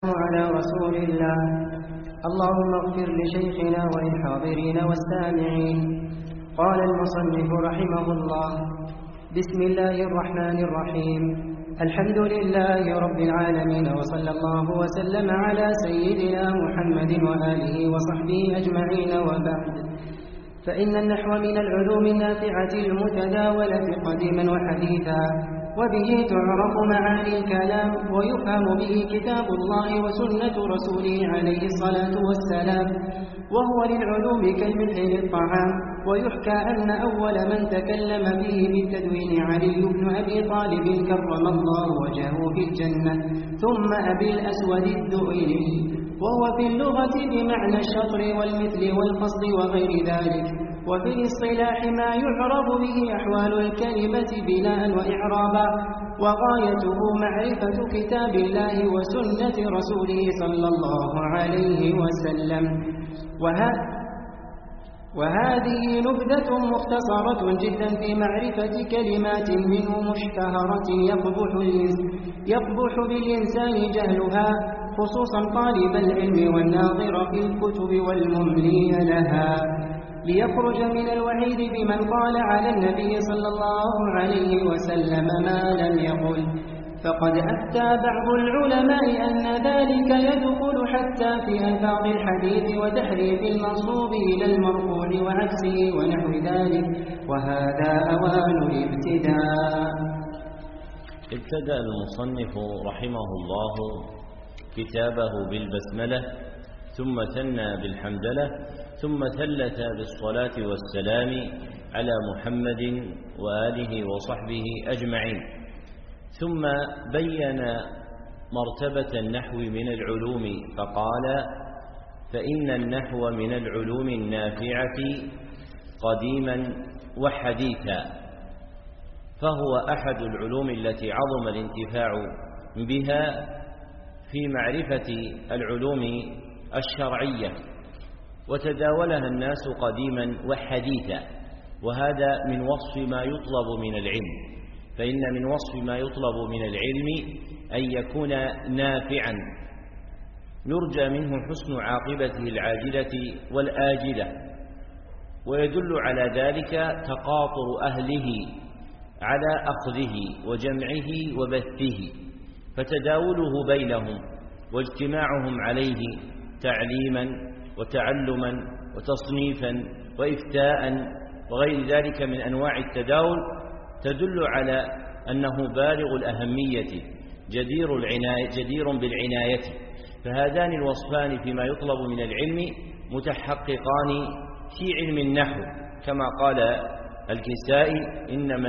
على رسول الله. اللهم اغفر لشيخنا وللحاضرين والسامعين. قال المصنف رحمه الله: بسم الله الرحمن الرحيم. الحمد لله رب العالمين، وصلى الله وسلم على سيدنا محمد وآله وصحبه أجمعين، وبعد. فإن النحو من العلوم النافعة المتداولة قديما وحديثا، وبه تعرف معاني الكلام، ويفهم به كتاب الله وسنة رسوله عليه الصلاة والسلام، وهو للعلوم كالملح للطعام. ويحكى أن أول من تكلم به بالتدوين علي بن أبي طالب كرم الله وجهه في الجنة، ثم أبي الأسود الدؤلي، وهو في اللغة بمعنى الشطر والمثل والفصل وغير ذلك، وفي الاصطلاح ما يعرب به أحوال الكلمة بناء وإعرابا، وغايته معرفة كتاب الله وسنة رسوله صلى الله عليه وسلم. وهذه نبذة مختصرة جدا في معرفة كلمات منه مشتهرة يقبح بالإنسان جهلها، خصوصا طالب العلم والناظر في الكتب والمملي لها، ليخرج من الوعيد بمن قال على النبي صلى الله عليه وسلم ما لم يقل. فقد أفتى بعض العلماء أن ذلك يدخل حتى في ألفاظ الحديث وتحريف المنصوب إلى المرفوع وعكسه ونحو ذلك، وهذا أوان الابتداء. ابتدأ المصنف رحمه الله كتابه بالبسملة، ثم ثنى بالحمدلة، ثم ثلث بالصلاة والسلام على محمد وآله وصحبه أجمعين، ثم بين مرتبة النحو من العلوم فقال: فإن النحو من العلوم النافعة قديما وحديثا، فهو أحد العلوم التي عظم الانتفاع بها في معرفة العلوم الشرعية، وتداولها الناس قديما وحديثا، وهذا من وصف ما يطلب من العلم. فإن من وصف ما يطلب من العلم أن يكون نافعا يرجى منه حسن عاقبته العاجلة والآجلة، ويدل على ذلك تقاطر أهله على أخذه وجمعه وبثه، فتداوله بينهم واجتماعهم عليه تعليما وتعلما وتصنيفا وإفتاء وغير ذلك من أنواع التداول تدل على أنه بالغ الأهمية جدير بالعناية. فهذان الوصفان فيما يطلب من العلم متحققان في علم النحو، كما قال الكسائي: إنما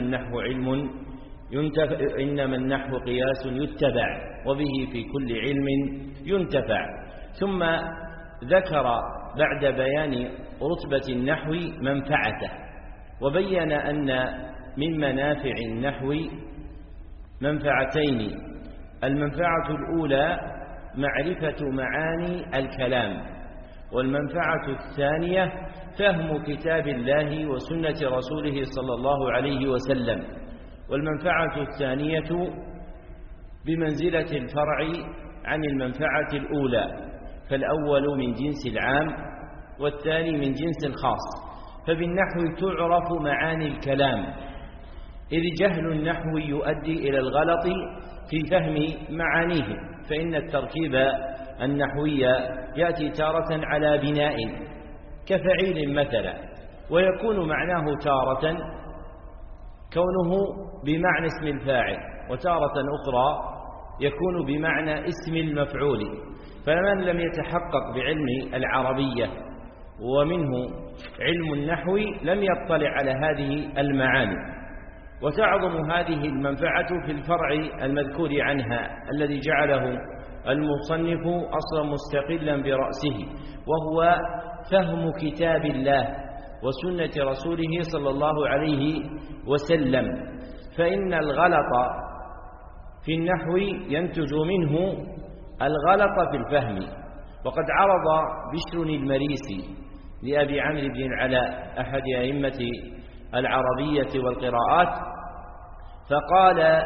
النحو قياس يتبع، وبه في كل علم ينتفع. ثم ذكر بعد بيان رتبة النحو منفعته، وبين أن من منافع النحو منفعتين: المنفعة الأولى معرفة معاني الكلام، والمنفعة الثانية فهم كتاب الله وسنة رسوله صلى الله عليه وسلم. والمنفعة الثانية بمنزلة الفرع عن المنفعة الأولى، فالأول من جنس العام والثاني من جنس الخاص. فبالنحو تعرف معاني الكلام، إذ جهل النحو يؤدي إلى الغلط في فهم معانيه، فإن التركيب النحوي يأتي تارة على بناء كفعيل مثلا، ويكون معناه تارة كونه بمعنى اسم الفاعل، وتارة أخرى يكون بمعنى اسم المفعول. فمن لم يتحقق بعلم العربية ومنه علم النحو لم يطلع على هذه المعاني. وتعظم هذه المنفعة في الفرع المذكور عنها الذي جعله المصنف أصلا مستقلا برأسه، وهو فهم كتاب الله وسنة رسوله صلى الله عليه وسلم. فإن الغلط في النحو ينتج منه الغلط في الفهم. وقد عرض بشر المريسي لأبي عمرو بن العلاء أحد أئمة العربية والقراءات، فقال: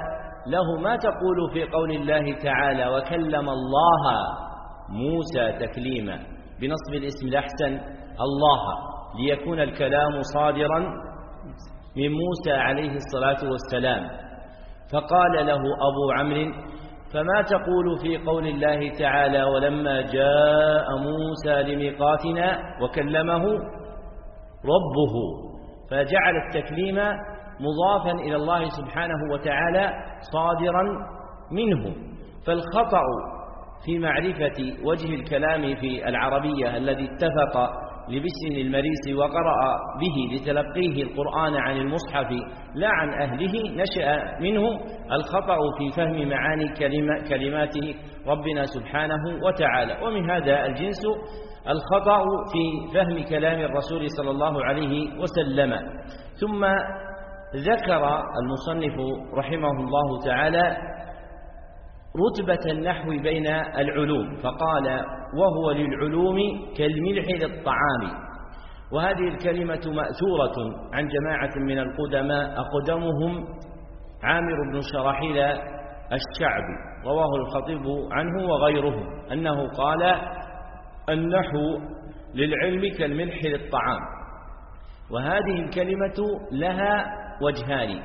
له ما تقول في قول الله تعالى وكلم الله موسى تكليما بنصب الاسم الأحسن الله، ليكون الكلام صادرا من موسى عليه الصلاة والسلام. فقال له أبو عمرو فما تقول في قول الله تعالى ولما جاء موسى لميقاتنا وكلمه ربه، فجعل التكليم مضافا إلى الله سبحانه وتعالى صادرا منه. فالخطأ في معرفة وجه الكلام في العربية الذي اتفق لبشر المريسي وقرأ به لتلقيه القرآن عن المصحف لا عن أهله نشأ منه الخطأ في فهم معاني كلمات ربنا سبحانه وتعالى. ومن هذا الجنس الخطأ في فهم كلام الرسول صلى الله عليه وسلم. ثم ذكر المصنف رحمه الله تعالى رتبة النحو بين العلوم، فقال وهو للعلوم كالملح للطعام. وهذه الكلمة مأثورة عن جماعة من القدماء أقدمهم عامر بن شراحيل الشعبي، رواه الخطيب عنه وغيره أنه قال النحو للعلم كالملح للطعام. وهذه الكلمة لها وجهان،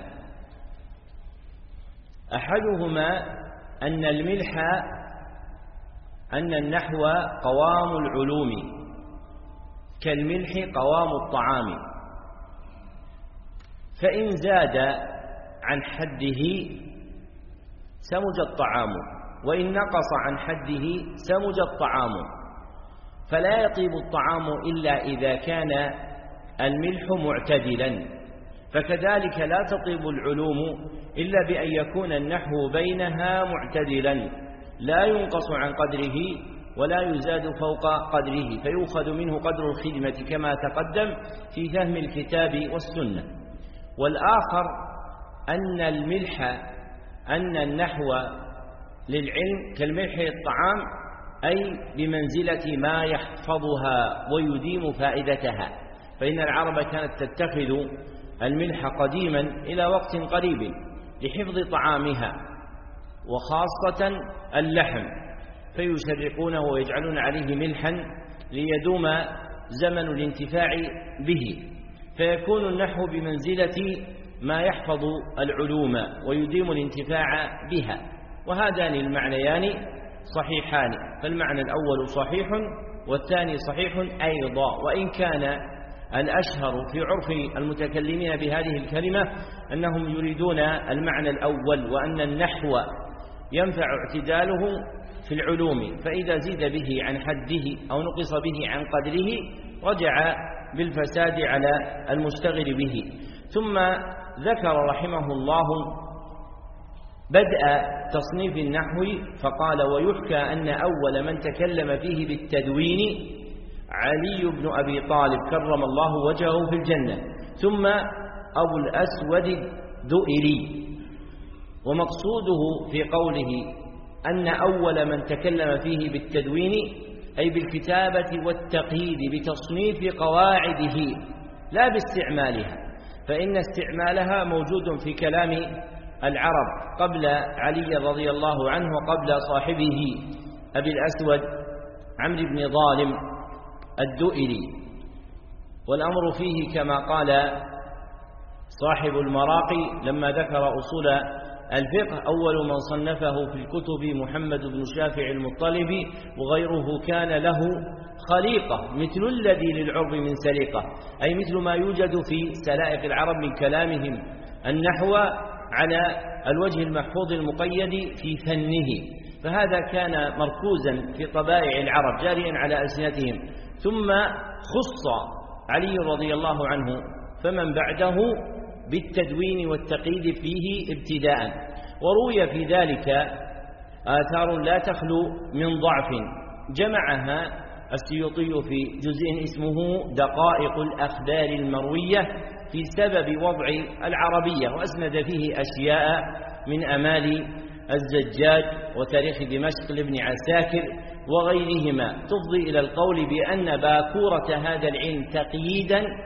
أحدهما أن النحو قوام العلوم كالملح قوام الطعام، فإن زاد عن حده سمج الطعام، وإن نقص عن حده سمج الطعام، فلا يطيب الطعام إلا إذا كان الملح معتدلا. فكذلك لا تطيب العلوم إلا بأن يكون النحو بينها معتدلا، لا ينقص عن قدره ولا يزاد فوق قدره، فيؤخذ منه قدر الخدمة كما تقدم في فهم الكتاب والسنة. والآخر أن النحو للعلم كالملح للطعام، أي بمنزلة ما يحفظها ويديم فائدتها، فإن العرب كانت تتخذ الملح قديما إلى وقت قريب لحفظ طعامها وخاصة اللحم، فيشرقونه ويجعلون عليه ملحا ليدوم زمن الانتفاع به، فيكون النحو بمنزلة ما يحفظ العلوم ويديم الانتفاع بها. وهذان المعنيان صحيحان، فالمعنى الأول صحيح والثاني صحيح أيضا، وإن كان الأشهر في عرف المتكلمين بهذه الكلمة أنهم يريدون المعنى الأول، وأن النحو ينفع اعتداله في العلوم، فإذا زيد به عن حده أو نقص به عن قدره رجع بالفساد على المشتغل به. ثم ذكر رحمه الله بدء تصنيف النحو فقال ويحكى أن أول من تكلم فيه بالتدوين علي بن أبي طالب كرم الله وجهه في الجنة، ثم أبو الأسود الدؤلي. ومقصوده في قوله أن أول من تكلم فيه بالتدوين أي بالكتابة والتقييد بتصنيف قواعده لا باستعمالها، فإن استعمالها موجود في كلام العرب قبل علي رضي الله عنه وقبل صاحبه أبي الأسود عمرو بن ظالم الدؤلي. والأمر فيه كما قال صاحب المراقي لما ذكر أصول الفقه أول من صنفه في الكتب محمد بن شافع المطلبي، وغيره كان له خليقة مثل الذي للعرب من سليقة، أي مثل ما يوجد في سلائق العرب من كلامهم النحو على الوجه المحفوظ المقيد في فنه، فهذا كان مركوزا في طبائع العرب جاريا على ألسنتهم. ثم خص علي رضي الله عنه فمن بعده بالتدوين والتقييد فيه ابتداء، وروي في ذلك آثار لا تخلو من ضعف، جمعها السيوطي في جزء اسمه دقائق الأخبار المروية في سبب وضع العربية، وأسند فيه أشياء من أمال الزجاج وتاريخ دمشق لابن عساكر وغيرهما تفضي إلى القول بأن باكورة هذا العلم تقييدا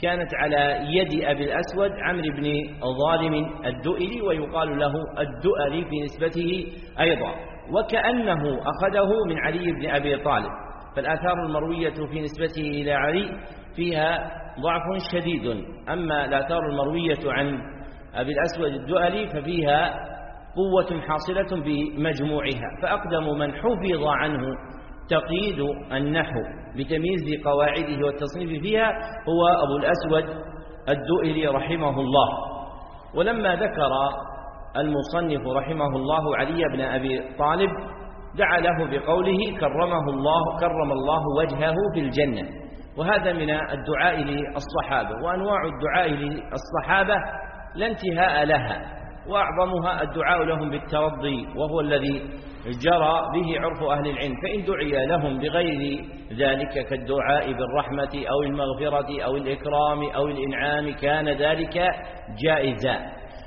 كانت على يد أبي الأسود عمرو بن ظالم الدؤلي، ويقال له الدؤلي في نسبته أيضا، وكأنه أخذه من علي بن أبي طالب. فالآثار المروية في نسبته إلى علي فيها ضعف شديد، أما الآثار المروية عن أبي الأسود الدؤلي ففيها قوة حاصلة بمجموعها. فأقدم من حفظ عنه تقييد النحو بتمييز قواعده والتصنيف فيها هو أبو الأسود الدؤلي رحمه الله. ولما ذكر المصنف رحمه الله علي بن أبي طالب دعا له بقوله كرم الله وجهه في الجنة، وهذا من الدعاء للصحابة. وأنواع الدعاء للصحابة لا انتهاء لها، وأعظمها الدعاء لهم بالترضي، وهو الذي جرى به عرف أهل العلم. فإن دعي لهم بغير ذلك كالدعاء بالرحمة أو المغفرة أو الإكرام أو الإنعام كان ذلك جائزا.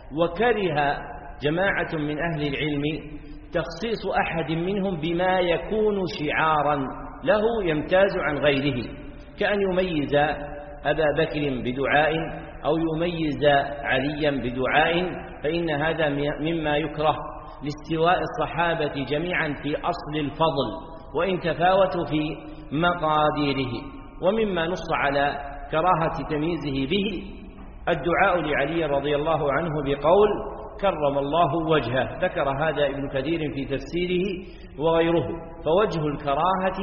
وكره جماعة من أهل العلم تخصيص أحد منهم بما يكون شعارا له يمتاز عن غيره، كأن يميز أبا بكر بدعاء أو يميز عليا بدعاء، فإن هذا مما يكره لاستواء الصحابة جميعا في أصل الفضل وإن تفاوتوا في مقاديره. ومما نص على كراهة تمييزه به الدعاء لعلي رضي الله عنه بقول كرم الله وجهه، ذكر هذا ابن كثير في تفسيره وغيره. فوجه الكراهة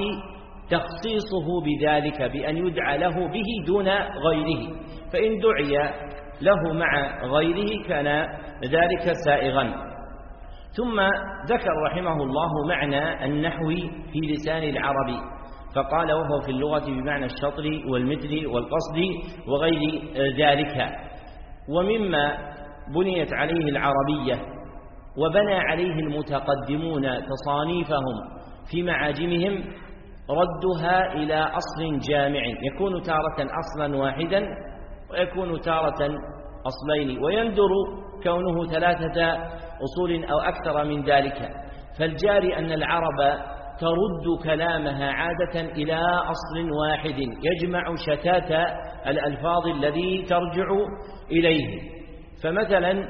تخصيصه بذلك بأن يدعى له به دون غيره، فإن دعي له مع غيره كان ذلك سائغا. ثم ذكر رحمه الله معنى النحو في لسان العرب، فقال وهو في اللغة بمعنى الشطر والمثل والقصد وغير ذلك. ومما بنيت عليه العربية وبنى عليه المتقدمون تصانيفهم في معاجمهم ردها إلى أصل جامع يكون تارة أصلا واحدا ويكون تارة أصلين، ويندر كونه 3 أصول أو أكثر من ذلك. فالجاري أن العرب ترد كلامها عادة إلى أصل واحد يجمع شتات الألفاظ الذي ترجع إليه. فمثلا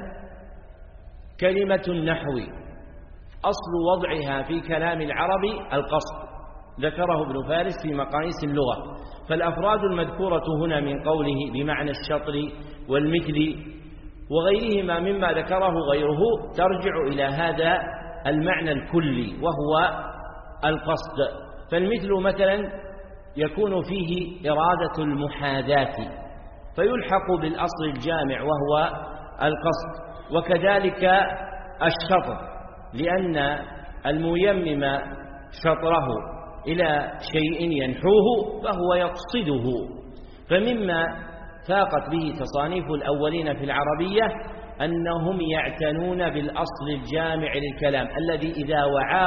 كلمة النحو أصل وضعها في كلام العرب القصد، ذكره ابن فارس في مقاييس اللغة. فالأفراد المذكورة هنا من قوله بمعنى الشطر والمثل وغيرهما مما ذكره غيره ترجع إلى هذا المعنى الكلي وهو القصد. فالمثل مثلا يكون فيه إرادة المحاذاة فيلحق بالأصل الجامع وهو القصد، وكذلك الشطر لأن الميمم شطره إلى شيء ينحوه فهو يقصده. فمما فاقت به تصانيف الأولين في العربية أنهم يعتنون بالأصل الجامع للكلام الذي إذا وعاه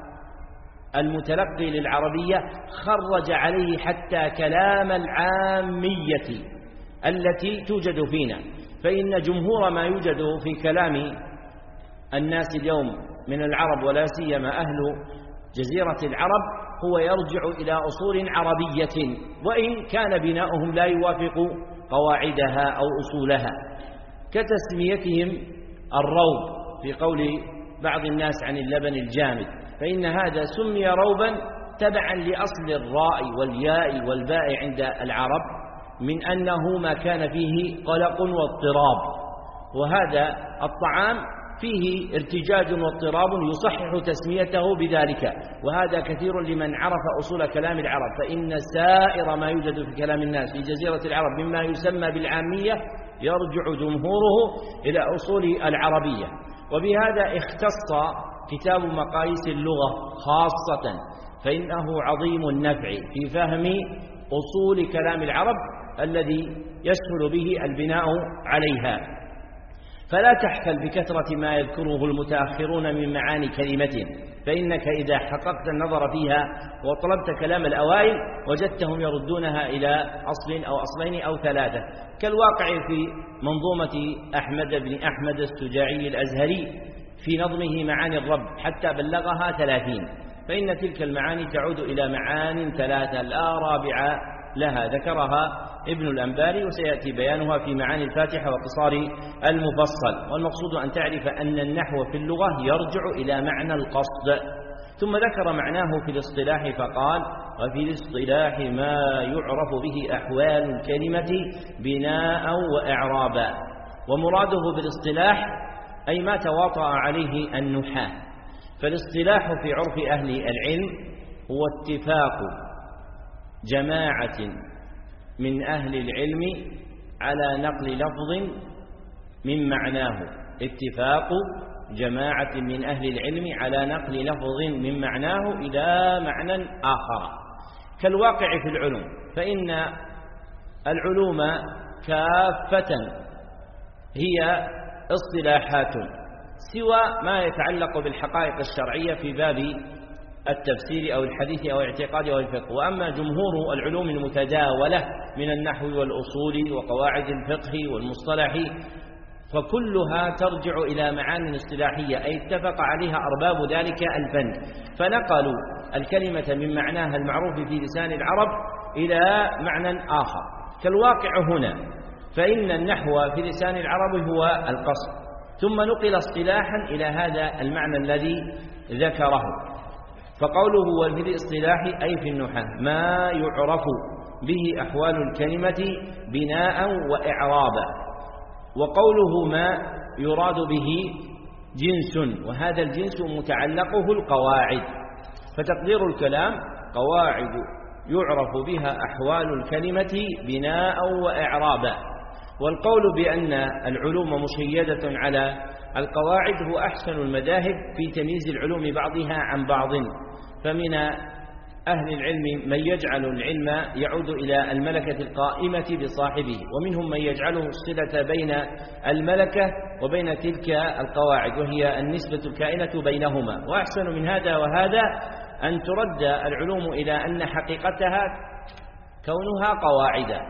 المتلقي للعربية خرج عليه حتى كلام العامية التي توجد فينا. فإن جمهور ما يوجد في كلام الناس اليوم من العرب ولا سيما أهل جزيرة العرب هو يرجع إلى أصول عربية وإن كان بناؤهم لا يوافق قواعدها أو أصولها، كتسميتهم الروب في قول بعض الناس عن اللبن الجامد، فإن هذا سمي روبا تبعا لأصل الراء والياء والباء عند العرب من أنه ما كان فيه قلق واضطراب، وهذا الطعام فيه ارتجاج واضطراب يصحح تسميته بذلك. وهذا كثير لمن عرف أصول كلام العرب، فإن سائر ما يوجد في كلام الناس في جزيرة العرب مما يسمى بالعامية يرجع جمهوره إلى أصول العربية. وبهذا اختص كتاب مقاييس اللغة خاصة، فإنه عظيم النفع في فهم أصول كلام العرب الذي يسهل به البناء عليها. فلا تحفل بكثرة ما يذكره المتأخرون من معاني كلمة، فإنك إذا حققت النظر فيها وطلبت كلام الأوائل وجدتهم يردونها إلى أصل أو أصلين أو 3، كالواقع في منظومة أحمد بن أحمد السجاعي الأزهري في نظمه معاني الرب حتى بلغها 30، فإن تلك المعاني تعود إلى معان 3 لا رابع لها ذكرها ابن الأنباري وسيأتي بيانها في معاني الفاتحة وقصار المفصل. والمقصود أن تعرف أن النحو في اللغة يرجع إلى معنى القصد. ثم ذكر معناه في الاصطلاح فقال: وفي الاصطلاح ما يعرف به أحوال الكلمة بناء وإعرابا. ومراده بالاصطلاح أي ما تواطأ عليه النحاة. فالاصطلاح في عرف أهل العلم هو اتفاق جماعة من أهل العلم على نقل لفظ من معناه. اتفاق جماعة من أهل العلم على نقل لفظ من معناه إلى معنى آخر، كالواقع في العلوم. فإن العلوم كافة هي اصطلاحات سوى ما يتعلق بالحقائق الشرعية في باب التفسير أو الحديث أو الاعتقاد أو الفقه. وأما جمهور العلوم المتداولة من النحو والأصول وقواعد الفقه والمصطلح فكلها ترجع إلى معاني اصطلاحية، أي اتفق عليها أرباب ذلك الفن، فنقلوا الكلمة من معناها المعروف في لسان العرب إلى معنى آخر. كالواقع هنا، فإن النحو في لسان العرب هو القصد، ثم نقل اصطلاحا إلى هذا المعنى الذي ذكره. فقوله وفي الاصطلاح أي في النحاة ما يعرف به أحوال الكلمة بناء وإعرابا. وقوله ما يراد به جنس، وهذا الجنس متعلقه القواعد، فتقدير الكلام قواعد يعرف بها أحوال الكلمة بناء وإعرابا. والقول بأن العلوم مشيدة على القواعد هو أحسن المذاهب في تمييز العلوم بعضها عن بعض. فمن أهل العلم من يجعل العلم يعود إلى الملكة القائمة بصاحبه، ومنهم من يجعله الصلة بين الملكة وبين تلك القواعد، وهي النسبة الكائنة بينهما. وأحسن من هذا وهذا أن ترد العلوم إلى أن حقيقتها كونها قواعد.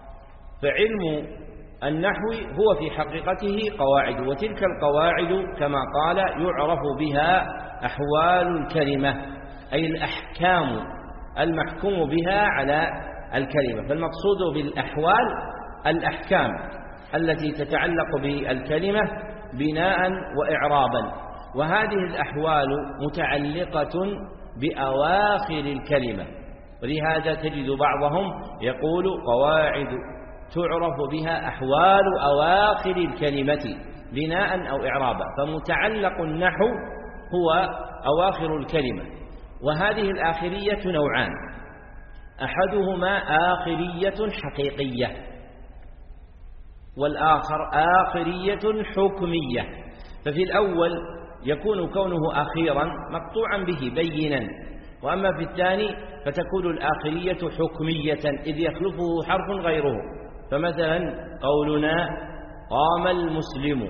فعلم النحو هو في حقيقته قواعد، وتلك القواعد كما قال يعرف بها أحوال الكلمة، أي الأحكام المحكوم بها على الكلمة. فالمقصود بالأحوال الأحكام التي تتعلق بالكلمة بناء وإعرابا، وهذه الأحوال متعلقة بأواخر الكلمة. ولهذا تجد بعضهم يقول قواعد تعرف بها أحوال أواخر الكلمة بناء أو إعرابا. فمتعلق النحو هو أواخر الكلمة، وهذه الآخرية نوعان: أحدهما آخرية حقيقية، والآخر آخرية حكمية. ففي الأول يكون كونه أخيرا مقطوعا به بينا، وأما في الثاني فتكون الآخرية حكمية إذ يخلفه حرف غيره. فمثلا قولنا قام المسلم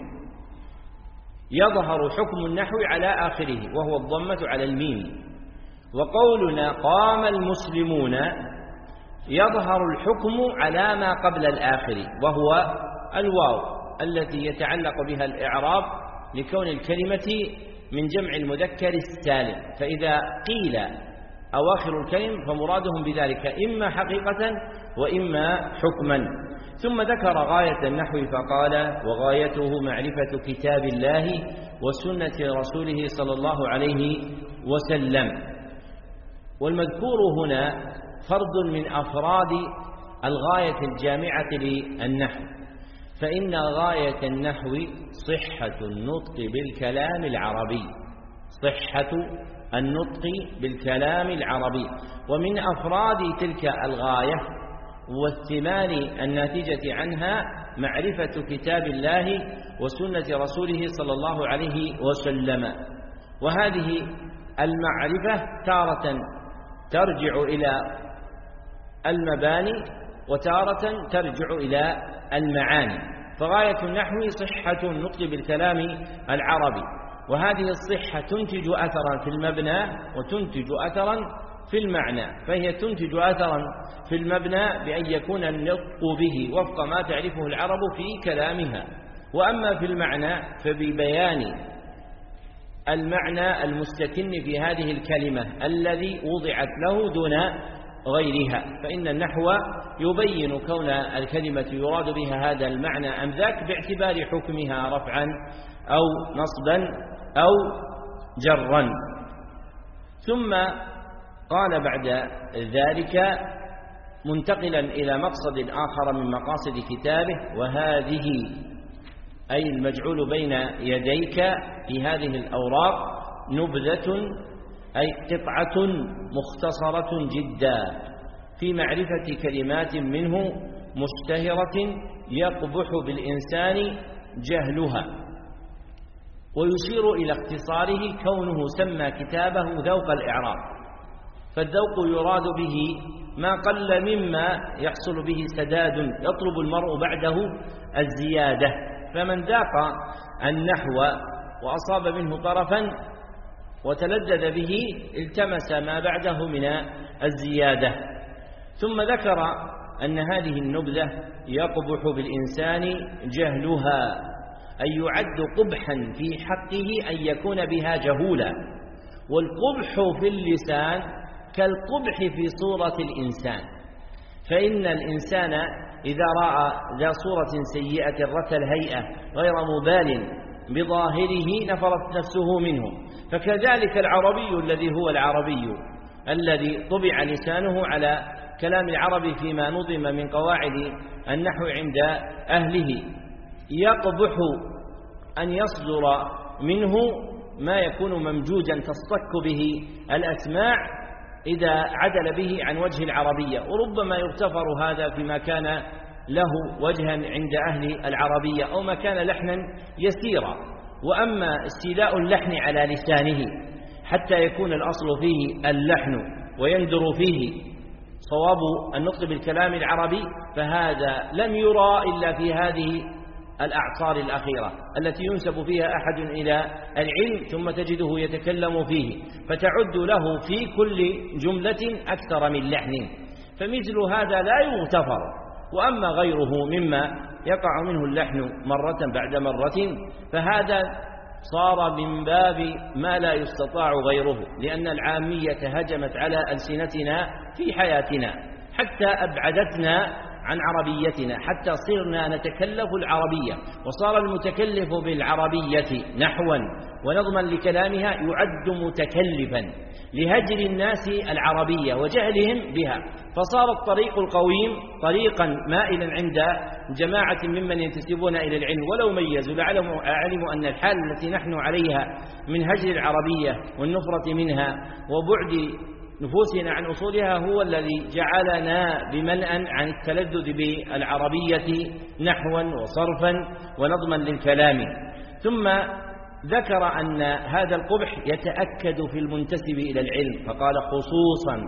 يظهر حكم النحو على آخره وهو الضمة على الميم، وقولنا قام المسلمون يظهر الحكم على ما قبل الآخر وهو الواو التي يتعلق بها الإعراب لكون الكلمة من جمع المذكر السالم. فإذا قيل أواخر الكلم فمرادهم بذلك إما حقيقة وإما حكما. ثم ذكر غاية النحو فقال وغايته معرفة كتاب الله وسنة رسوله صلى الله عليه وسلم. والمذكور هنا فرد من أفراد الغاية الجامعة للنحو، فإن غاية النحو صحة النطق بالكلام العربي، صحة النطق بالكلام العربي. ومن أفراد تلك الغاية والثمار الناتجة عنها معرفة كتاب الله وسنة رسوله صلى الله عليه وسلم. وهذه المعرفة تارة ترجع إلى المباني وتارة ترجع إلى المعاني. فغاية النحو صحة النطق بالكلام العربي، وهذه الصحة تنتج أثرا في المبنى وتنتج أثرا في المعنى. فهي تنتج أثرا في المبنى بأن يكون النطق به وفق ما تعرفه العرب في كلامها، وأما في المعنى فببيان المعنى المستكن في هذه الكلمة الذي وضعت له دون غيرها، فإن النحو يبين كون الكلمة يراد بها هذا المعنى أم ذاك باعتبار حكمها رفعا أو نصبا أو جرا. ثم قال بعد ذلك منتقلا إلى مقصد آخر من مقاصد كتابه: وهذه أي المجعول بين يديك في هذه الأوراق نبذة أي قطعة مختصرة جدا في معرفة كلمات منه مشتهرة يقبح بالإنسان جهلها. ويشير إلى اختصاره كونه سمى كتابه ذوق الإعراب، فالذوق يراد به ما قل مما يحصل به سداد يطلب المرء بعده الزيادة، فمن ذاق النحو وأصاب منه طرفا وتلذذ به التمس ما بعده من الزيادة. ثم ذكر أن هذه النبذة يقبح بالإنسان جهلها، أي يعد قبحا في حقه أن يكون بها جهولا. والقبح في اللسان كالقبح في صورة الإنسان، فإن الإنسان إذا رأى ذا صورة سيئة رثى الهيئة غير مبال بظاهره نفرت نفسه منه. فكذلك العربي الذي هو العربي الذي طبع لسانه على كلام العرب فيما نظم من قواعد النحو عند أهله يقبح أن يصدر منه ما يكون ممجوجا تصطك به الأسماع إذا عدل به عن وجه العربية، وربما يغتفر هذا فيما كان له وجها عند أهل العربية أو ما كان لحنا يسيرا. وأما استيلاء اللحن على لسانه حتى يكون الأصل فيه اللحن ويندر فيه صواب النطق بالكلام العربي، فهذا لم يرى إلا في هذه الأعصار الأخيرة التي ينسب فيها أحد إلى العلم ثم تجده يتكلم فيه فتعد له في كل جملة أكثر من لحن، فمثل هذا لا يغتفر. وأما غيره مما يقع منه اللحن مرة بعد مرة فهذا صار من باب ما لا يستطاع غيره، لأن العامية هجمت على ألسنتنا في حياتنا حتى أبعدتنا عن عربيتنا، حتى صرنا نتكلف العربية، وصار المتكلف بالعربية نحوا ونظما لكلامها يعد متكلفا لهجر الناس العربية وجهلهم بها. فصار الطريق القويم طريقا مائلا عند جماعة ممن ينتسبون إلى العلم، ولو ميزوا لعلموا أن الحال التي نحن عليها من هجر العربية والنفرة منها وبعد نفوسنا عن أصولها هو الذي جعلنا بمنأ عن التلذذ بالعربية نحوا وصرفا ونظما للكلام. ثم ذكر أن هذا القبح يتأكد في المنتسب إلى العلم، فقال خصوصا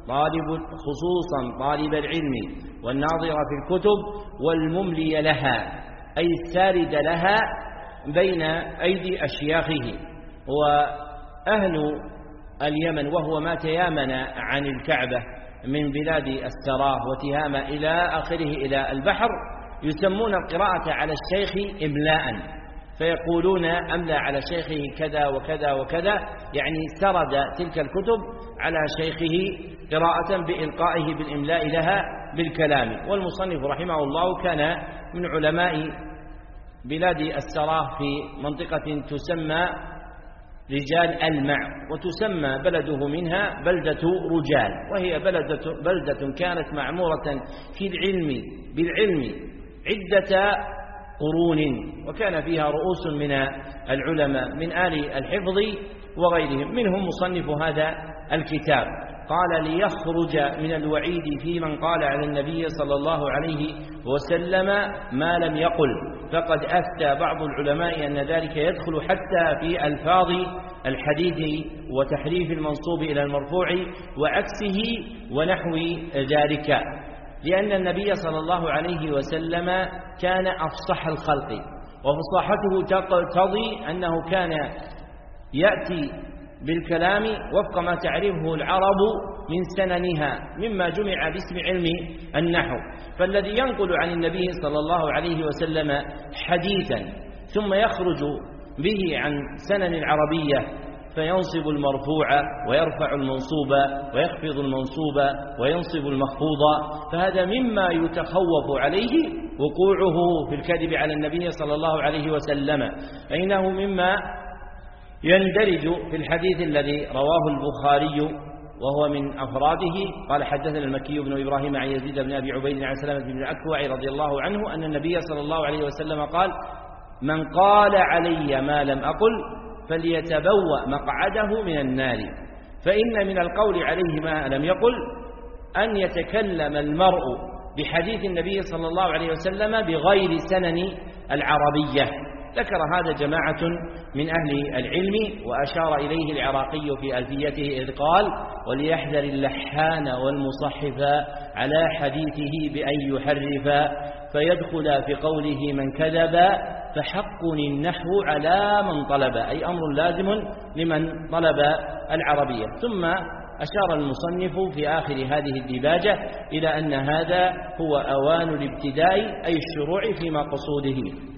طالب العلم والناظر في الكتب والمملي لها، أي السارد لها بين أيدي أشياخه. وأهل اليمن وهو ما تيامن عن الكعبة من بلاد السراه وتهامة إلى آخره إلى البحر يسمون القراءة على الشيخ إملاء، فيقولون أملى على شيخه كذا وكذا وكذا، يعني سرد تلك الكتب على شيخه قراءة بإلقائه بالإملاء لها بالكلام. والمصنف رحمه الله كان من علماء بلاد السراه في منطقة تسمى رجال المع، وتسمى بلده منها بلدة رجال، وهي بلدة كانت معمورة في بالعلم عدة قرون، وكان فيها رؤوس من العلماء من آل الحفظ وغيرهم، منهم مصنف هذا الكتاب. قال ليخرج من الوعيد في من قال على النبي صلى الله عليه وسلم ما لم يقل، فقد أفتى بعض العلماء أن ذلك يدخل حتى في ألفاظ الحديث وتحريف المنصوب إلى المرفوع وعكسه ونحو ذلك، لأن النبي صلى الله عليه وسلم كان أفصح الخلق، وفصاحته تقتضي أنه كان يأتي بالكلام وفق ما تعرفه العرب من سننها مما جمع باسم علم النحو. فالذي ينقل عن النبي صلى الله عليه وسلم حديثا ثم يخرج به عن سنن العربية فينصب المرفوع ويرفع المنصوب ويخفض المنصوب وينصب المخفوض، فهذا مما يتخوف عليه وقوعه في الكذب على النبي صلى الله عليه وسلم، فإنه مما يندرج في الحديث الذي رواه البخاري وهو من أفراده. قال حدثنا المكي بن إبراهيم عن يزيد بن أبي عبيد عن سلامة بن الأكوع رضي الله عنه أن النبي صلى الله عليه وسلم قال: من قال علي ما لم أقل فليتبوأ مقعده من النار. فإن من القول عليه ما لم يقل أن يتكلم المرء بحديث النبي صلى الله عليه وسلم بغير سنن العربية. ذكر هذا جماعة من أهل العلم، وأشار إليه العراقي في ألفيته إذ قال: وليحذر اللحان والمصحف على حديثه بأن يحرف، فيدخل في قوله من كذب فحق النحو على من طلب، أي أمر لازم لمن طلب العربية. ثم أشار المصنف في آخر هذه الديباجة إلى أن هذا هو أوان الابتداء، أي الشروع في مقصوده.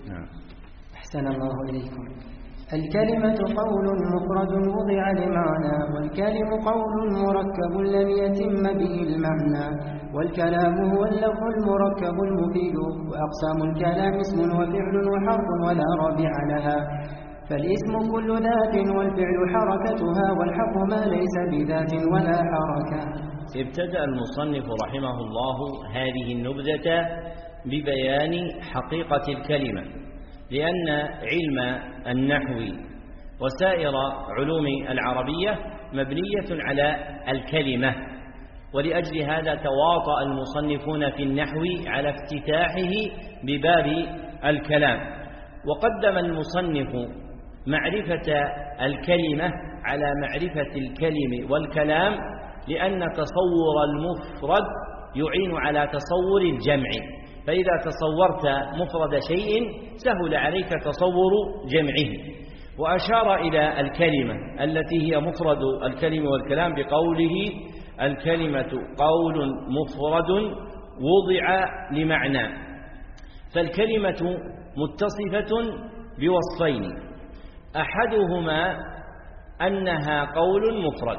أحسن الله إليكم. الكلمة قول مفرد وضع لمعنى، والكلم قول مركب لم يتم به المعنى، والكلام هو اللفظ المركب المفيد، وأقسام الكلام اسم وفعل وحرف ولا رابع لها، فالاسم كل ذات والفعل حركتها، والحرف ما ليس بذات ولا حركة. ابتدأ المصنف رحمه الله هذه النبذة ببيان حقيقة الكلمة، لأن علم النحو وسائر علوم العربية مبنية على الكلمة، ولأجل هذا تواطأ المصنفون في النحو على افتتاحه بباب الكلام. وقدم المصنف معرفة الكلمة على معرفة الكلم والكلام، لأن تصور المفرد يعين على تصور الجمع، فإذا تصورت مفرد شيء سهل عليك تصور جمعه. وأشار إلى الكلمة التي هي مفرد الكلم والكلام بقوله: الكلمة قول مفرد وضع لمعنى. فالكلمة متصفة بوصفين، أحدهما أنها قول مفرد،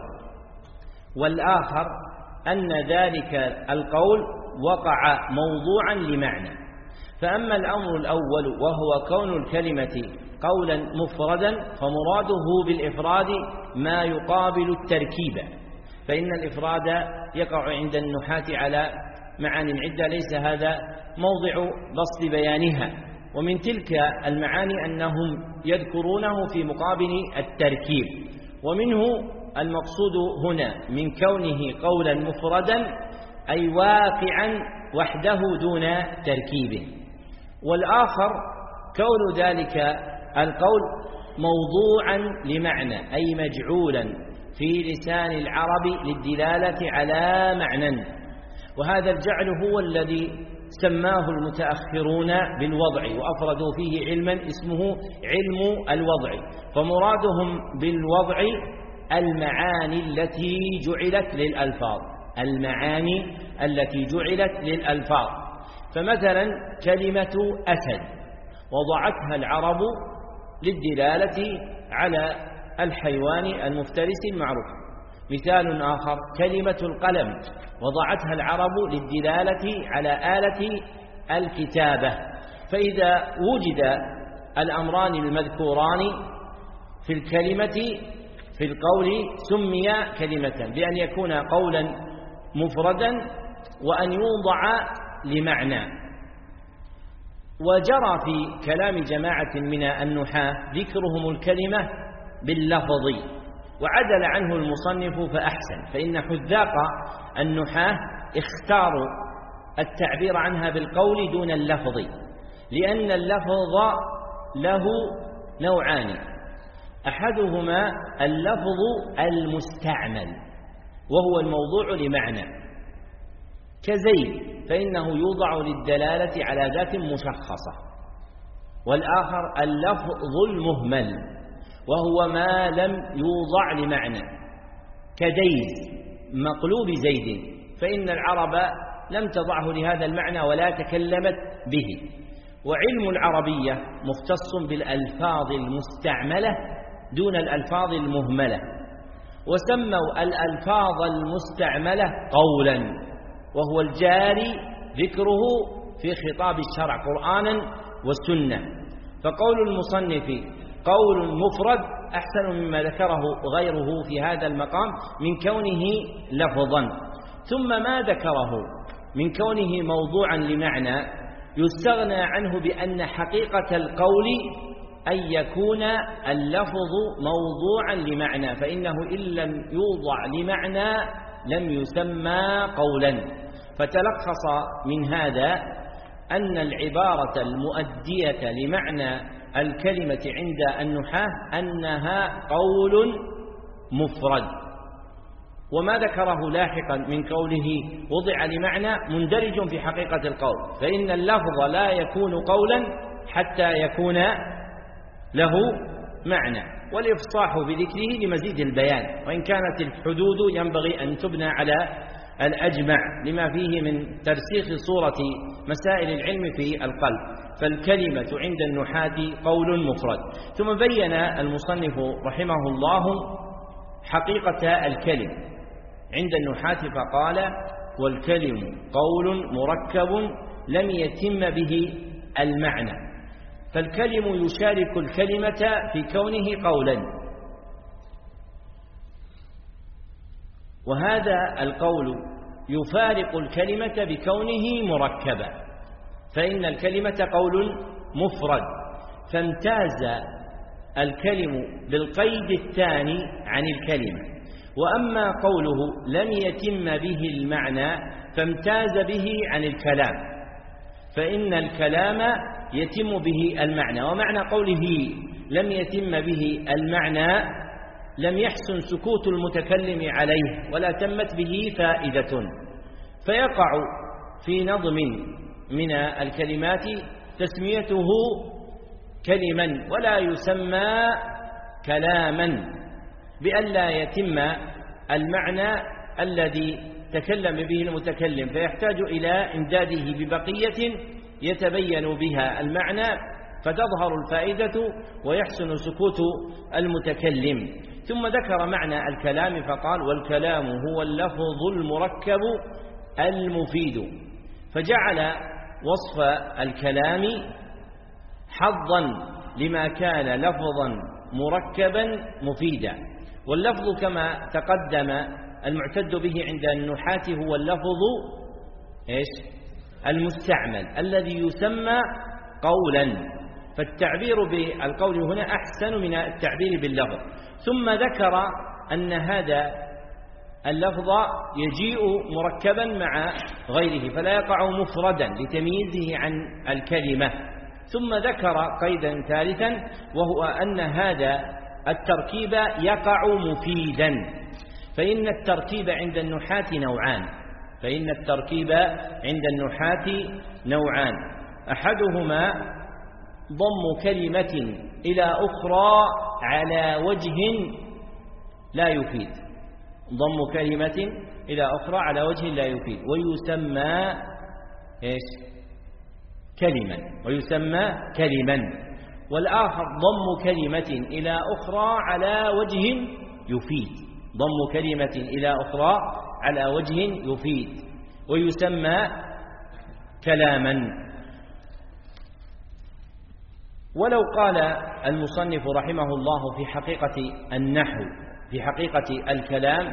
والآخر أن ذلك القول وقع موضوعا لمعنى. فأما الأمر الأول وهو كون الكلمة قولا مفردا، فمراده بالإفراد ما يقابل التركيب، فإن الإفراد يقع عند النحاة على معان عدة ليس هذا موضع بسط بيانها، ومن تلك المعاني أنهم يذكرونه في مقابل التركيب. ومنه المقصود هنا من كونه قولا مفردا أي واقعا وحده دون تركيب، والآخر كون ذلك القول موضوعا لمعنى أي مجعولا في لسان العرب للدلالة على معنى. وهذا الجعل هو الذي سماه المتأخرون بالوضع، وأفردوا فيه علما اسمه علم الوضع، فمرادهم بالوضع المعاني التي جعلت للألفاظ، المعاني التي جعلت للألفاظ. فمثلا كلمة أسد وضعتها العرب للدلالة على الحيوان المفترس المعروف. مثال آخر كلمة القلم وضعتها العرب للدلالة على آلة الكتابة. فإذا وجد الأمران المذكوران في الكلمة في القول سمي كلمة، بأن يكون قولا مفردا وأن يوضع لمعنى. وجرى في كلام جماعة من النحاة ذكرهم الكلمة باللفظ، وعدل عنه المصنف فأحسن، فإن حذاق النحاة اختاروا التعبير عنها بالقول دون اللفظ، لأن اللفظ له نوعان، أحدهما اللفظ المستعمل وهو الموضوع لمعنى كزيد، فإنه يوضع للدلالة على ذات مشخصة، والآخر اللفظ المهمل وهو ما لم يوضع لمعنى كديز مقلوب زيد، فإن العرب لم تضعه لهذا المعنى ولا تكلمت به. وعلم العربية مختص بالألفاظ المستعملة دون الألفاظ المهملة، وسموا الألفاظ المستعملة قولا، وهو الجاري ذكره في خطاب الشرع قرآنا وسنة. فقول المصنف قول مفرد أحسن مما ذكره غيره في هذا المقام من كونه لفظا. ثم ما ذكره من كونه موضوعا لمعنى يستغنى عنه بأن حقيقة القول أن يكون اللفظ موضوعا لمعنى، فإنه إن لم يوضع لمعنى لم يسمى قولا. فتلخص من هذا أن العبارة المؤدية لمعنى الكلمة عند النحاة أنها قول مفرد. وما ذكره لاحقا من قوله وضع لمعنى مندرج في حقيقة القول، فإن اللفظ لا يكون قولا حتى يكون له معنى، والإفصاح بذكره لمزيد البيان، وإن كانت الحدود ينبغي أن تبنى على الأجمع لما فيه من ترسيخ صورة مسائل العلم في القلب. فالكلمة عند النحاة قول مفرد. ثم بين المصنف رحمه الله حقيقة الكلم عند النحاة فقال: والكلم قول مركب لم يتم به المعنى. فالكلم يشارك الكلمة في كونه قولا، وهذا القول يفارق الكلمة بكونه مركبا، فإن الكلمة قول مفرد، فامتاز الكلم بالقيد الثاني عن الكلمة. وأما قوله لم يتم به المعنى فامتاز به عن الكلام، فإن الكلام يتم به المعنى. ومعنى قوله لم يتم به المعنى لم يحسن سكوت المتكلم عليه ولا تمت به فائدة، فيقع في نظم من الكلمات تسميته كلما ولا يسمى كلاما، بألا يتم المعنى الذي تكلم به المتكلم، فيحتاج إلى إمداده ببقية يتبين بها المعنى فتظهر الفائدة ويحسن سكوت المتكلم. ثم ذكر معنى الكلام فقال: والكلام هو اللفظ المركب المفيد. فجعل وصف الكلام حظا لما كان لفظا مركبا مفيدا. واللفظ كما تقدم المعتد به عند النحاة هو اللفظ المستعمل الذي يسمى قولا، فالتعبير بالقول هنا أحسن من التعبير باللفظ. ثم ذكر أن هذا اللفظ يجيء مركبا مع غيره فلا يقع مفردا لتمييزه عن الكلمة. ثم ذكر قيدا ثالثا وهو أن هذا التركيب يقع مفيدا، فإن التركيب عند النحاة نوعان أحدهما ضم كلمة إلى أخرى على وجه لا يفيد، ويسمى كلما. والآخر ضم كلمة إلى أخرى على وجه يفيد ويسمى كلاما. ولو قال المصنف رحمه الله في حقيقة النحو في حقيقة الكلام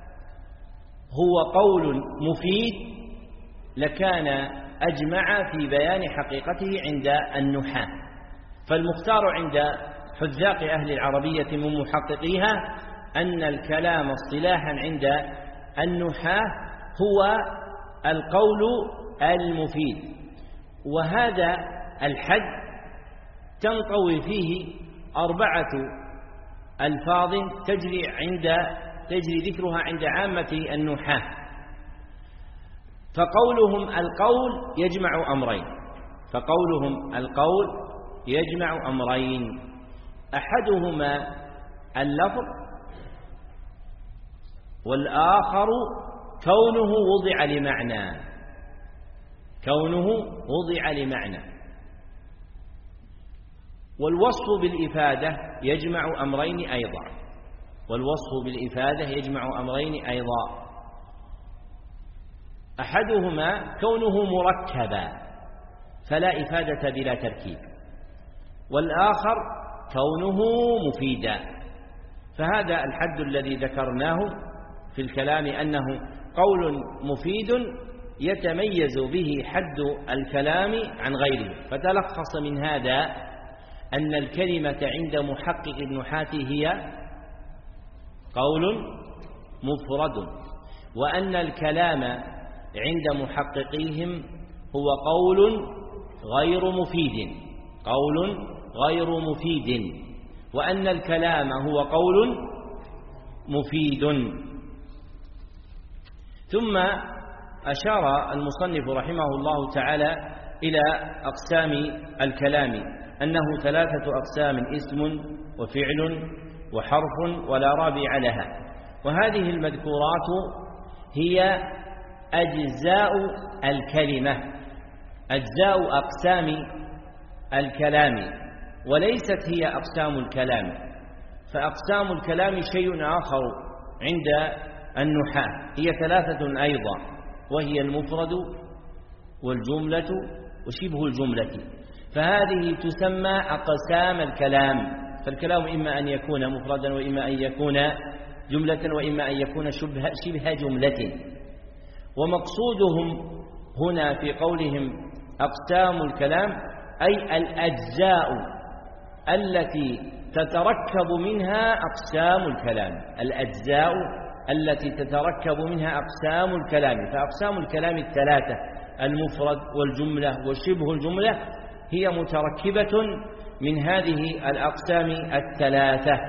هو قول مفيد لكان أجمع في بيان حقيقته عند النحاة. فالمختار عند حذاق أهل العربية من محققيها أن الكلام اصطلاحا عند النحاة هو القول المفيد، وهذا الحد تنطوي فيه 4 ألفاظ تجري ذكرها عند عامة النحاة. فقولهم القول يجمع أمرين، أحدهما اللفظ، والآخر كونه وضع لمعنى. والوصف بالإفادة يجمع أمرين أيضا، والوصف بالإفادة يجمع أمرين أيضا، أحدهما كونه مركبا فلا إفادة بلا تركيب، والآخر كونه مفيدا. فهذا الحد الذي ذكرناه في الكلام أنه قول مفيد يتميز به حد الكلام عن غيره. فتلخص من هذا أن الكلمة عند محقق النحاة هي قول مفرد، وأن الكلام عند محققيهم هو قول غير مفيد، قول غير مفيد، وأن الكلام هو قول مفيد. ثم أشار المصنف رحمه الله تعالى إلى أقسام الكلام، أنه 3 أقسام: اسم وفعل وحرف ولا رابع لها. وهذه المذكورات هي أجزاء الكلمة، أجزاء أقسام الكلام، وليست هي أقسام الكلام. فأقسام الكلام شيء آخر عند النحاة، هي 3 أيضا، وهي المفرد والجملة وشبه الجملة. فهذه تسمى أقسام الكلام. فالكلام إما أن يكون مفردا، وإما أن يكون جملة، وإما أن يكون شبه جملة. ومقصودهم هنا في قولهم أقسام الكلام أي الأجزاء التي تتركب منها أقسام الكلام، الأجزاء التي تتركب منها أقسام الكلام. فأقسام الكلام 3: المفرد والجملة وشبه الجملة، هي متركبة من هذه الأقسام 3.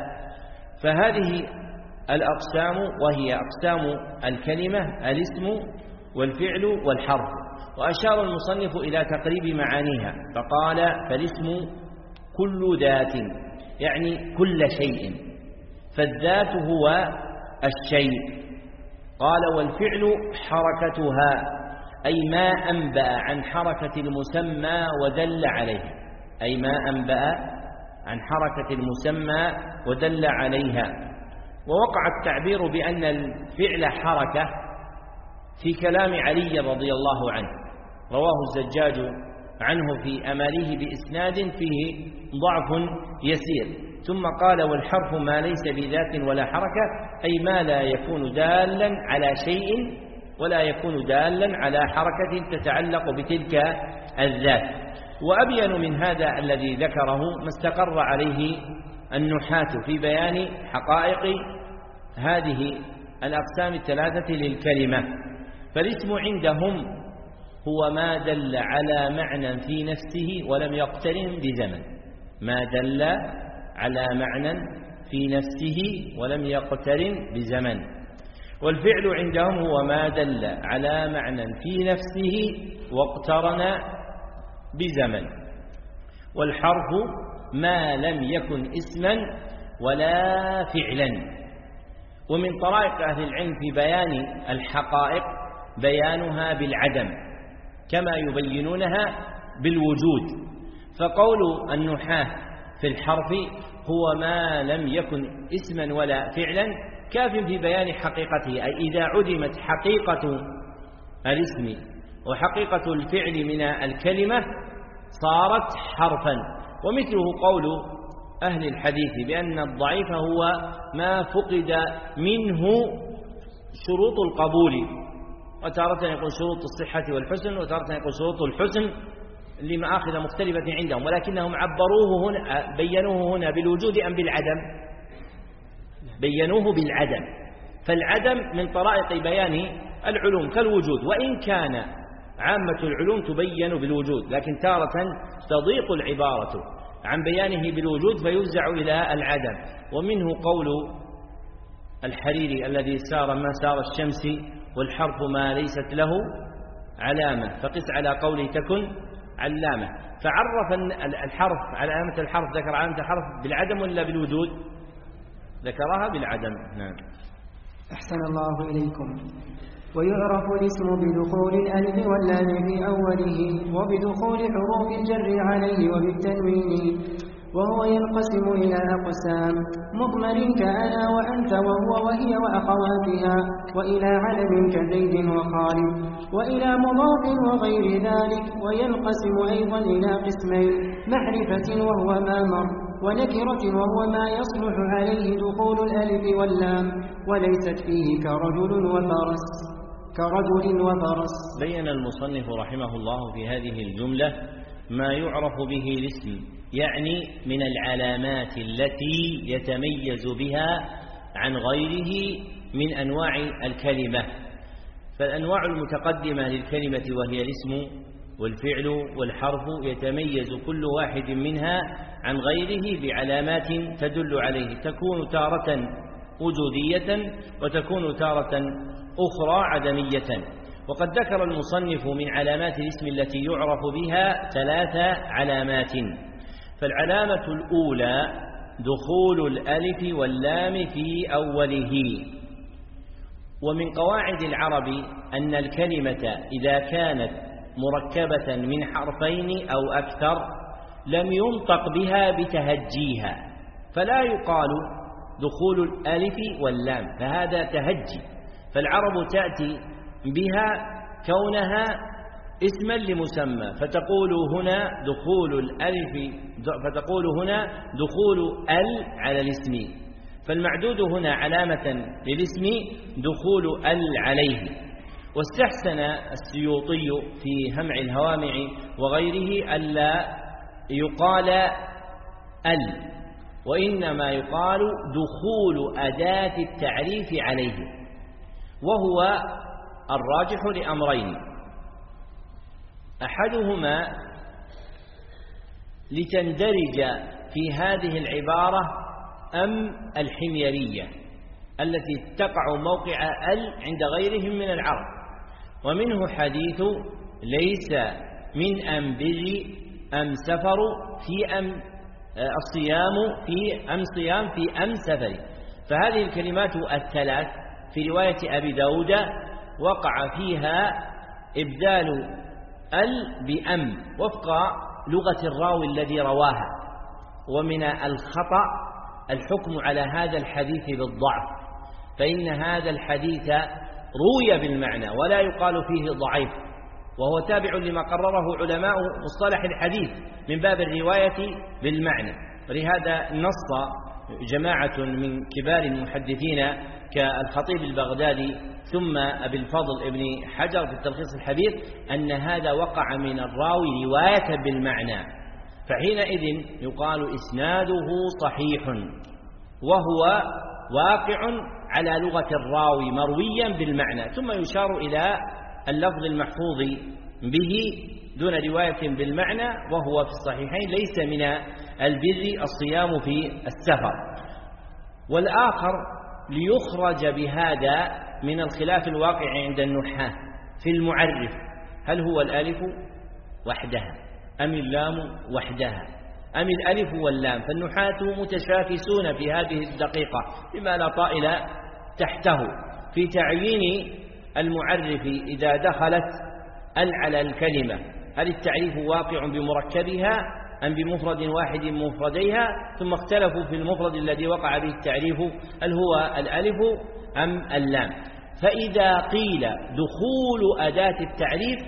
فهذه الأقسام وهي أقسام الكلمة الاسم والفعل والحرف. وأشار المصنف إلى تقريب معانيها فقال: فالاسم كل ذات، يعني كل شيء، فالذات هو الشيء. قال: والفعل حركتها، أي ما أنبأ عن حركة المسمى ودل عليها، أي ما أنبأ عن حركة المسمى ودل عليها. ووقع التعبير بأن الفعل حركة في كلام علي رضي الله عنه، رواه الزجاج عنه في أماله بإسناد فيه ضعف يسير. ثم قال: والحرف ما ليس بذات ولا حركة، أي ما لا يكون دالا على شيء ولا يكون دالا على حركة تتعلق بتلك الذات. وأبين من هذا الذي ذكره ما استقر عليه النحاة في بيان حقائق هذه الأقسام 3 للكلمة. فالاسم عندهم هو ما دل على معنى في نفسه ولم يقترن بزمن، ما دل على معنى في نفسه ولم يقترن بزمن. والفعل عندهم هو ما دل على معنى في نفسه واقترن بزمن. والحرف ما لم يكن اسما ولا فعلا. ومن طرائق أهل العلم في بيان الحقائق بيانها بالعدم كما يبينونها بالوجود. فقول النحاة في الحرف هو ما لم يكن اسما ولا فعلا كاف في بيان حقيقته، أي إذا عدمت حقيقة الاسم وحقيقة الفعل من الكلمة صارت حرفا. ومثله قول أهل الحديث بأن الضعيف هو ما فقد منه شروط القبول، وتارة يقول شروط الصحة والحسن، وتارة يقول شروط الحسن لمآخذ مختلفة عندهم، ولكنهم عبروه هنا بينوه هنا بالوجود أم بالعدم؟ بينوه بالعدم. فالعدم من طرائق بيان العلوم كالوجود، وإن كان عامة العلوم تبين بالوجود، لكن تارة تضيق العبارة عن بيانه بالوجود فيوزع إلى العدم. ومنه قول الحريري الذي سار ما سار الشمس والحرف ما ليست له علامة، فقس على قوله تكن علامة. فعرف الحرف علامة الحرف، ذكر علامة الحرف بالعدم ولا بالوجود؟ ذكرها بالعدم. نعم. أحسن الله إليكم. ويعرف الاسم بدخول الألف واللام في أوله، وبدخول حروف الجر عليه وبالتنوين، وهو ينقسم إلى أقسام: مضمر كأنا وأنت وهو وهي وأخواتها، وإلى علم كزيد وخالد، وإلى مضاف وغير ذلك. وينقسم أيضا إلى قسمين: معرفة وهو ما مر، ونكرة وهو ما يصلح عليه دخول الألف واللام وليست فيه كرجل وفرس. بين المصنف رحمه الله في هذه الجملة ما يعرف به الاسم، يعني من العلامات التي يتميز بها عن غيره من أنواع الكلمة. فالأنواع المتقدمة للكلمة وهي الاسم والفعل والحرف يتميز كل واحد منها عن غيره بعلامات تدل عليه، تكون تارة وجودية وتكون تارة أخرى عدمية. وقد ذكر المصنف من علامات الاسم التي يعرف بها 3 علامات. فالعلامة الأولى دخول الألف واللام في أوله. ومن قواعد العرب أن الكلمة إذا كانت مركبة من حرفين أو أكثر لم ينطق بها بتهجيها، فلا يقال دخول الألف واللام، فهذا تهجي. فالعرب تأتي بها كونها اسما لمسمى، فتقول هنا دخول ال على الاسم، فالمعدود هنا علامة للاسم دخول ال عليه. واستحسن السيوطي في همع الهوامع وغيره ألا يقال ال، وإنما يقال دخول أداة التعريف عليه، وهو الراجح لأمرين: أحدهما لتندرج في هذه العبارة الحميرية التي تقع موقع ال عند غيرهم من العرب، ومنه حديث ليس من أنبري أم سفر في أم الصيام في أم صيام في أم سفر. فهذه الكلمات الثلاث في رواية أبي داود وقع فيها إبدال ال بأم وفق لغة الراوي الذي رواها، ومن الخطأ الحكم على هذا الحديث بالضعف، فإن هذا الحديث روي بالمعنى ولا يقال فيه ضعيف، وهو تابع لما قرره علماء مصطلح الحديث من باب الرواية بالمعنى. ولهذا نص جماعة من كبار المحدثين كالخطيب البغدادي ثم أبي الفضل ابن حجر في التلخيص الحبير أن هذا وقع من الراوي رواية بالمعنى، فحينئذ يقال إسناده صحيح وهو واقع على لغة الراوي مرويا بالمعنى، ثم يشار إلى اللفظ المحفوظ به دون رواية بالمعنى، وهو في الصحيحين ليس من البر الصيام في السفر. والآخر ليخرج بهذا من الخلاف الواقع عند النحاة في المعرف، هل هو الألف وحدها أم اللام وحدها أم الألف واللام؟ فالنحاة متشاكسون في هذه الدقيقة بما لا طائل تحته في تعيين المعرف إذا دخلت ال على الكلمة، هل التعريف واقع بمركبها أم بمفرد واحد من مفرديها؟ ثم اختلفوا في المفرد الذي وقع به التعريف هل هو الألف أم اللام. فإذا قيل دخول أداة التعريف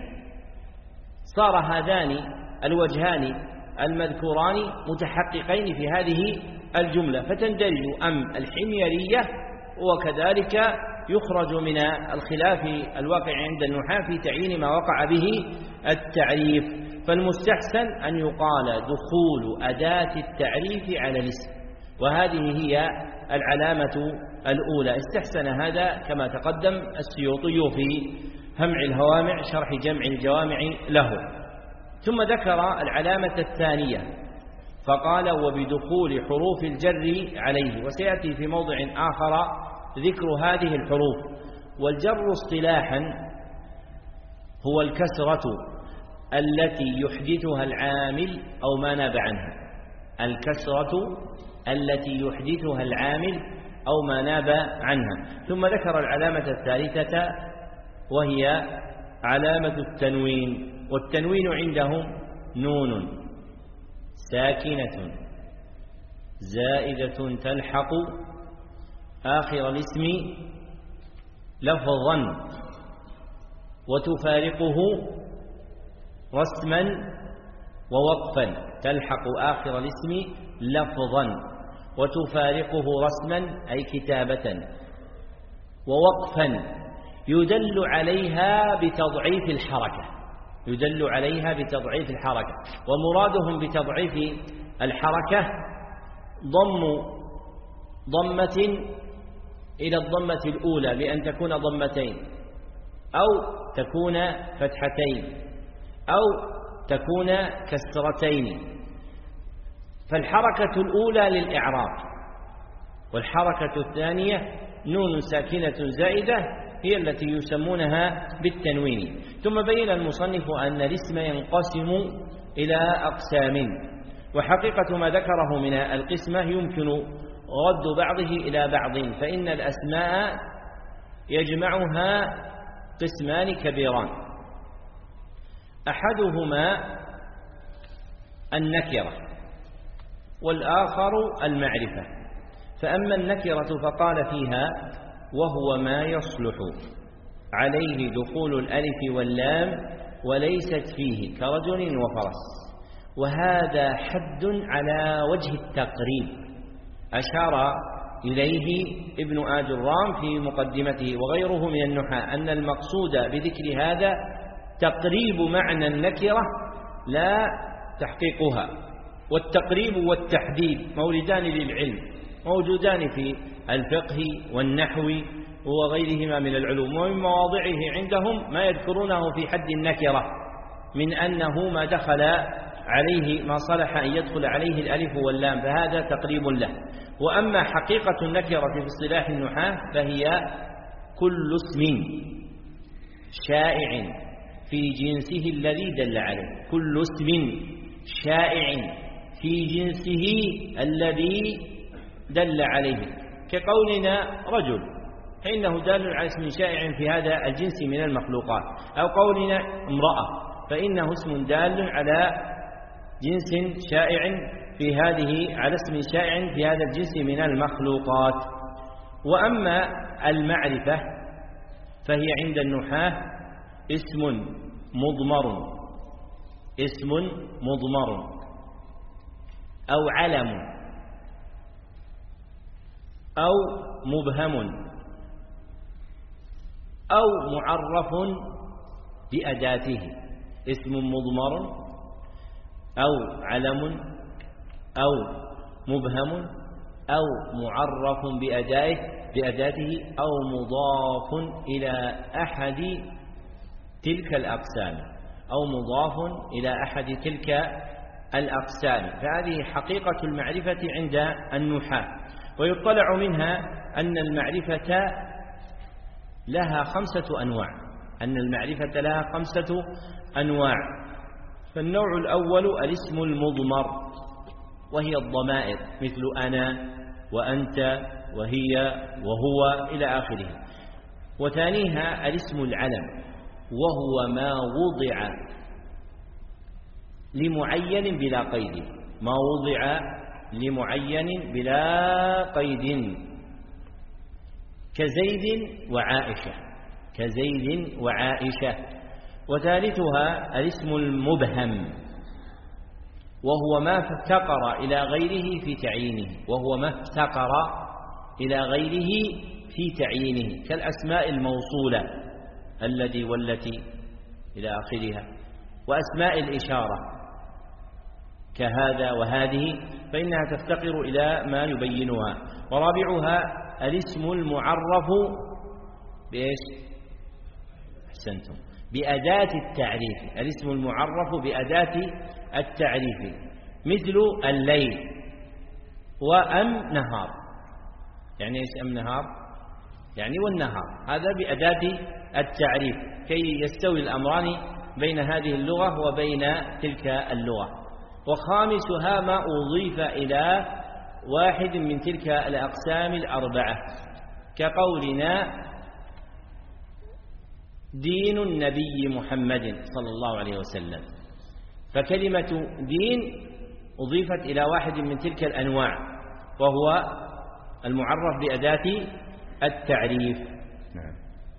صار هذان الوجهان المذكوران متحققين في هذه الجملة، فتندرج الحميرية، وكذلك يخرج من الخلاف الواقع عند النحاة في تعيين ما وقع به التعريف. فالمستحسن أن يقال دخول أداة التعريف على الاسم، وهذه هي العلامة الأولى. استحسن هذا كما تقدم السيوطي في همع الهوامع شرح جمع الجوامع له. ثم ذكر العلامة الثانية فقال وبدخول حروف الجر عليه، وسيأتي في موضع آخر ذكر هذه الحروف. والجر اصطلاحا هو الكسرة التي يحدثها العامل أو ما ناب عنها، الكسرة التي يحدثها العامل أو ما ناب عنها. ثم ذكر العلامة الثالثة وهي علامة التنوين، والتنوين عندهم نون ساكنة زائدة تلحق آخر الاسم لفظا وتفارقه رسما ووقفا. تلحق آخر الاسم لفظا وتفارقه رسما أي كتابة ووقفا يدل عليها بتضعيف الحركة. يدل عليها بتضعيف الحركة. ومرادهم بتضعيف الحركة ضم ضمة إلى الضمة الأولى بأن تكون ضمتين أو تكون فتحتين أو تكون كسرتين. فالحركة الأولى للإعراب، والحركة الثانية نون ساكنة زائدة هي التي يسمونها بالتنوين. ثم بين المصنف أن الاسم ينقسم إلى أقسام، وحقيقة ما ذكره من القسمة يمكن رد بعضه إلى بعض، فإن الأسماء يجمعها قسمان كبيران، أحدهما النكرة والآخر المعرفة. فأما النكرة فقال فيها: وهو ما يصلح عليه دخول الألف واللام وليست فيه كرجل وفرس. وهذا حد على وجه التقريب أشار إليه ابن آجرام في مقدمته وغيره من النحاة، أن المقصود بذكر هذا تقريب معنى النكرة لا تحقيقها. والتقريب والتحديد موردان للعلم، موجودان في الفقه والنحو وغيرهما من العلوم، ومن مواضعه عندهم ما يذكرونه في حد النكرة من أنه ما دخل عليه ما صلح أن يدخل عليه الألف واللام، فهذا تقريب له. وأما حقيقة النكرة في اصطلاح النحاة فهي كل اسم شائع في جنسه الذي دل عليه. كل اسم شائع في جنسه الذي دل عليه، كقولنا رجل فإنه دال على اسم شائع في هذا الجنس من المخلوقات، أو قولنا امرأة فإنه اسم دال على جنس شائع في هذه على اسم شائع في هذا الجنس من المخلوقات. وأما المعرفة فهي عند النحاة اسم مضمر أو علم أو مبهم أو معرف بأداته. اسم مضمر أو علم أو مبهم أو معرف بأداته أو مضاف إلى أحد تلك الأقسام فهذه حقيقة المعرفة عند النحاة. ويطلع منها أن المعرفة لها 5 أنواع. فالنوع الأول الاسم المضمر، وهي الضمائر مثل أنا وأنت وهي وهو إلى آخره. وثانيها الاسم العلم، وهو ما وضع لمعين بلا قيد كزيد وعائشة. وثالثها الاسم المبهم، وهو ما افتقر إلى غيره في تعيينه كالأسماء الموصولة الذي والتي إلى آخرها، وأسماء الإشارة كهذا وهذه فإنها تفتقر إلى ما يبينها. ورابعها الاسم المعرف بأداة التعريف. الاسم المعرف بأداة التعريف مثل الليل وأم نهار. يعني إيش أم نهار؟ يعني والنهار، هذا بأداة التعريف كي يستوي الأمران بين هذه اللغة وبين تلك اللغة. وخامسها ما أضيف إلى واحد من تلك الأقسام الأربعة، كقولنا دين النبي محمد صلى الله عليه وسلم، فكلمة دين أضيفت إلى واحد من تلك الأنواع وهو المعرف بأداة التعريف. نعم.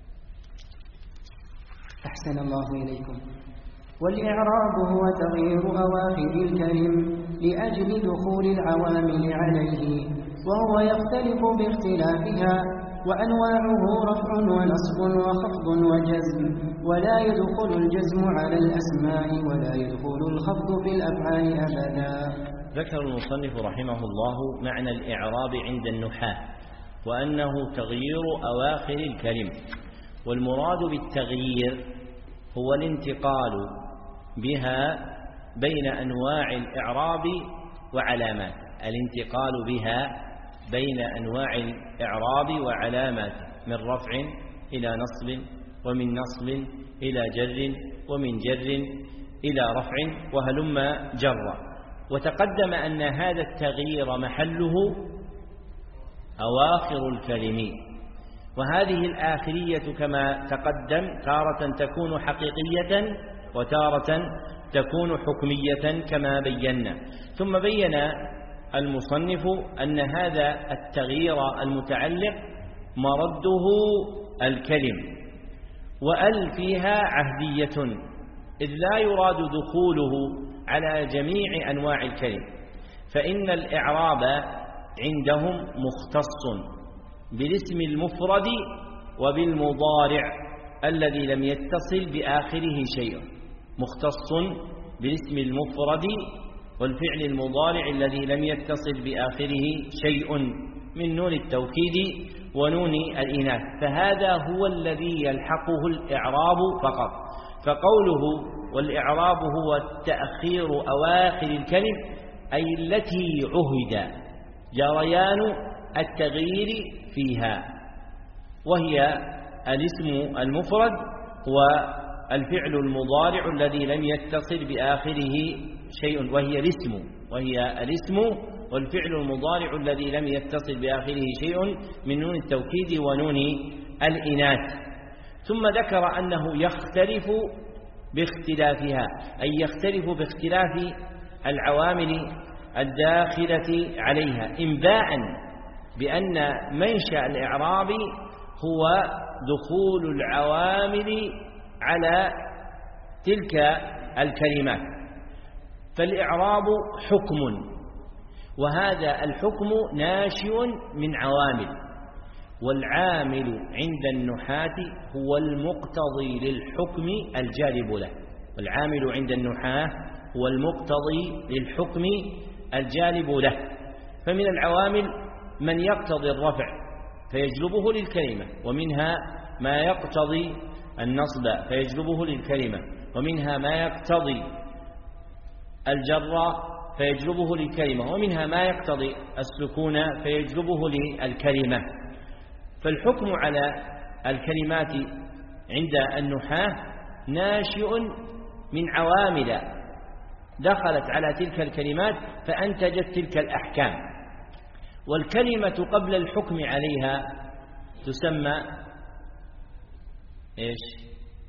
أحسن الله إليكم. والإعراب هو تغيير أواخر الكلم لأجل دخول العوامل عليه، وهو يختلف باختلافها، وأنواعه رفع ونصب وخفض وجزم، ولا يدخل الجزم على الأسماء ولا يدخل الخفض في الأفعال أبدا. ذكر المصنف رحمه الله معنى الإعراب عند النحاة، وأنه تغيير أواخر الكلم، والمراد بالتغيير هو الانتقال بها بين أنواع الإعراب وعلامات، الانتقال بها بين أنواع الإعراب وعلامات، من رفع إلى نصب، ومن نصب إلى جر، ومن جر إلى رفع، وهلم جر. وتقدم أن هذا التغيير محله أواخر الكلم، وهذه الآخرية كما تقدم تارة تكون حقيقية وتارة تكون حكمية كما بينا. ثم بين المصنف أن هذا التغيير المتعلق مرده الكلم، وأل فيها عهدية، إذ لا يراد دخوله على جميع أنواع الكلم، فإن الإعراب عندهم مختص بالاسم المفرد وبالمضارع الذي لم يتصل بآخره شيء، مختص بالاسم المفرد والفعل المضارع الذي لم يتصل بآخره شيء من نون التوكيد ونون الإناث، فهذا هو الذي يلحقه الإعراب فقط. فقوله والإعراب هو تأخير أواخر الكلم أي التي عهد جريان التغيير فيها، وهي الاسم المفرد والفعل المضارع الذي لم يتصل بآخره شيء، وهي الاسم والفعل المضارع الذي لم يتصل بآخره شيء من نون التوكيد ونون الإناث. ثم ذكر أنه يختلف باختلافها، أي يختلف باختلاف العوامل الداخلة عليها، إنباء بأن منشأ الإعراب هو دخول العوامل على تلك الكلمات. فالإعراب حكم، وهذا الحكم ناشئ من عوامل، والعامل عند النحاة هو المقتضي للحكم الجالب له، والعامل عند النحاة هو المقتضي للحكم الجالب له. فمن العوامل من يقتضي الرفع فيجلبه للكلمة، ومنها ما يقتضي النصب فيجلبه للكلمة، ومنها ما يقتضي الجر فيجلبه للكلمة، ومنها ما يقتضي السكون فيجلبه للكلمة. فالحكم على الكلمات عند النحاة ناشئ من عوامل دخلت على تلك الكلمات فأنتجت تلك الأحكام، والكلمة قبل الحكم عليها تسمى إيش؟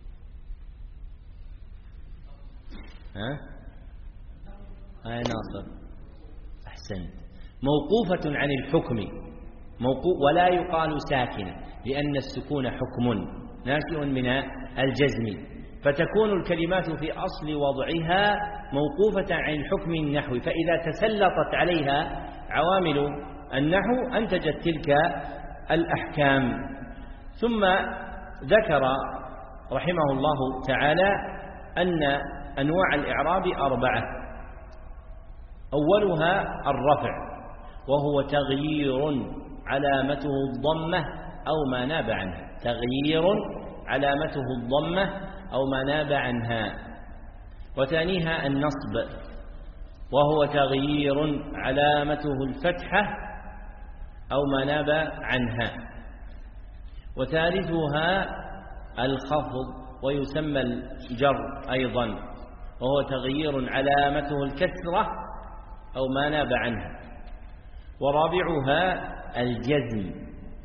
ناصر أحسنت، موقوفة عن الحكم، ولا يقال ساكنة، لأن السكون حكم ناشئ من الجزم، فتكون الكلمات في أصل وضعها موقوفة عن الحكم النحوي، فإذا تسلطت عليها عوامل النحو أنتجت تلك الأحكام. ثم ذكر رحمه الله تعالى أن أنواع الإعراب 4، أولها الرفع، وهو تغيير علامته الضمة أو ما ناب عنها، تغيير علامته الضمة أو ما ناب عنها. وثانيها النصب، وهو تغيير علامته الفتحة أو ما ناب عنها. وثالثها الخفض، ويسمى الجر أيضا، وهو تغيير علامته الكسرة أو ما ناب عنها. ورابعها الجزم،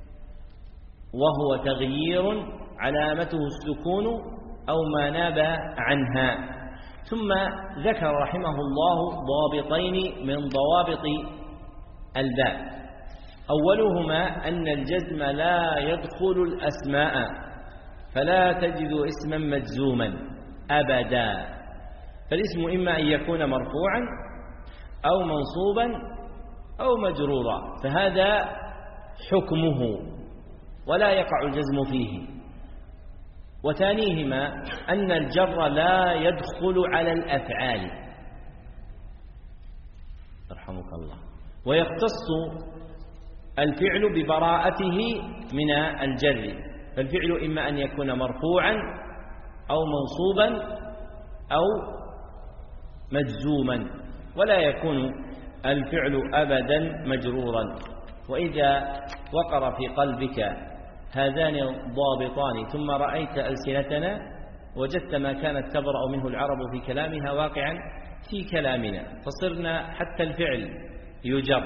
وهو تغيير علامته السكون أو ما ناب عنها. ثم ذكر رحمه الله ضابطين من ضوابط الباب. أولهما أن الجزم لا يدخل الأسماء، فلا تجد اسما مجزوما أبدا، فالاسم إما أن يكون مرفوعا أو منصوبا أو مجرورا، فهذا حكمه ولا يقع الجزم فيه. وثانيهما أن الجر لا يدخل على الأفعال رحمك الله، ويختص الفعل ببراءته من الجر، فالفعل إما أن يكون مرفوعا أو منصوبا أو مجزوما، ولا يكون الفعل أبدا مجرورا. وإذا وقر في قلبك هذان الضابطان ثم رأيت ألسنتنا وجدت ما كانت تبرأ منه العرب في كلامها واقعا في كلامنا، فصرنا حتى الفعل يجر.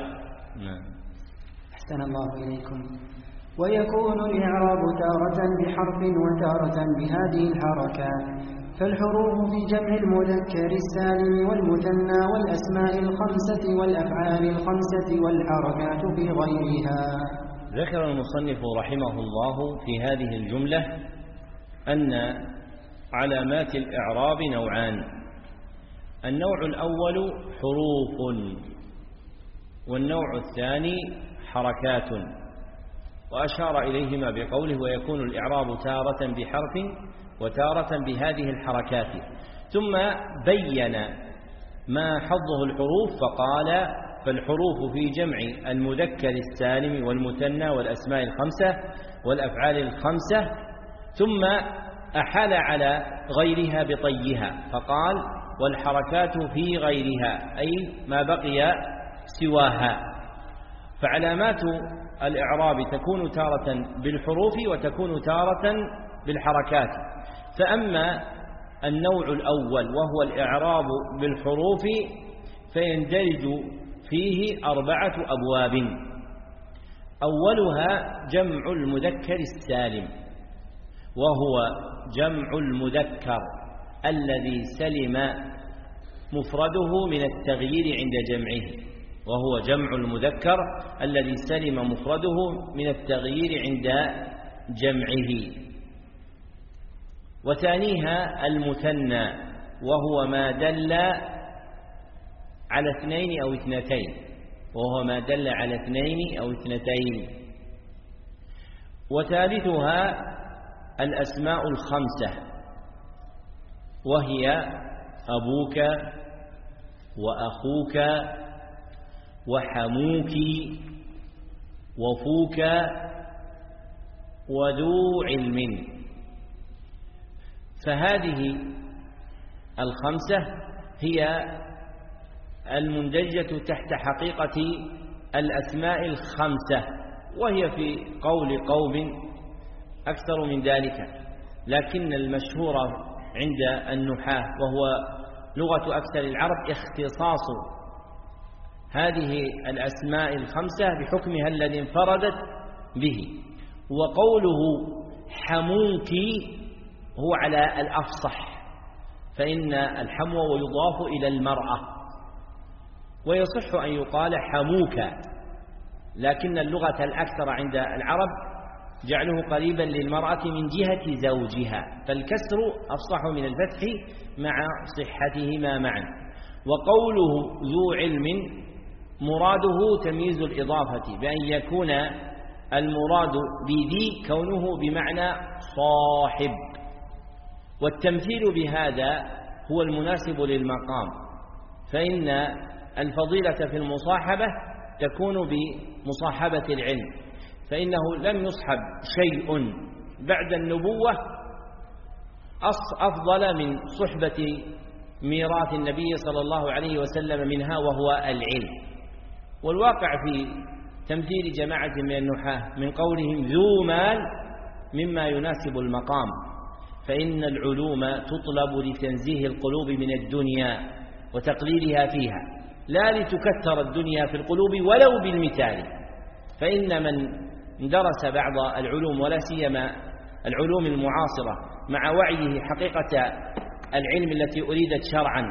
أحسن الله إليكم. ويكون الإعراب تارة بحرف وتارة بهذه الحركات، فالحروف في جمع المذكر السالم والمثنى والأسماء الخمسة والأفعال الخمسة والحركات في غيرها. ذكر المصنف رحمه الله في هذه الجملة أن علامات الإعراب نوعان: النوع الأول حروف، والنوع الثاني حركات، وأشار إليهما بقوله ويكون الإعراب تارة بحرف وتارة بهذه الحركات، ثم بين ما حظه الحروف فقال فالحروف في جمع المذكر السالم والمثنى والأسماء الخمسة والأفعال الخمسة، ثم أحال على غيرها بطيها فقال والحركات في غيرها، أي ما بقي سواها. فعلامات الإعراب تكون تارة بالحروف وتكون تارة بالحركات. فأما النوع الأول وهو الإعراب بالحروف فيندرج فيه 4 أبواب. أولها جمع المذكر السالم، وهو جمع المذكر الذي سلم مفرده من التغيير عند جمعه، وهو جمع المذكر الذي سلم مفرده من التغيير عند جمعه. وثانيها المثنى، وهو ما دل على 2 أو 2، وهو ما دل على 2 أو 2. وثالثها الأسماء الخمسة، وهي أبوك وأخوك وحموك وفوك وذو علم. فهذه الخمسة هي المندرجة تحت حقيقة الأسماء الخمسة، وهي في قول قوم أكثر من ذلك، لكن المشهور عند النحاة وهو لغة أكثر العرب اختصاص هذه الأسماء الخمسة بحكمها الذي انفردت به. وقوله حموك هو على الأفصح، فإن الحمو يضاف إلى المرأة، ويصح أن يقال حموك، لكن اللغة الأكثر عند العرب جعله قريبا للمرأة من جهة زوجها، فالكسر أفصح من الفتح مع صحتهما معا. وقوله ذو علم مراده تمييز الإضافة، بأن يكون المراد بذي كونه بمعنى صاحب، والتمثيل بهذا هو المناسب للمقام، فإن الفضيلة في المصاحبة تكون بمصاحبة العلم، فإنه لم يصحب شيء بعد النبوة أفضل من صحبة ميراث النبي صلى الله عليه وسلم منها، وهو العلم. والواقع في تمثيل جماعة من النحاة من قولهم ذو مال مما يناسب المقام، فإن العلوم تطلب لتنزيه القلوب من الدنيا وتقليلها فيها، لا لتكثر الدنيا في القلوب ولو بالمثال. فإن من درس بعض العلوم ولا سيما العلوم المعاصرة مع وعيه حقيقة العلم التي أريدت شرعا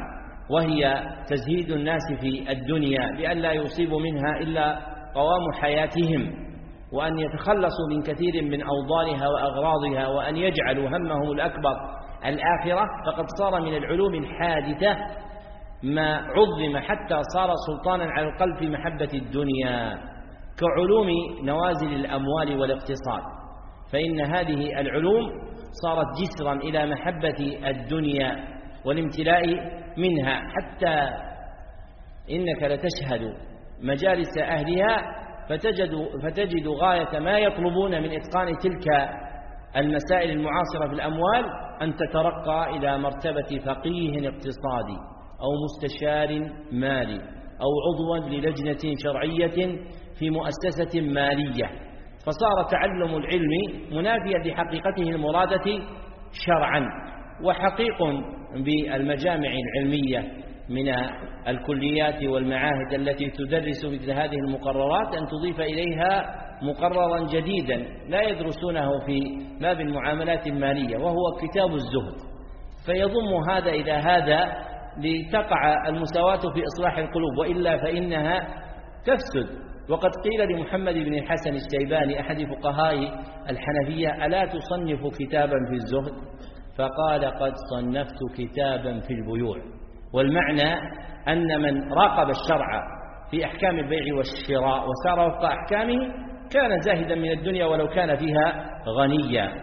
وهي تزهيد الناس في الدنيا بأن لا يصيب منها إلا قوام حياتهم، وأن يتخلصوا من كثير من أوضارها وأغراضها، وأن يجعلوا همهم الأكبر الآخرة، فقد صار من العلوم الحادثة ما عظم حتى صار سلطانا على القلب في محبة الدنيا، كعلوم نوازل الأموال والاقتصاد، فإن هذه العلوم صارت جسرا إلى محبة الدنيا والامتلاء منها، حتى إنك لتشهد مجالس أهلها فتجد غاية ما يطلبون من إتقان تلك المسائل المعاصرة في الأموال أن تترقى إلى مرتبة فقيه اقتصادي أو مستشار مالي أو عضوا للجنة شرعية في مؤسسة مالية، فصار تعلم العلم منافيا لحقيقته المرادة شرعا. وحقيق بالمجامع العلمية من الكليات والمعاهد التي تدرس مثل هذه المقررات أن تضيف إليها مقررا جديدا لا يدرسونه في باب المعاملات المالية، وهو كتاب الزهد، فيضم هذا إلى هذا لتقع المساواة في إصلاح القلوب، وإلا فإنها تفسد. وقد قيل لمحمد بن الحسن الشيباني أحد فقهاء الحنفية: ألا تصنف كتابا في الزهد؟ فقال: قد صنفت كتابا في البيوع. والمعنى أن من راقب الشرع في أحكام البيع والشراء وسار وفق أحكامه كان زاهدا من الدنيا ولو كان فيها غنيا.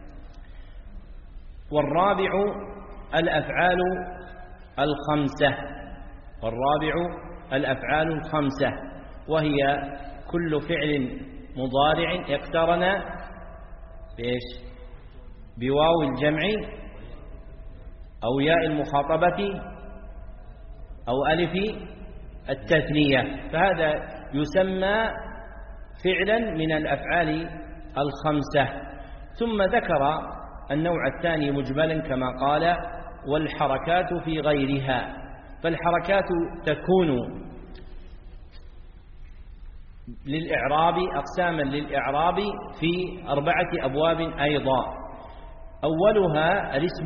والرابع الأفعال الخمسة، وهي كل فعل مضارع اقترن بواو الجمع أو ياء المخاطبة أو ألف التثنية، فهذا يسمى فعلا من الأفعال الخمسة. ثم ذكر النوع الثاني مجملا كما قال: والحركات في غيرها، فالحركات تكون للإعراب أقساما للإعراب في 4 أبواب أيضا. أولها الاسم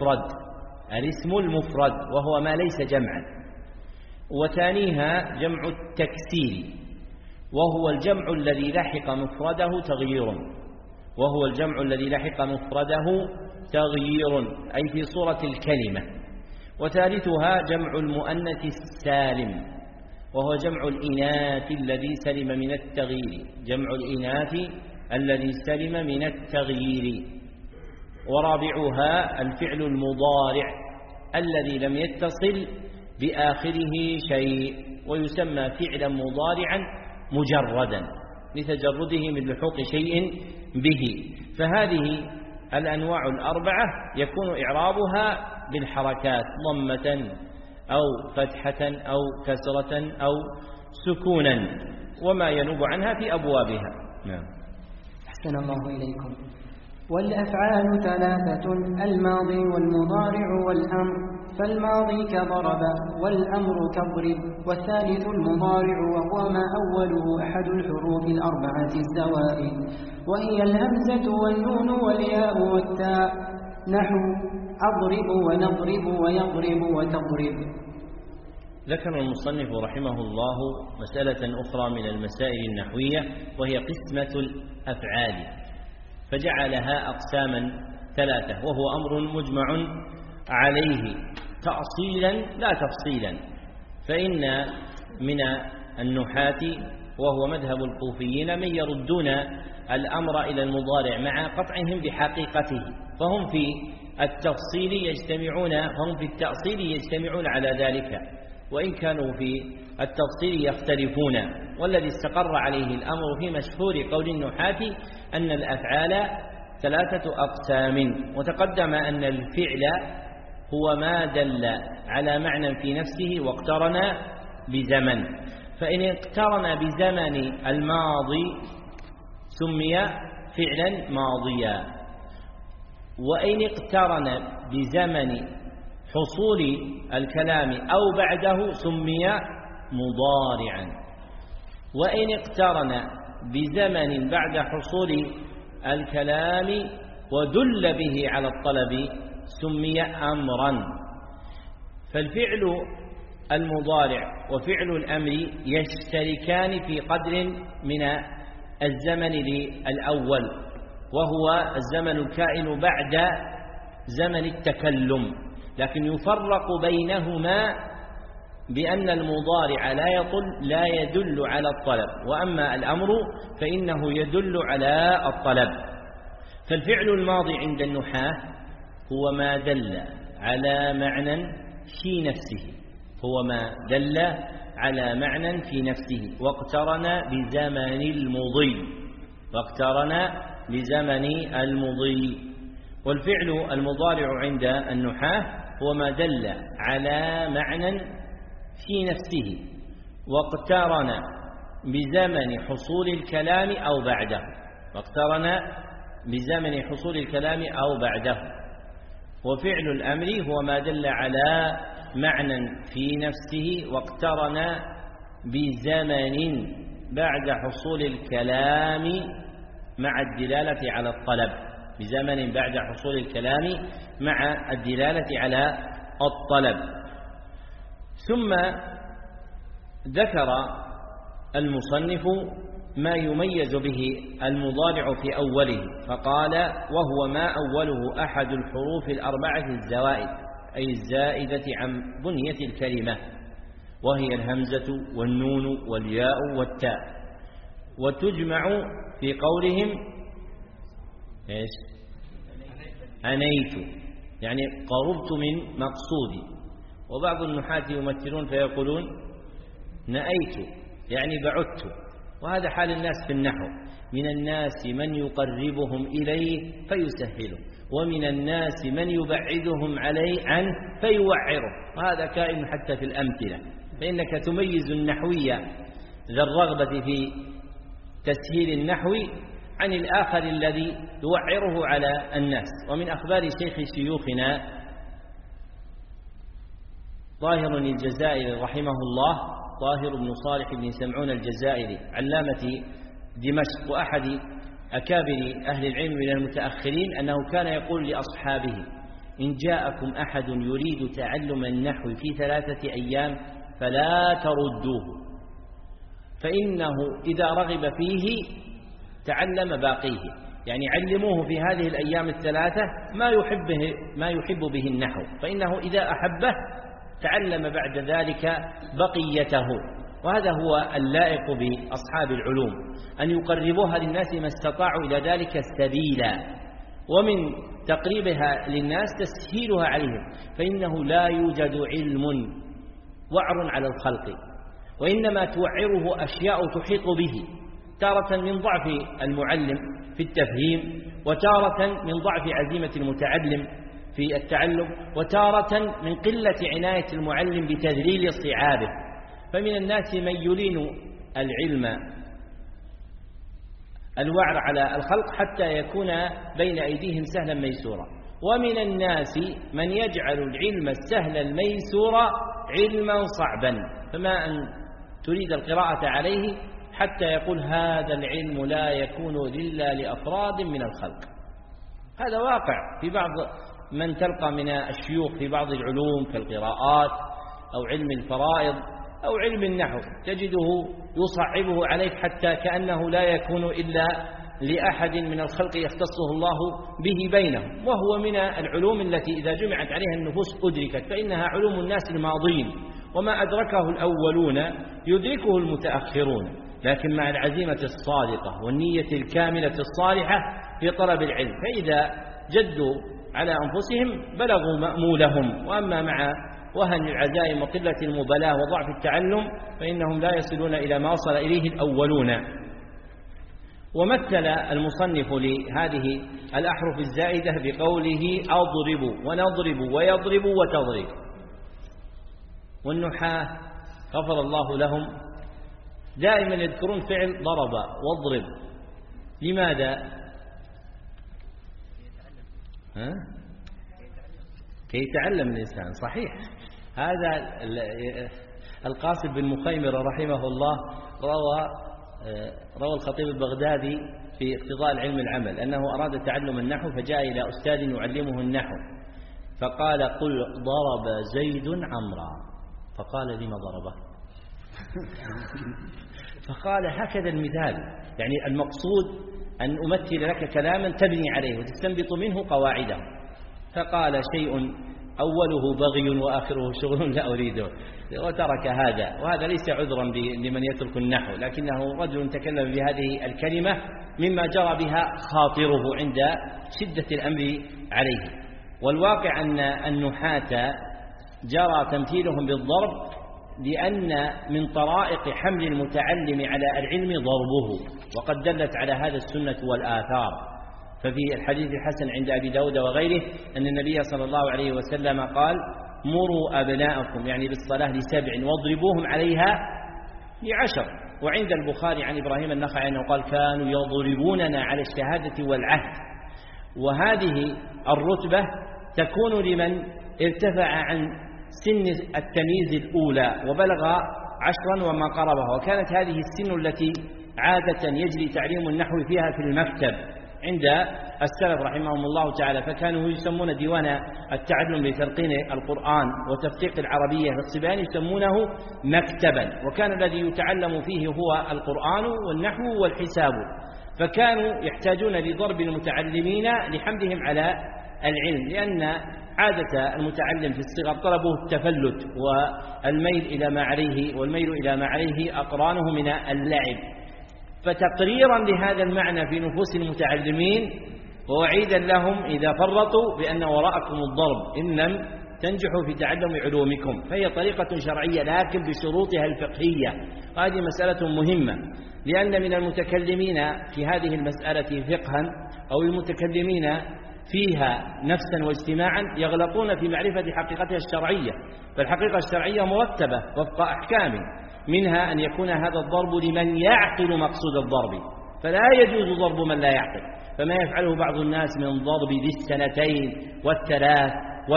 المفرد وهو ما ليس جمعا، وثانيها جمع التكسير وهو الجمع الذي لحق مفرده تغيير أي في صورة الكلمة. وثالثها جمع المؤنث السالم وهو جمع الإناث الذي سلم من التغيير. ورابعها الفعل المضارع الذي لم يتصل بآخره شيء، ويسمى فعلا مضارعا مجردا لتجرده من لحوق شيء به. فهذه الأنواع 4 يكون إعرابها بالحركات: ضمة أو فتحة أو كسرة أو سكونا، وما ينوب عنها في أبوابها. نعم. أحسن الله إليكم. والأفعال 3: الماضي والمضارع والأمر، فالماضي كضرب والأمر كاضرب، والثالث المضارع وهو ما أوله أحد الحروف 4 الزوائد، وهي الهمزة والنون والياء والتاء، نحو أضرب ونضرب ويضرب وتضرب. ذكر المصنف رحمه الله مسألة أخرى من المسائل النحوية، وهي قسمة الأفعال، فجعلها أقساما 3، وهو أمر مجمع عليه تأصيلا لا تفصيلا. فإن من النحاة وهو مذهب الكوفيين من يردون الأمر إلى المضارع مع قطعهم بحقيقته، فهم في التأصيل يجتمعون على ذلك، وإن كانوا في التفصيل يختلفون. والذي استقر عليه الأمر في مشهور قول النحاة أن الأفعال 3 أقسام. وتقدم أن الفعل هو ما دل على معنى في نفسه واقترن بزمن، فإن اقترن بزمن الماضي سمي فعلا ماضيا، وإن اقترن بزمن حصول الكلام أو بعده سمي مضارعا، وإن اقترن بزمن بعد حصول الكلام ودل به على الطلب سمي أمرا. فالفعل المضارع وفعل الأمر يشتركان في قدر من الزمن للأول، وهو الزمن الكائن بعد زمن التكلم، لكن يفرق بينهما بأن المضارع لا يدل على الطلب، وأما الأمر فإنه يدل على الطلب. فالفعل الماضي عند النحاة هو ما دل على معنى في نفسه، هو ما دل على معنى في نفسه واقترن بزمن المضي. والفعل المضارع عند النحاة هو ما دل على معنى في نفسه واقترن بزمن حصول الكلام أو بعده. وفعل الأمر هو ما دل على معنى في نفسه واقترن بزمن بعد حصول الكلام مع الدلالة على الطلب. ثم ذكر المصنف ما يميز به المضارع في أوله، فقال: وهو ما أوله أحد الحروف الأربعة الزوائد، أي الزائدة عن بنية الكلمة، وهي الهمزة والنون والياء والتاء، وتجمع في قولهم أنيت، يعني قربت من مقصودي. وبعض النحاة يمثلون فيقولون نأيت، يعني بعدت. وهذا حال الناس في النحو، من الناس من يقربهم إليه فيسهله، ومن الناس من يبعدهم عنه فيوعره، وهذا كائن حتى في الأمثلة. فإنك تميز النحوي ذا الرغبة في تسهيل النحو عن الآخر الذي يوعره على الناس. ومن أخبار شيخ شيوخنا طاهر الجزائري رحمه الله، طاهر بن صالح بن سمعون الجزائري علامة دمشق وأحد أكابر أهل العلم من المتأخرين، أنه كان يقول لأصحابه: إن جاءكم أحد يريد تعلم النحو في 3 أيام فلا تردوه، فإنه إذا رغب فيه تعلم باقيه. يعني علموه في هذه الأيام 3 ما يحب به النحو، فإنه إذا أحبه تعلم بعد ذلك بقيته. وهذا هو اللائق بأصحاب العلوم، أن يقربوها للناس ما استطاعوا إلى ذلك سبيلا، ومن تقريبها للناس تسهيلها عليهم، فإنه لا يوجد علم وعر على الخلق، وإنما توعره أشياء تحيط به، تارة من ضعف المعلم في التفهيم، وتارة من ضعف عزيمة المتعلم في التعلم، وتارة من قلة عناية المعلم بتذليل صعابه. فمن الناس من يلين العلم الوعر على الخلق حتى يكون بين أيديهم سهلا ميسورا، ومن الناس من يجعل العلم السهل الميسور علما صعبا، فما أن تريد القراءة عليه حتى يقول هذا العلم لا يكون إلا لأفراد من الخلق. هذا واقع في بعض من تلقى من الشيوخ في بعض العلوم كالقراءات أو علم الفرائض أو علم النحو، تجده يصعبه عليك حتى كأنه لا يكون إلا لأحد من الخلق يختصه الله به بينهم، وهو من العلوم التي إذا جمعت عليها النفوس أدركت، فإنها علوم الناس الماضين، وما أدركه الأولون يدركه المتأخرون، لكن مع العزيمة الصادقة والنية الكاملة الصالحة في طلب العلم، فإذا جدوا على أنفسهم بلغوا مأمولهم. وأما مع وهن العزائم وقلة المبالاة وضعف التعلم فإنهم لا يصلون إلى ما وصل إليه الأولون. ومثل المصنف لهذه الأحرف الزائدة بقوله أضرب ونضرب ويضرب وتضرب. والنحاة غفر الله لهم دائما يذكرون فعل ضرب واضرب. لماذا؟ كي يتعلم الإنسان، صحيح. هذا القاسم بن مخيمر رحمه الله روى الخطيب البغدادي في اقتضاء العلم العمل أنه أراد تعلم النحو فجاء إلى أستاذ يعلمه النحو، فقال قل ضرب زيد عمرا، فقال لما ضربه؟ فقال هكذا المثال، يعني المقصود أن أمثل لك كلاما تبني عليه وتستنبط منه قواعده. فقال شيء أوله بغي وآخره شغل لا أريده، وترك هذا، وهذا ليس عذرا لمن يترك النحو، لكنه رجل تكلم بهذه الكلمة مما جرى بها خاطره عند شدة الأمر عليه. والواقع أن النحاة جرى تمثيلهم بالضرب لأن من طرائق حمل المتعلم على العلم ضربه، وقد دلت على هذا السنة والآثار. ففي الحديث الحسن عند أبي داود وغيره أن النبي صلى الله عليه وسلم قال مروا أبناءكم يعني بالصلاة ل7 واضربوهم عليها ل10. وعند البخاري عن إبراهيم النخعي أنه قال كانوا يضربوننا على الشهادة والعهد. وهذه الرتبة تكون لمن ارتفع عن سن التمييز الأولى وبلغ 10 وما قربها، وكانت هذه السن التي عادة يجري تعليم النحو فيها في المكتب عند السلف رحمهم الله تعالى، فكانوا يسمون ديوان التعلم لتلقين القرآن وتفقيق العربية للصبيان يسمونه مكتبا، وكان الذي يتعلم فيه هو القرآن والنحو والحساب، فكانوا يحتاجون لضرب المتعلمين لحملهم على العلم، لأن عادة المتعلم في الصغر طلبه التفلت والميل إلى ما عليه، والميل إلى ما عليه أقرانه من اللعب. فتقريرا لهذا المعنى في نفوس المتعلمين ووعيدا لهم إذا فرطوا بأن وراءكم الضرب إن لم تنجحوا في تعلم علومكم، فهي طريقة شرعية لكن بشروطها الفقهية. هذه مسألة مهمة، لأن من المتكلمين في هذه المسألة فقها أو المتكلمين فيها نفسا واجتماعا يغلطون في معرفة حقيقتها الشرعية، فالحقيقة الشرعية مرتبة وفق أحكام، منها أن يكون هذا الضرب لمن يعقل مقصود الضرب، فلا يجوز ضرب من لا يعقل. فما يفعله بعض الناس من ضرب ذي 2 و3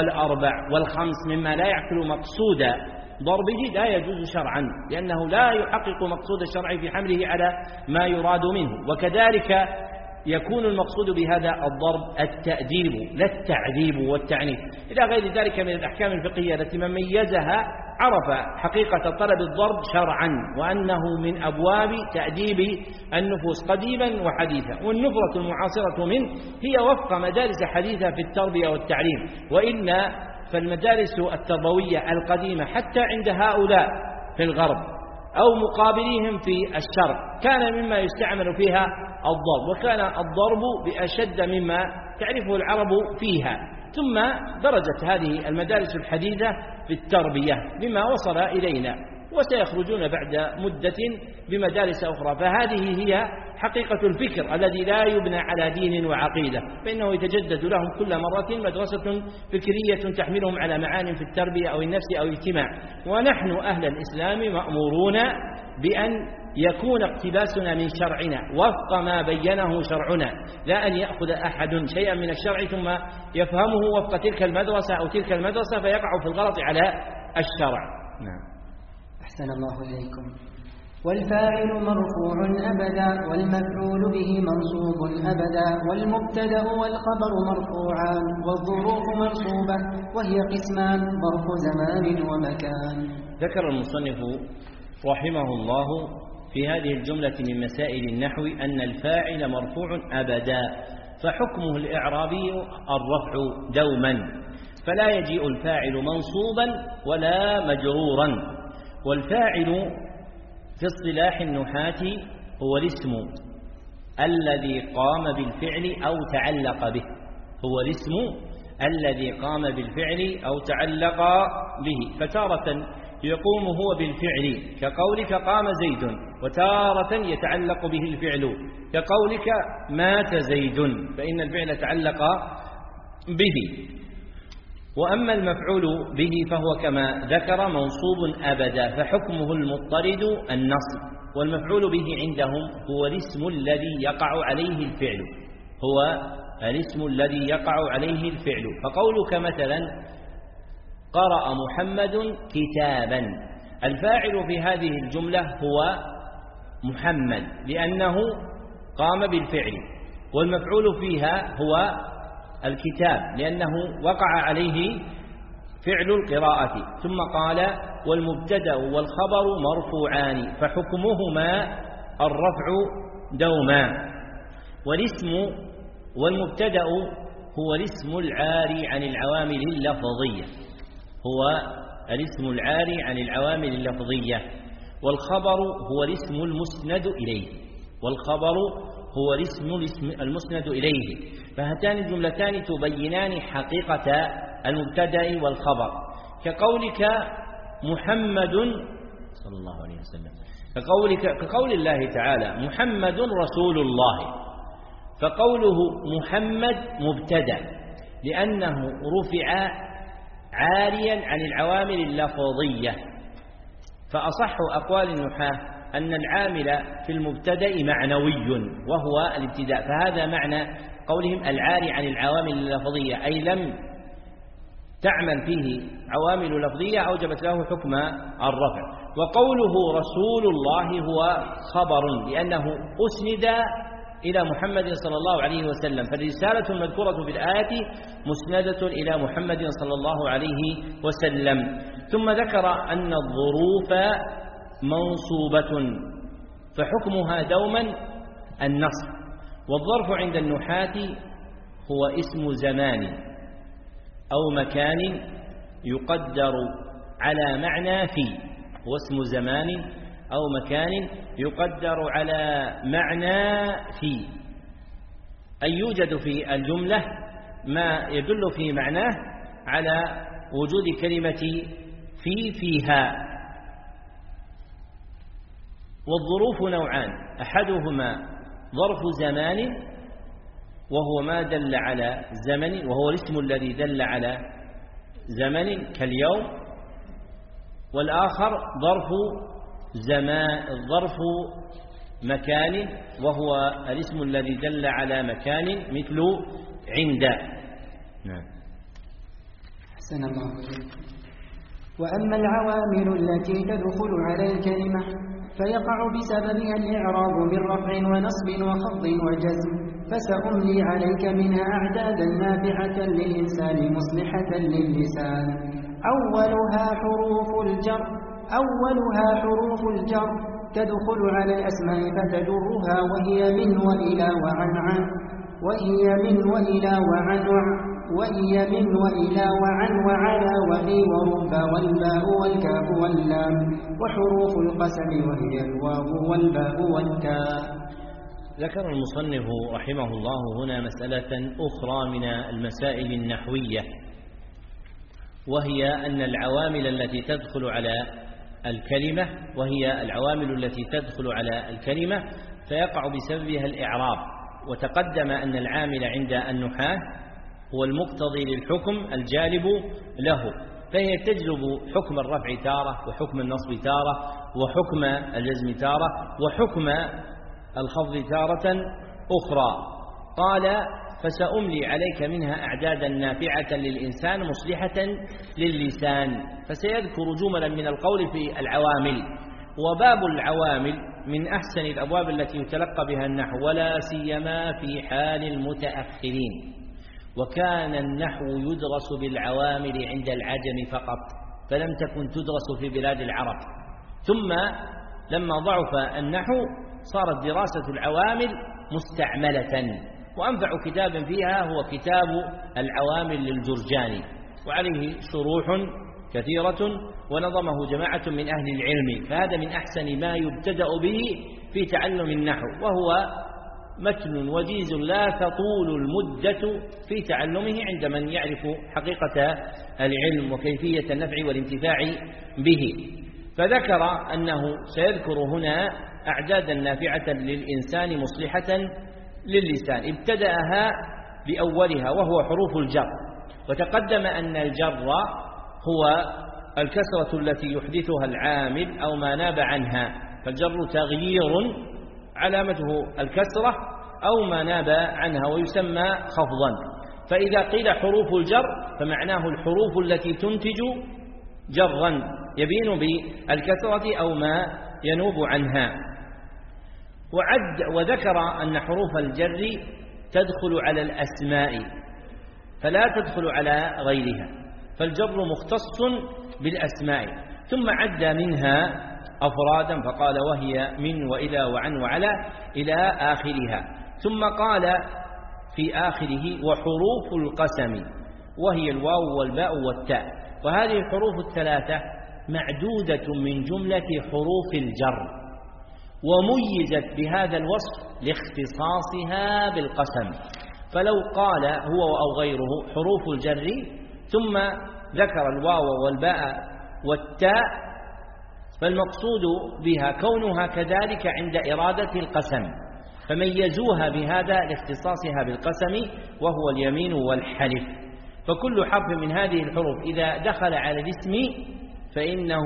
و4 و5 مما لا يعقل مقصود ضربه لا يجوز شرعا، لأنه لا يحقق مقصود الشرع في حمله على ما يراد منه. وكذلك يكون المقصود بهذا الضرب التأديب لا التعذيب والتعنيف إلى غير ذلك من الأحكام الفقهية التي من ميزها عرف حقيقة طلب الضرب شرعا، وأنه من أبواب تأديب النفوس قديما وحديثا. والنفرة المعاصرة منه هي وفق مدارس حديثة في التربية والتعليم، وإلا فالمدارس التربوية القديمة حتى عند هؤلاء في الغرب أو مقابليهم في الشرق كان مما يستعمل فيها الضرب، وكان الضرب بأشد مما تعرفه العرب فيها. ثم درجت هذه المدارس الحديثة في التربية بما وصل إلينا، وسيخرجون بعد مدة بمدارس أخرى. فهذه هي حقيقة الفكر الذي لا يبنى على دين وعقيدة، فإنه يتجدد لهم كل مرة مدرسة فكرية تحملهم على معان في التربية أو النفس أو الاجتماع. ونحن أهل الإسلام مأمورون بأن يكون اقتباسنا من شرعنا وفق ما بينه شرعنا، لا أن يأخذ أحد شيئا من الشرع ثم يفهمه وفق تلك المدرسة أو تلك المدرسة فيقع في الغلط على الشرع. نعم. أحسن الله إليكم. والفاعل مرفوع أبدا والمفعول به منصوب أبدا والمبتدأ والخبر مرفوعان والظروف منصوبة وهي قسمان ظرف زمان ومكان. ذكر المصنف رحمه الله في هذه الجملة من مسائل النحو أن الفاعل مرفوع أبدا، فحكمه الإعرابي الرفع دوما، فلا يجيء الفاعل منصوبا ولا مجرورا. والفاعل في اصطلاح النحاة هو الاسم الذي قام بالفعل أو تعلق به، هو الاسم الذي قام بالفعل أو تعلق به، فتارة يقوم هو بالفعل كقولك قام زيد، وتارة يتعلق به الفعل كقولك مات زيد، فإن الفعل تعلق به. وأما المفعول به فهو كما ذكر منصوب أبدا، فحكمه المضطرد النصب. والمفعول به عندهم هو الاسم الذي يقع عليه الفعل، هو الاسم الذي يقع عليه الفعل. فقولك مثلا قرأ محمد كتابا، الفاعل في هذه الجملة هو محمد لأنه قام بالفعل، والمفعول فيها هو الكتاب لأنه وقع عليه فعل القراءة. ثم قال والمبتدأ والخبر مرفوعان فحكمهما الرفع دوما. والاسم والمبتدأ هو الاسم العاري عن العوامل اللفظية، هو الاسم العاري عن العوامل اللفظية. والخبر هو الاسم المسند إليه، والخبر هو الاسم المسند إليه. فهاتان الجملتان تبينان حقيقة المبتدأ والخبر، كقولك محمد صلى الله عليه وسلم، كقول الله تعالى محمد رسول الله، فقوله محمد مبتدأ لأنه رفع عاريا عن العوامل اللفظية. فأصح أقوال النحاة أن العامل في المبتدأ معنوي وهو الابتداء، فهذا معنى قولهم العاري عن العوامل اللفظية، أي لم تعمل فيه عوامل لفظية أوجبت له حكم الرفع. وقوله رسول الله هو خبر لأنه أسند إلى محمد صلى الله عليه وسلم، فالرسالة المذكورة في الآية مسندة إلى محمد صلى الله عليه وسلم. ثم ذكر أن الظروف منصوبة فحكمها دوما النصب. والظرف عند النحاة هو اسم زمان أو مكان يقدر على معنى في، هو اسم زمان أو مكان يقدر على معنى في، أي يوجد في الجملة ما يدل في معناه على وجود كلمة فيها. والظروف نوعان، أحدهما ظرف زمان وهو ما دل على زمن، وهو الاسم الذي دل على زمن كاليوم. والآخر ظرف مكان وهو الاسم الذي دل على مكان مثل عند. نعم. أحسن الله عليك. وأما العوامل التي تدخل على الكلمة فيقع بسببها الإعراب من رفع ونصب وخفض وجزم، فسأملي عليك منها أعدادا نافعة للإنسان مصلحة للسان. أولها حروف الجر تدخل على الأسماء فتجرها، وهي من وإلى وعن، وعلى وفي ورب والباء والكاف واللام، وحروف القسم وهي الواو والباء والتاء. ذكر المصنف رحمه الله هنا مسألة أخرى من المسائل النحوية، وهي أن العوامل التي تدخل على الكلمة فيقع بسببها الإعراب. وتقدم أن العامل عند النحاة هو المقتضي للحكم الجالب له، فهي تجلب حكم الرفع تارة، وحكم النصب تارة، وحكم الجزم تارة، وحكم الخفض تارة أخرى. قال فسأملي عليك منها أعدادا نافعة للإنسان مصلحة للسان، فسيذكر جملا من القول في العوامل. وباب العوامل من أحسن الأبواب التي يتلقى بها النحو، ولا سيما في حال المتأخرين. وكان النحو يدرس بالعوامل عند العجم فقط، فلم تكن تدرس في بلاد العرب. ثم لما ضعف النحو صارت دراسة العوامل مستعملة، وأنفع كتاب فيها هو كتاب العوامل للجرجاني، وعليه شروح كثيرة ونظمه جماعة من أهل العلم. فهذا من أحسن ما يبتدأ به في تعلم النحو، وهو متن وجيز لا تطول المدة في تعلمه عند من يعرف حقيقة العلم وكيفية النفع والانتفاع به. فذكر أنه سيذكر هنا أعدادا نافعة للإنسان مصلحة للسان، ابتدأها بأولها وهو حروف الجر. وتقدم أن الجر هو الكسرة التي يحدثها العامل أو ما ناب عنها، فالجر تغيير علامته الكسرة أو ما ناب عنها ويسمى خفضا. فإذا قيل حروف الجر فمعناه الحروف التي تنتج جرا يبين بالكسرة أو ما ينوب عنها. وذكر أن حروف الجر تدخل على الأسماء فلا تدخل على غيرها، فالجر مختص بالأسماء. ثم عد منها أفرادا فقال وهي من وإلى وعن وعلى إلى آخرها. ثم قال في آخره وحروف القسم، وهي الواو والباء والتاء. وهذه الحروف الثلاثة معدودة من جملة حروف الجر، وميزت بهذا الوصف لاختصاصها بالقسم. فلو قال هو أو غيره حروف الجر ثم ذكر الواو والباء والتاء، فالمقصود بها كونها كذلك عند إرادة القسم، فميزوها بهذا لاختصاصها بالقسم وهو اليمين والحلف. فكل حرف من هذه الحروف إذا دخل على الاسم فإنه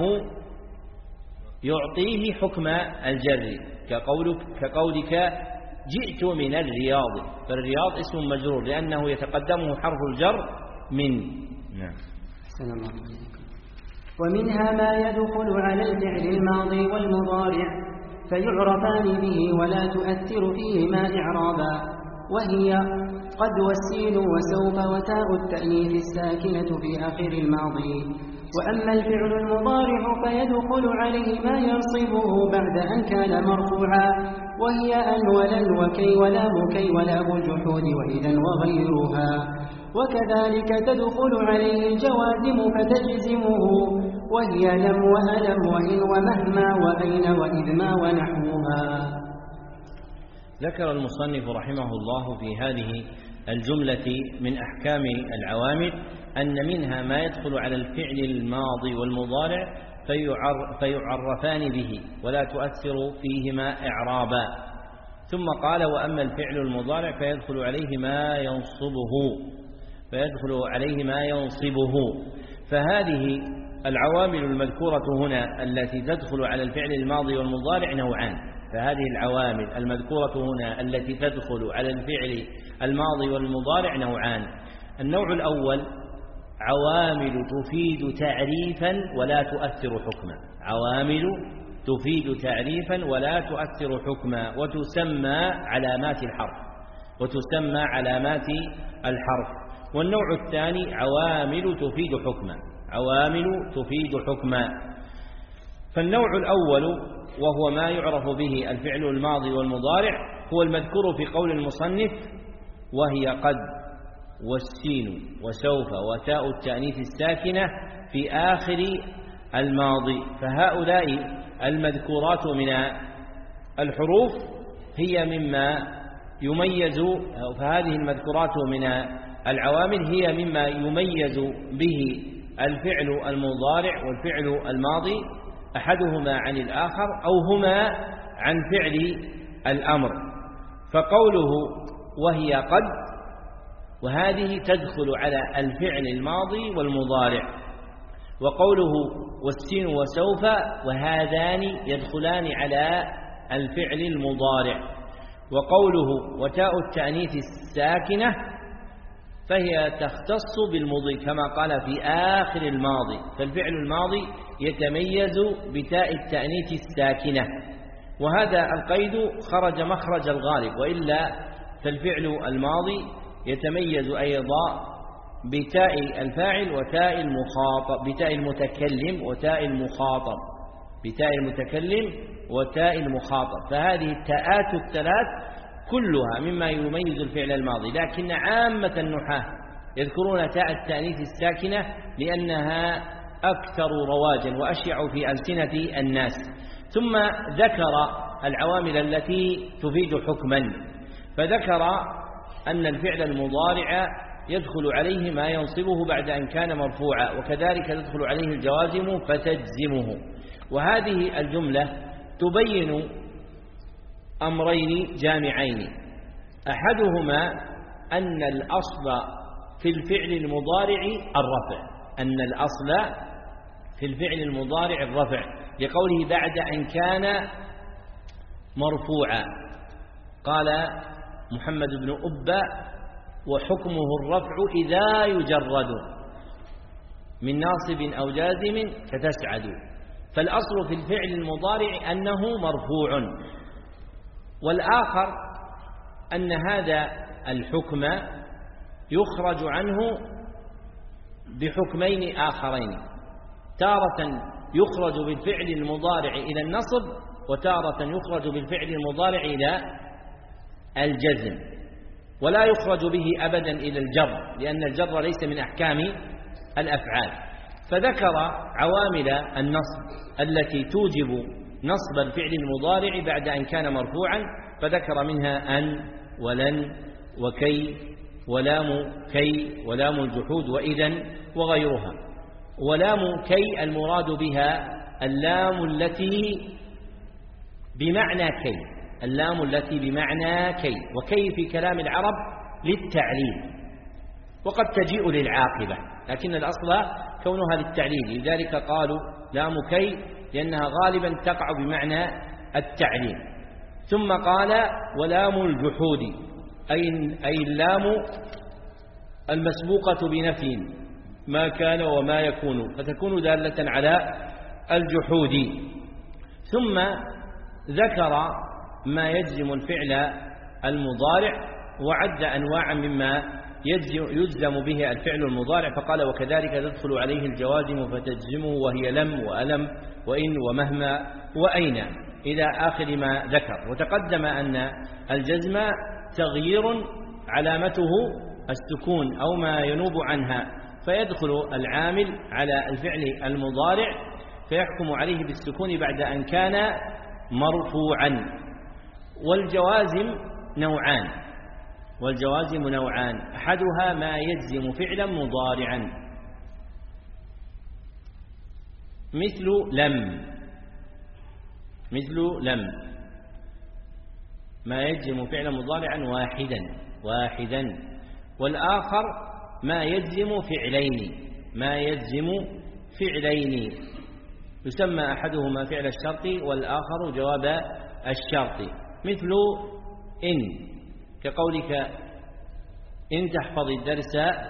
يعطيه حكم الجر، كقولك جئت من الرياض، فالرياض اسم مجرور لأنه يتقدمه حرف الجر من. نعم. السلام عليكم. ومنها ما يدخل على الفعل الماضي والمضارع فيعرفان به ولا تؤثر فيهما إعرابا، وهي قد والسين وسوف وتاء التأنيث الساكنة في آخر الماضي. وأما الفعل المضارع فيدخل عليه ما ينصبه بعد أن كان مرفوعا، وهي أن ولن وكي ولام كي ولام الجحود وإذا وغيرها. وكذلك تدخل عليه الجوازم فتجزمه، وهي لم وألم وإن ومهما وأين وإذ ما ونحوها. ذكر المصنف رحمه الله في هذه الجملة من أحكام العوامل أن منها ما يدخل على الفعل الماضي والمضارع فيعرفان به ولا تؤثر فيهما إعرابا. ثم قال وأما الفعل المضارع فيدخل عليه ما ينصبه. فهذه العوامل المذكورة هنا التي تدخل على الفعل الماضي والمضارع نوعان. فهذه العوامل المذكورة هنا التي تدخل على الفعل الماضي والمضارع نوعان. النوع الأول عوامل تفيد تعريفا ولا تؤثر حكما، عوامل تفيد تعريفا ولا تؤثر حكما وتسمى علامات الحرف. والنوع الثاني عوامل تفيد حكما. فالنوع الأول وهو ما يعرف به الفعل الماضي والمضارع هو المذكور في قول المصنف وهي قد والسين وسوف وتاء التأنيث الساكنة في آخر الماضي. فهؤلاء المذكورات من الحروف هي مما يميز، فهذه المذكورات من العوامل هي مما يميز به الفعل المضارع والفعل الماضي أحدهما عن الآخر أو هما عن فعل الأمر. فقوله وهي قد، وهذه تدخل على الفعل الماضي والمضارع، وقوله والسين وسوف وهذان يدخلان على الفعل المضارع، وقوله وتاء التأنيث الساكنة فهي تختص بالمضي كما قال في آخر الماضي. فالفعل الماضي يتميز بتاء التأنيث الساكنة، وهذا القيد خرج مخرج الغالب، وإلا فالفعل الماضي يتميز أيضا بتاء الفاعل وتاء المخاطب، بتاء المتكلم وتاء المخاطب. فهذه التاءات الثلاث كلها مما يميز الفعل الماضي، لكن عامة النحاة يذكرون تاء التأنيث الساكنة لأنها أكثر رواجا وأشيع في ألسنة الناس. ثم ذكر العوامل التي تفيد حكما، فذكر أن الفعل المضارع يدخل عليه ما ينصبه بعد أن كان مرفوعا، وكذلك تدخل عليه الجوازم فتجزمه. وهذه الجملة تبين أمرين جامعين، أحدهما أن الأصل في الفعل المضارع الرفع لقوله بعد أن كان مرفوعا. قال محمد بن أبا وحكمه الرفع إذا يجرد من ناصب أو جازم فتسعد. فالأصل في الفعل المضارع أنه مرفوع، والآخر أن هذا الحكم يخرج عنه بحكمين آخرين، تارة يخرج بالفعل المضارع إلى النصب، وتارة يخرج بالفعل المضارع إلى الجزم، ولا يخرج به أبدا إلى الجر، لأن الجر ليس من أحكام الأفعال. فذكر عوامل النصب التي توجب نصب الفعل المضارع بعد أن كان مرفوعا، فذكر منها أن ولن وكي ولام كي ولام الجحود وإذن وغيرها. ولام كي المراد بها اللام التي بمعنى كي، اللام التي بمعنى كي، وكي في كلام العرب للتعليل، وقد تجيء للعاقبة، لكن الأصل كونها للتعليل، لذلك قالوا لام كي لأنها غالبا تقع بمعنى التعليل. ثم قال ولام الجحود أي اللام المسبوقة بنفي ما كان وما يكون، فتكون دالة على الجحود. ثم ذكر ما يجزم الفعل المضارع، وعد أنواعا مما يجزم به الفعل المضارع، فقال وكذلك تدخل عليه الجوازم فتجزمه وهي لم وألم وإن ومهما وأين إلى آخر ما ذكر. وتقدم أن الجزم تغيير علامته السكون أو ما ينوب عنها، فيدخل العامل على الفعل المضارع فيحكم عليه بالسكون بعد أن كان مرفوعا. والجوازم نوعان، أحدها ما يجزم فعلا مضارعا مثل لم ما يجزم فعلا مضارعا واحدا. والآخر ما يجزم فعلين يسمى أحدهما فعل الشرط والآخر جواب الشرط، مثل إن، كقولك إن تحفظ الدرس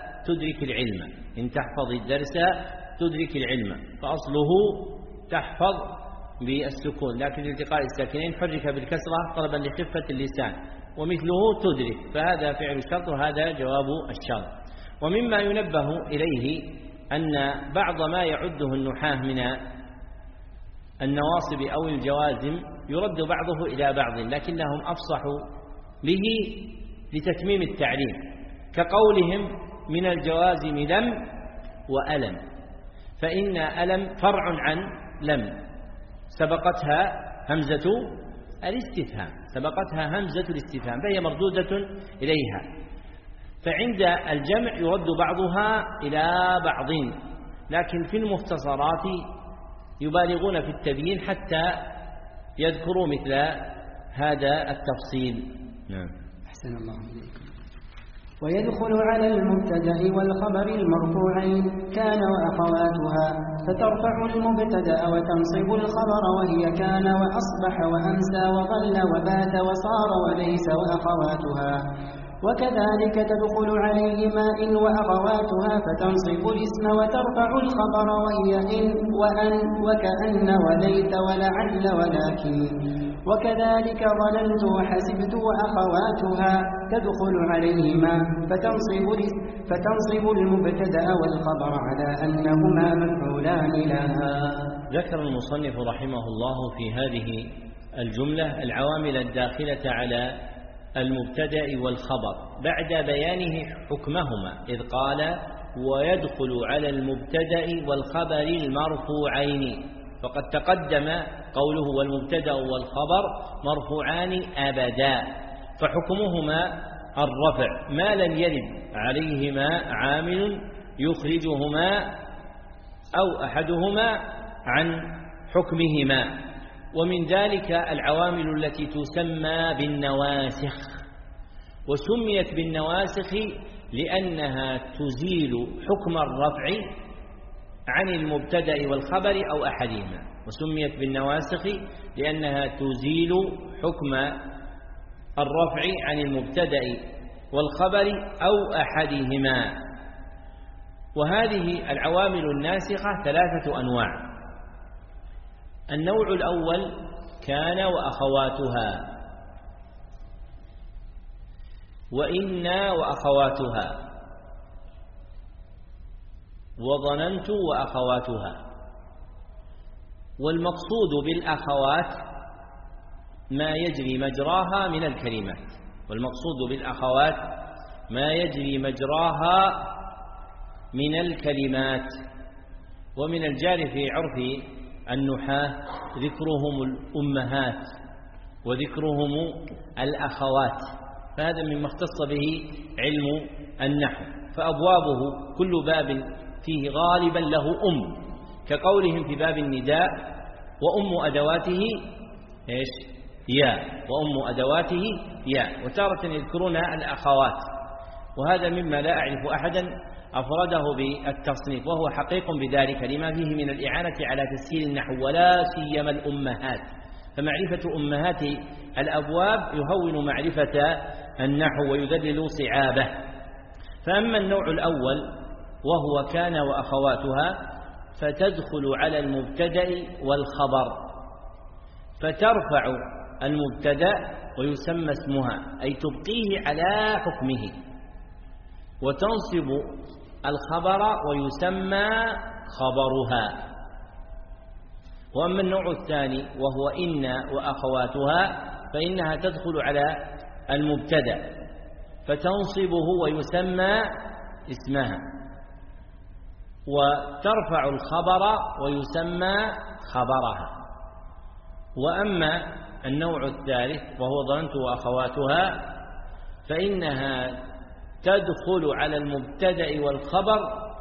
تدرك العلم، فأصله تحفظ بالسكون، لكن الالتقاء الساكنين حرك بالكسرة طلبا لخفة اللسان، ومثله تدرك، فهذا فعل الشرط وهذا جواب الشرط. ومما ينبه إليه أن بعض ما يعده النحاة من النواصب أو الجوازم يرد بعضه إلى بعض، لكنهم أفصحوا به لتتميم التعليم، كقولهم من الجوازم لم وألم، فإن ألم فرع عن لم سبقتها همزة الاستفهام فهي مردودة إليها، فعند الجمع يرد بعضها إلى بعض، لكن في المختصرات يبالغون في التبيين حتى يذكروا مثل هذا التفصيل. نعم. أحسن الله إليكم. ويدخل على المبتدأ والخبر المرفوعين كان وأخواتها، فترفع المبتدأ وتنصب الخبر وهي كان وأصبح وأمسى وظل وبات وصار وليس وأخواتها. وكذلك تدخل عليهما إن وأخواتها فتنصب الاسم وترفع الخبر وهي إن وأن وكأن وليت ولعل ولكن. وكذلك ظننت وحسبت وأخواتها تدخل عليهما فتنصب المبتدأ والخبر على أنهما مفعولان لها. ذكر المصنف رحمه الله في هذه الجملة العوامل الداخلة على المبتدأ والخبر بعد بيانه حكمهما، إذ قال ويدخل على المبتدأ والخبر المرفوعين، فقد تقدم قوله والمبتدأ والخبر مرفوعان أبدا، فحكمهما الرفع ما لم يرد عليهما عامل يخرجهما أو أحدهما عن حكمهما. ومن ذلك العوامل التي تسمى بالنواسخ، وسميت بالنواسخ لأنها تزيل حكم الرفع عن المبتدأ والخبر أو أحدهما، وسميت بالنواسخ لأنها تزيل حكم الرفع عن المبتدأ والخبر أو أحدهما. وهذه العوامل الناسخة 3 أنواع. النوع الأول كان وأخواتها، وإن وأخواتها، وظننت وأخواتها. والمقصود بالأخوات ما يجري مجراها من الكلمات، والمقصود بالأخوات ما يجري مجراها من الكلمات. ومن الجار في عرف النحاة ذكرهم الأمهات وذكرهم الأخوات، فهذا مما اختص به علم النحو. فأبوابه كل باب فيه غالبا له كقولهم في باب النداء وأم أدواته ياء، وأم أدواته ياء، وتارة يذكرون الأخوات. وهذا مما لا أعرف أحدا أفرده بالتصنيف، وهو حقيق بذلك لما فيه من الإعانة على تسهيل النحو، ولا سيما الأمهات، فمعرفة أمهات الأبواب يهون معرفة النحو ويذلل صعابه. فأما النوع الأول وهو كان وأخواتها فتدخل على المبتدأ والخبر، فترفع المبتدأ ويسمى اسمها، أي تبقيه على حكمه، وتنصب الخبر ويسمى خبرها. وأما النوع الثاني وهو إن وأخواتها فإنها تدخل على المبتدأ فتنصبه ويسمى اسمها، وترفع الخبر ويسمى خبرها. وأما النوع الثالث وهو ظننت وأخواتها فإنها تدخل على المبتدأ والخبر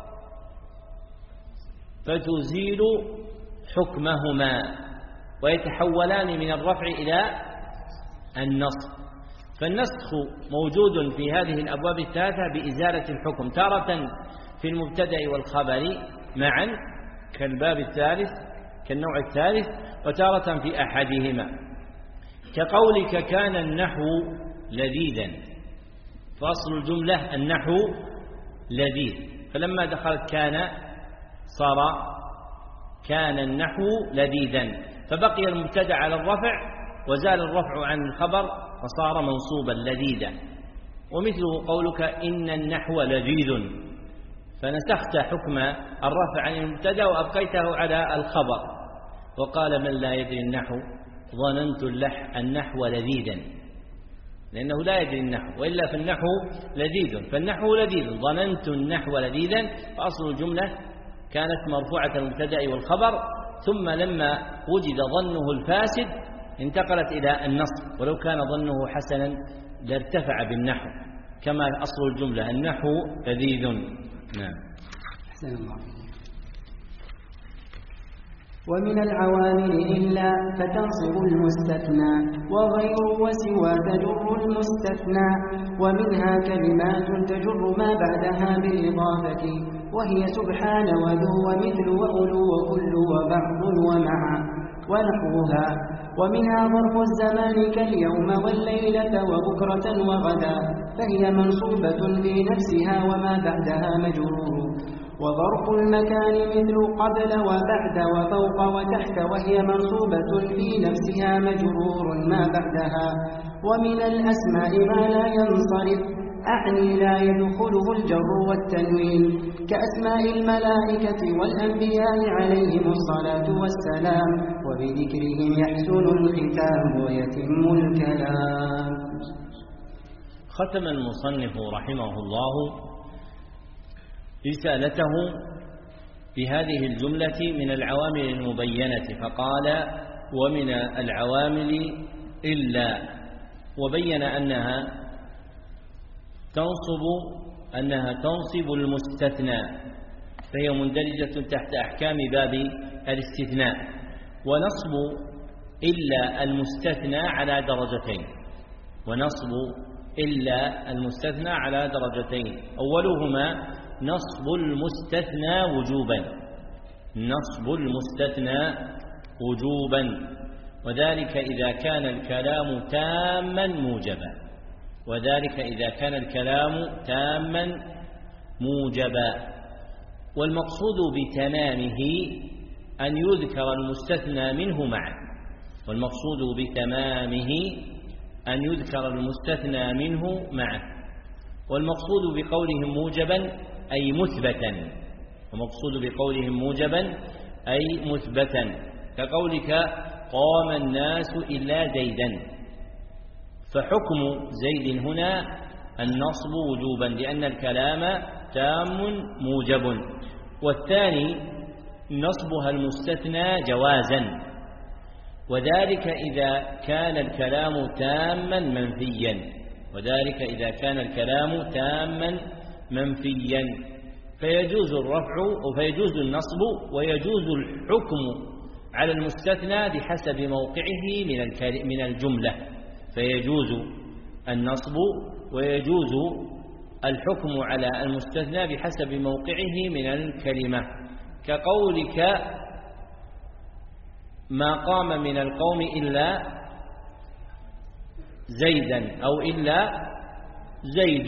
فتزيل حكمهما ويتحولان من الرفع إلى النصب. فالنسخ موجود في هذه الأبواب الثلاثة بإزالة الحكم، تارة في المبتدأ والخبر معا كالباب الثالث كالنوع الثالث، وتارة في أحدهما، كقولك كان النحو لذيذا، فأصل الجملة النحو لذيذ، فلما دخلت كان صار كان النحو لذيذا، فبقي المبتدأ على الرفع وزال الرفع عن الخبر فصار منصوبا لذيذا. ومثله قولك إن النحو لذيذ، فنسخت حكم الرفع عن المبتدأ وأبقيته على الخبر. وقال من لا يدري النحو ظننت النحو لذيذا، لأنه لا يدري النحو، وإلا فالنحو لذيذ، فالنحو لذيذ، ظننت النحو لذيذا، فأصل الجملة كانت مرفوعة المبتدأ والخبر، ثم لما وجد ظنه الفاسد انتقلت إلى النصب، ولو كان ظنه حسنا لارتفع بالنحو، كما أصل الجملة النحو لذيذ. نعم. أحسن الله. ومن العوامل إلا فتنصب المستثنى، وغير وسوى تجر المستثنى، ومنها كلمات تجر ما بعدها بالإضافة، وهي سبحان وذو ومثل وأولو وكل وبعض ومع ونحوها. ومنها ظرف الزمان كاليوم والليلة وبكرة وغدا، فهي منصوبة في نفسها وما بعدها مجرور. وظرف المكان مثل قبل وبعد وفوق وتحت، وهي منصوبة في نفسها مجرور ما بعدها. ومن الأسماء ما لا ينصرف، أعني لا يدخله الجر والتنوين، كأسماء الملائكة والأنبياء عليهم الصلاة والسلام، وبذكرهم يحسن الختام ويتم الكلام. ختم المصنف رحمه الله رسالته بهذه الجملة من العوامل المبينة، فقال ومن العوامل إلا، وبين أنها تنصب المستثنى، فهي مندرجة تحت أحكام باب الاستثناء. ونصب إلا المستثنى على درجتين، ونصب إلا المستثنى على درجتين، أولهما نصب المستثنى وجوبا، نصب المستثنى وجوبا، وذلك إذا كان الكلام تاما موجبا، وذلك إذا كان الكلام تاما موجبا. والمقصود بتمامه أن يذكر المستثنى منه معا، والمقصود بتمامه أن يذكر المستثنى منه معه. والمقصود بقولهم موجبا أي مثبتا، ومقصود بقولهم موجبا أي مثبتا، كقولك قام الناس إلا زيدا، فحكم زيد هنا النصب وجوبا لأن الكلام تام موجب. والثاني نصبها المستثنى جوازا، وذلك إذا كان الكلام تاما منفيا، وذلك إذا كان الكلام تاما منفيا فيجوز الرفع وفيجوز النصب ويجوز الحكم على المستثنى بحسب موقعه من الجملة، فيجوز النصب ويجوز الحكم على المستثنى بحسب موقعه من الكلمة، كقولك ما قام من القوم إلا زيدا أو إلا زيد،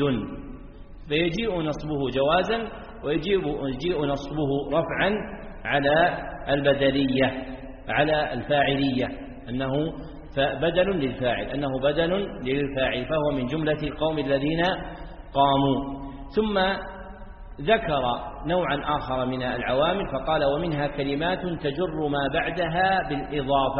فيجيء نصبه جوازا ويجيء نصبه رفعا على البدلية على الفاعلية، أنه بدل للفاعل، أنه بدل للفاعل، فهو من جملة القوم الذين قاموا. ثم ذكر نوعا آخر من العوامل فقال ومنها كلمات تجر ما بعدها بالإضافة،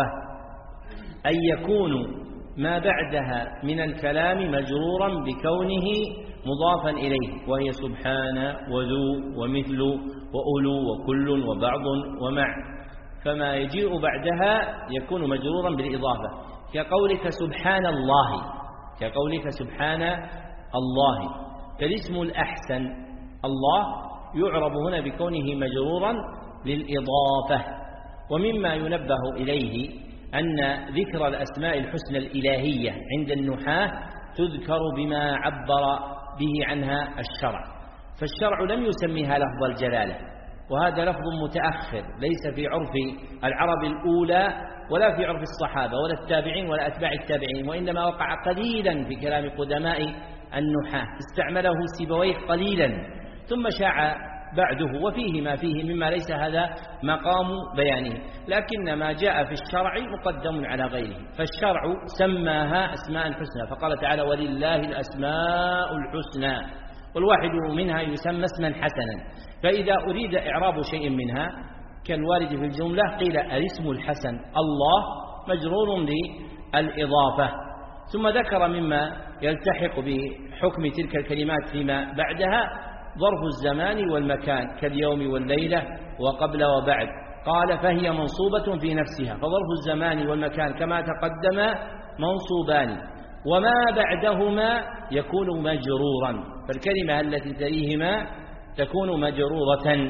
أي يكون ما بعدها من الكلام مجرورا بكونه مضافا إليه، وهي سبحان وذو ومثل وأولو وكل وبعض ومع، فما يجيء بعدها يكون مجرورا بالإضافة، كقولك سبحان الله، كقولك سبحان الله. فالاسم الأحسن الله يعرب هنا بكونه مجرورا للإضافة. ومما ينبه إليه أن ذكر الأسماء الحسنى الإلهية عند النحاة تذكر بما عبر به عنها الشرع، فالشرع لم يسميها لفظ الجلالة، وهذا لفظ متأخر ليس في عرف العرب الأولى ولا في عرف الصحابة ولا التابعين ولا أتباع التابعين، وإنما وقع قليلا في كلام قدماء النحاة، استعمله سيبويه قليلا ثم شاع بعده، وفيه ما فيه مما ليس هذا مقام بيانه، لكن ما جاء في الشرع مقدم على غيره، فالشرع سماها أسماء الحسنى، فقال تعالى ولله الأسماء الحسنى، والواحد منها يسمى اسما حسنا، فإذا أريد إعراب شيء منها كالوارد في الجملة قيل الاسم الحسن الله مجرور بالإضافة. ثم ذكر مما يلتحق بحكم تلك الكلمات فيما بعدها ظرف الزمان والمكان كاليوم والليلة وقبل وبعد، قال فهي منصوبة في نفسها، فظرف الزمان والمكان كما تقدم منصوبان، وما بعدهما يكون مجرورا، فالكلمة التي تليهما تكون مجرورة.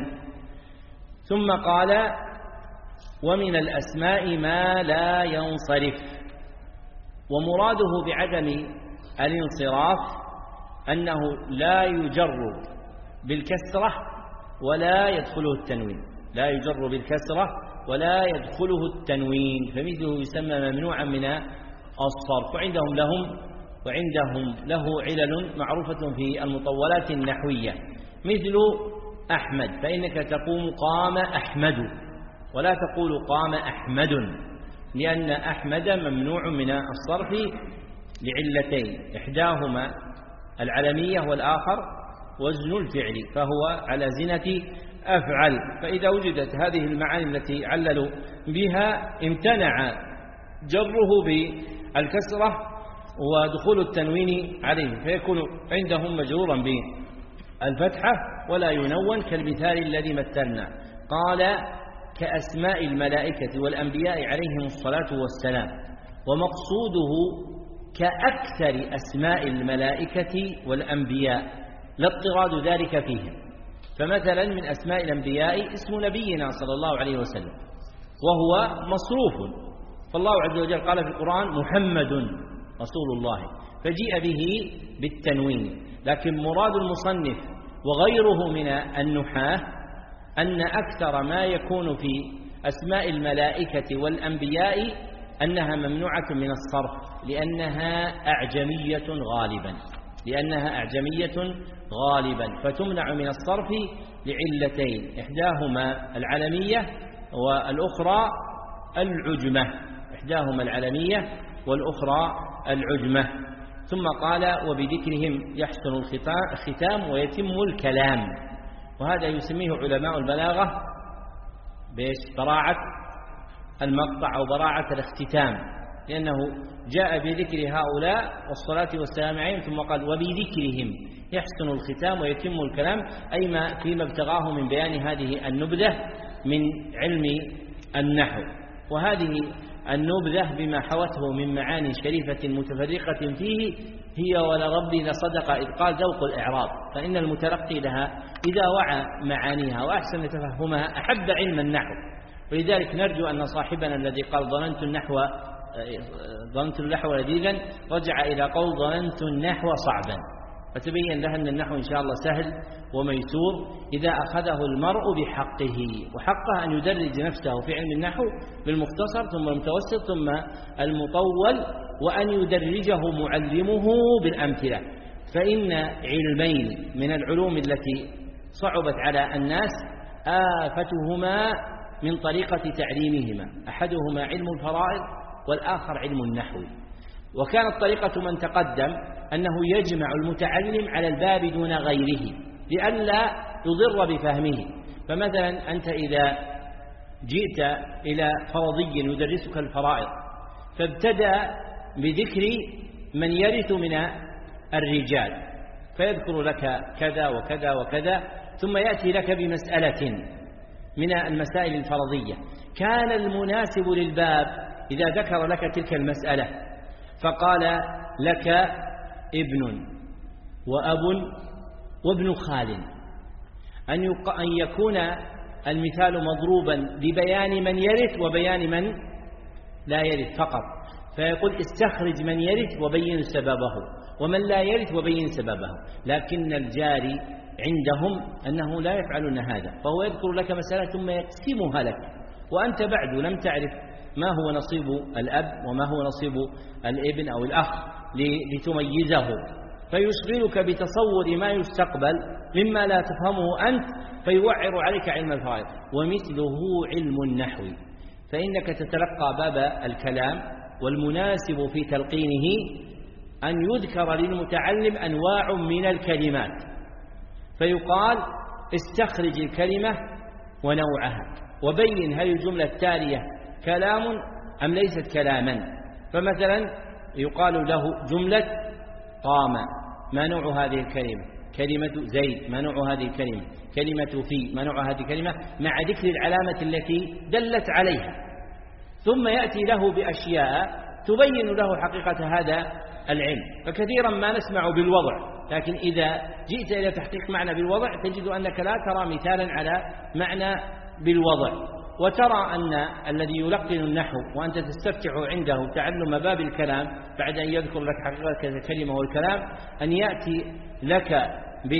ثم قال ومن الأسماء ما لا ينصرف، ومراده بعدم الانصراف أنه لا يجر بالكسرة ولا يدخله التنوين، لا يجر بالكسرة ولا يدخله التنوين، فمثله يسمى ممنوعا من الصرف، وعندهم له علل معروفة في المطولات النحوية، مثل أحمد، فإنك تقوم قام أحمد ولا تقول قام أحمد، لأن أحمد ممنوع من الصرف لعلتين، إحداهما العلمية والآخر وزن الفعل، فهو على زنة أفعل، فإذا وجدت هذه المعاني التي عللوا بها امتنع جره بالكسرة ودخول التنوين عليه، فيكون عندهم مجرورا بالفتحة ولا ينون، كالمثال الذي مثلنا، قال كأسماء الملائكة والأنبياء عليهم الصلاة والسلام، ومقصوده كأكثر أسماء الملائكة والأنبياء لا اضطراد ذلك فيهم، فمثلا من أسماء الأنبياء اسم نبينا صلى الله عليه وسلم وهو مصروف، فالله عز وجل قال في القرآن محمد رسول الله، فجيء به بالتنوين، لكن مراد المصنف وغيره من النحاة أن أكثر ما يكون في أسماء الملائكة والأنبياء أنها ممنوعة من الصرف لأنها أعجمية غالبا، فتمنع من الصرف لعلتين، إحداهما العلمية والأخرى العجمة، ثم قال وبذكرهم يحسن الختام ويتم الكلام، وهذا يسميه علماء البلاغة براعة المقطع أو براعة الاختتام، لأنه جاء بذكر هؤلاء والصلاة والسلام عليهم ثم قال وبذكرهم يحسن الختام ويتم الكلام، أي فيما ابتغاه من بيان هذه النبذة من علم النحو. وهذه النبذة بما حوته من معاني شريفة متفرقة فيه هي ولربي لصدق إذ قال ذوق الإعراب، فإن المتلقي لها إذا وعى معانيها وأحسن تفهمها أحب علم النحو. ولذلك نرجو أن صاحبنا الذي قال ظننت النحو لذيذا رجع إلى قول ظننت النحو صعبا، فتبين له أن النحو إن شاء الله سهل وميسور إذا أخذه المرء بحقه، وحقه أن يدرج نفسه في علم النحو بالمختصر ثم المتوسط ثم المطول، وأن يدرجه معلمه بالأمثلة. فإن علمين من العلوم التي صعبت على الناس آفتهما من طريقة تعليمهما، أحدهما علم الفرائض والآخر علم النحو. وكانت طريقة من تقدم أنه يجمع المتعلم على الباب دون غيره لئلا يضر بفهمه. فمثلا أنت إذا جئت إلى فرضي يدرسك الفرائض فابتدأ بذكر من يرث من الرجال فيذكر لك كذا وكذا وكذا، ثم يأتي لك بمسألة من المسائل الفرضية. كان المناسب للباب إذا ذكر لك تلك المسألة فقال لك ابن وأب وابن خال أن يكون المثال مضروبا لبيان من يرث وبيان من لا يرث فقط، فيقول استخرج من يرث وبين سببه ومن لا يرث وبين سببه. لكن الجاري عندهم أنه لا يفعلون هذا، فهو يذكر لك مسألة ثم يقسمها لك وأنت بعد لم تعرف ما هو نصيب الأب وما هو نصيب الابن أو الأخ لتميزه، فيشغلك بتصور ما يستقبل مما لا تفهمه أنت فيوعر عليك علم الفرائض. ومثله علم النحو، فإنك تتلقى باب الكلام والمناسب في تلقينه أن يذكر للمتعلم أنواع من الكلمات فيقال استخرج الكلمة ونوعها وبين هل الجملة التالية كلام أم ليست كلاما. فمثلا يقال له جملة قام ما نوع هذه الكلمة، كلمة زيد ما نوع هذه الكلمة، كلمة في ما نوع هذه الكلمة، مع ذكر العلامة التي دلت عليها. ثم يأتي له بأشياء تبين له حقيقة هذا العلم. فكثيرا ما نسمع بالوضع، لكن إذا جئت إلى تحقيق معنى بالوضع تجد أنك لا ترى مثالا على معنى بالوضع، وترى أن الذي يلقن النحو وأنت تستفتح عنده تعلم باب الكلام بعد أن يذكر لك حقيقة الكلمة والكلام أن يأتي لك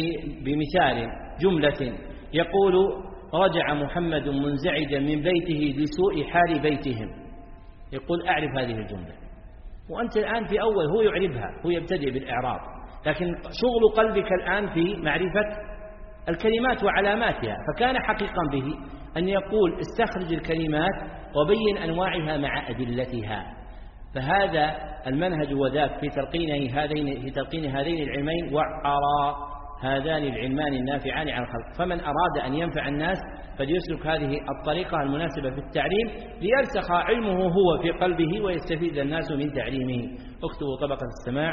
بمثال جملة يقول رجع محمد منزعجا من بيته لسوء حال بيتهم، يقول أعرف هذه الجملة، وأنت الآن في أول هو يعرفها، هو يبتدئ بالإعراب، لكن شغل قلبك الآن في معرفة الكلمات وعلاماتها. فكان حقيقا به أن يقول استخرج الكلمات وبين أنواعها مع أدلتها. فهذا المنهج وذاك في تلقين هذين العلمين وعرى هذان العلمان النافعان عن الخلق. فمن أراد أن ينفع الناس فليسلك هذه الطريقة المناسبة في التعليم ليرسخ علمه هو في قلبه ويستفيد الناس من تعليمه. اكتبوا طبقة السماع.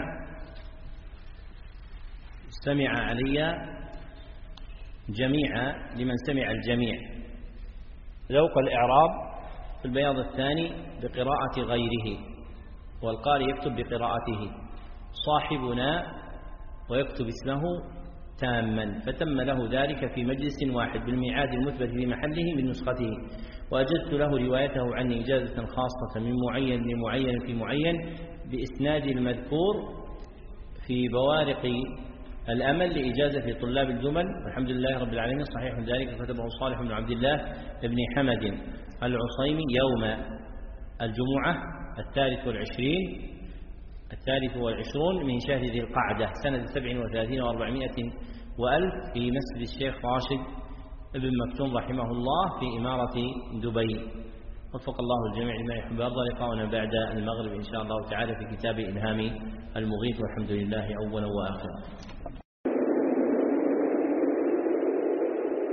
استمع علي جميعا لمن سمع الجميع. ذوق الإعراب في البياض الثاني بقراءة غيره، والقارئ يكتب بقراءته صاحبنا ويكتب اسمه تاما، فتم له ذلك في مجلس واحد بالميعاد المثبت في محله من نسخته، وأجزت له روايته عني إجازة خاصة من معين لمعين في معين بإسناد المذكور في بوارق الأمل لإجازة طلاب الجمل. والحمد لله رب العالمين. صحيح ذلك كتبه صالح بن عبد الله بن حمد العصيمي يوم الجمعة 23 من شهر ذي القعدة سنة 37 و400 وألف في مسجد الشيخ راشد بن مكتوم رحمه الله في إمارة دبي. وفق الله الجميع لما يحب ويرضى. لقاؤنا بعد المغرب إن شاء الله تعالى في كتاب إلهام المغيث، والحمد لله أولا وآخرا.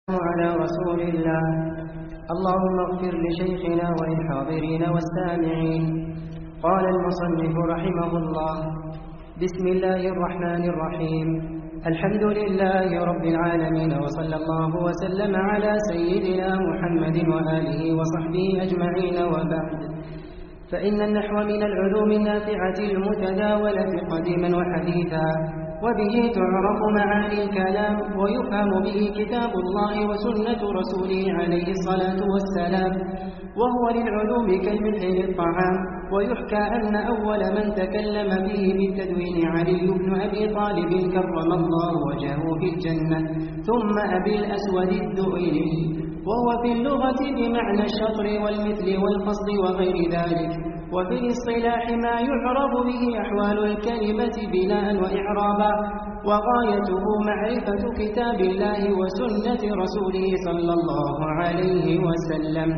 على رسول الله. اللهم اغفر لشيخنا وللحاضرين والسامعين. قال المصنف رحمه الله: بسم الله الرحمن الرحيم. الحمد لله رب العالمين، وصلى الله وسلم على سيدنا محمد وآله وصحبه أجمعين، وبعد. فإن النحو من العلوم النافعة المتداولة قديما وحديثا، وبه تعرف معاني الكلام، ويفهم به كتاب الله وسنة رسوله عليه الصلاة والسلام، وهو للعلوم كالملح للطعام. ويحكى أن أول من تكلم به بالتدوين علي بن أبي طالب كرم الله وجهه في الجنة، ثم أبي الأسود الدؤلي، وهو في اللغة بمعنى الشطر والمثل والفصل وغير ذلك، وفي الاصطلاح ما يعرب به أحوال الكلمة بناء وإعرابا، وغايته معرفة كتاب الله وسنة رسوله صلى الله عليه وسلم.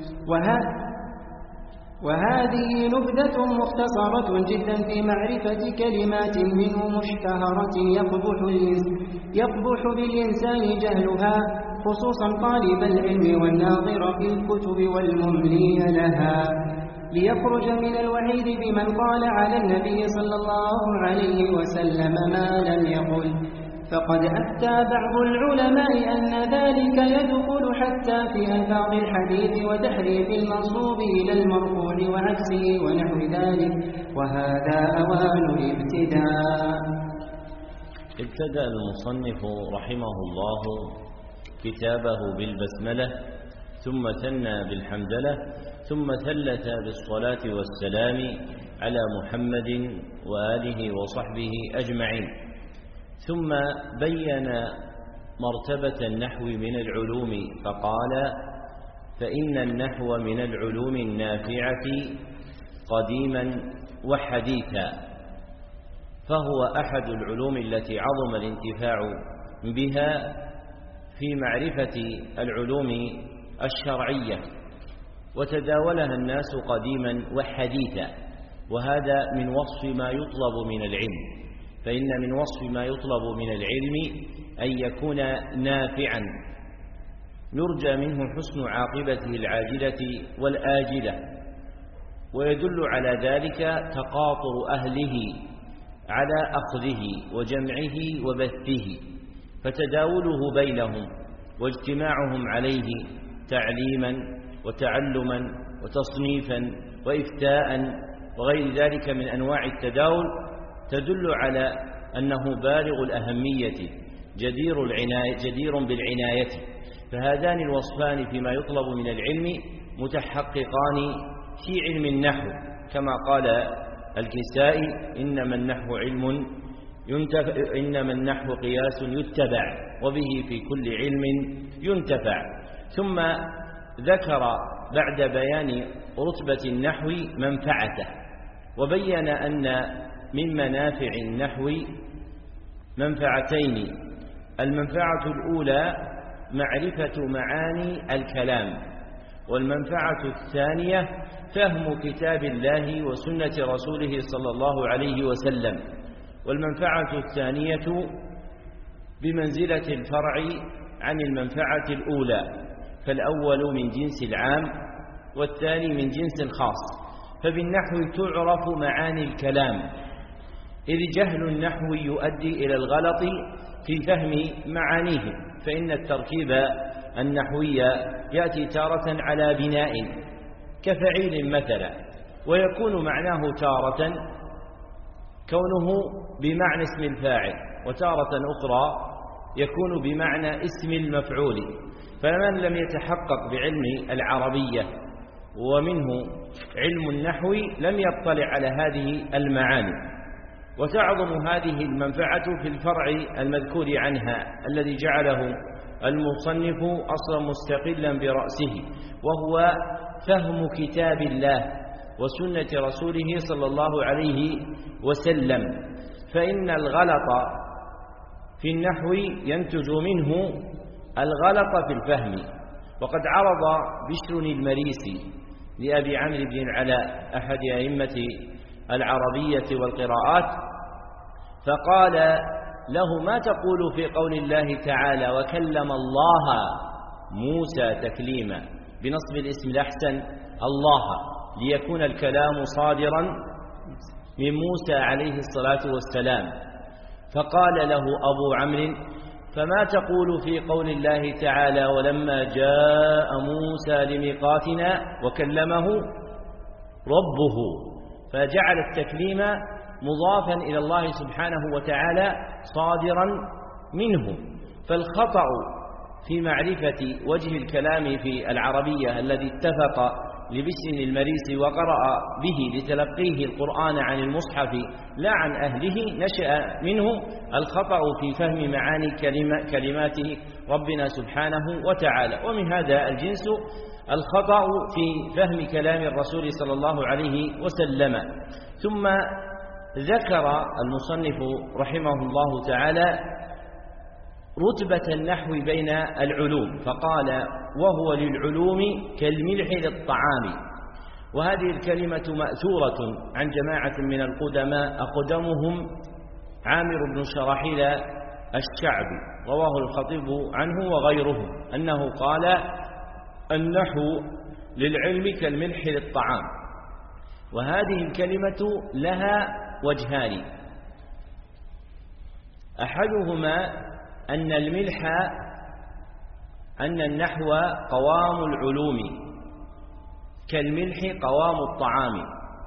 وهذه نبذة مختصرة جدا في معرفة كلمات منه مشتهرة يقبح بالإنسان جهلها، خصوصا طالب العلم والناظر في الكتب والمملي لها، ليخرج من الوعيد بمن قال على النبي صلى الله عليه وسلم ما لم يقل. فقد أفتى بعض العلماء أن ذلك يدخل حتى في ألفاظ الحديث وتحريف المنصوب إلى المرفوع وعكسه ونحو ذلك، وهذا أوان الابتداء. ابتدأ المصنف رحمه الله كتابه بالبسملة، ثم ثنى بالحمدلة، ثم ثلث بالصلاة والسلام على محمد وآله وصحبه أجمعين، ثم بين مرتبة النحو من العلوم فقال: فإن النحو من العلوم النافعة قديما وحديثا، فهو أحد العلوم التي عظم الانتفاع بها في معرفة العلوم الشرعية، وتداولها الناس قديما وحديثا، وهذا من وصف ما يطلب من العلم. فإن من وصف ما يطلب من العلم أن يكون نافعا يرجى منه حسن عاقبته العاجلة والآجلة، ويدل على ذلك تقاطر أهله على أخذه وجمعه وبثه، فتداوله بينهم واجتماعهم عليه تعليما وتعلما وتصنيفا وإفتاء وغير ذلك من أنواع التداول تدل على أنه بالغ الأهمية جدير بالعناية. فهذان الوصفان فيما يطلب من العلم متحققان في علم النحو، كما قال الكسائي: إنما النحو قياس يتبع، وبه في كل علم ينتفع. ثم ذكر بعد بيان رتبة النحو منفعته، وبين أن من منافع النحو منفعتين: المنفعة الأولى معرفة معاني الكلام، والمنفعة الثانية فهم كتاب الله وسنة رسوله صلى الله عليه وسلم. والمنفعة الثانية بمنزلة الفرع عن المنفعة الأولى، فالأول من جنس العام والثاني من جنس الخاص. فبالنحو تعرف معاني الكلام، إذ جهل النحو يؤدي إلى الغلط في فهم معانيه، فإن التركيب النحوي يأتي تارة على بناء كفعيل مثلا، ويكون معناه تارة كونه بمعنى اسم الفاعل، وتارة أخرى يكون بمعنى اسم المفعول. فمن لم يتحقق بعلم العربية ومنه علم النحو لم يطلع على هذه المعاني. وتعظم هذه المنفعة في الفرع المذكور عنها الذي جعله المصنف أصلا مستقلا برأسه، وهو فهم كتاب الله وسنة رسوله صلى الله عليه وسلم. فإن الغلط في النحو ينتج منه الغلط في الفهم. وقد عرض بشر المريسي لأبي عمرو بن العلاء أحد أئمة العربية والقراءات فقال: له ما تقول في قول الله تعالى وكلم الله موسى تكليما بنصب الاسم الأحسن الله، ليكون الكلام صادرا من موسى عليه الصلاة والسلام. فقال له أبو عمرو فما تقول في قول الله تعالى ولما جاء موسى لميقاتنا وكلمه ربه، فجعل التكليم مضافا إلى الله سبحانه وتعالى صادرا منه. فالخطأ في معرفة وجه الكلام في العربية الذي اتفق لبشر المريسي وقرأ به لتلقيه القرآن عن المصحف لا عن أهله نشأ منه الخطأ في فهم معاني كلماته ربنا سبحانه وتعالى. ومن هذا الجنس الخطأ في فهم كلام الرسول صلى الله عليه وسلم. ثم ذكر المصنف رحمه الله تعالى رتبة النحو بين العلوم، فقال وهو للعلوم كالملح للطعام. وهذه الكلمة مأثورة عن جماعة من القدماء أقدمهم عامر بن شراحيل الشعبي، رواه الخطيب عنه وغيره أنه قال النحو للعلم كالملح للطعام. وهذه الكلمة لها وجهان، أحدهما أن الملح أن النحو قوام العلوم كالملح قوام الطعام،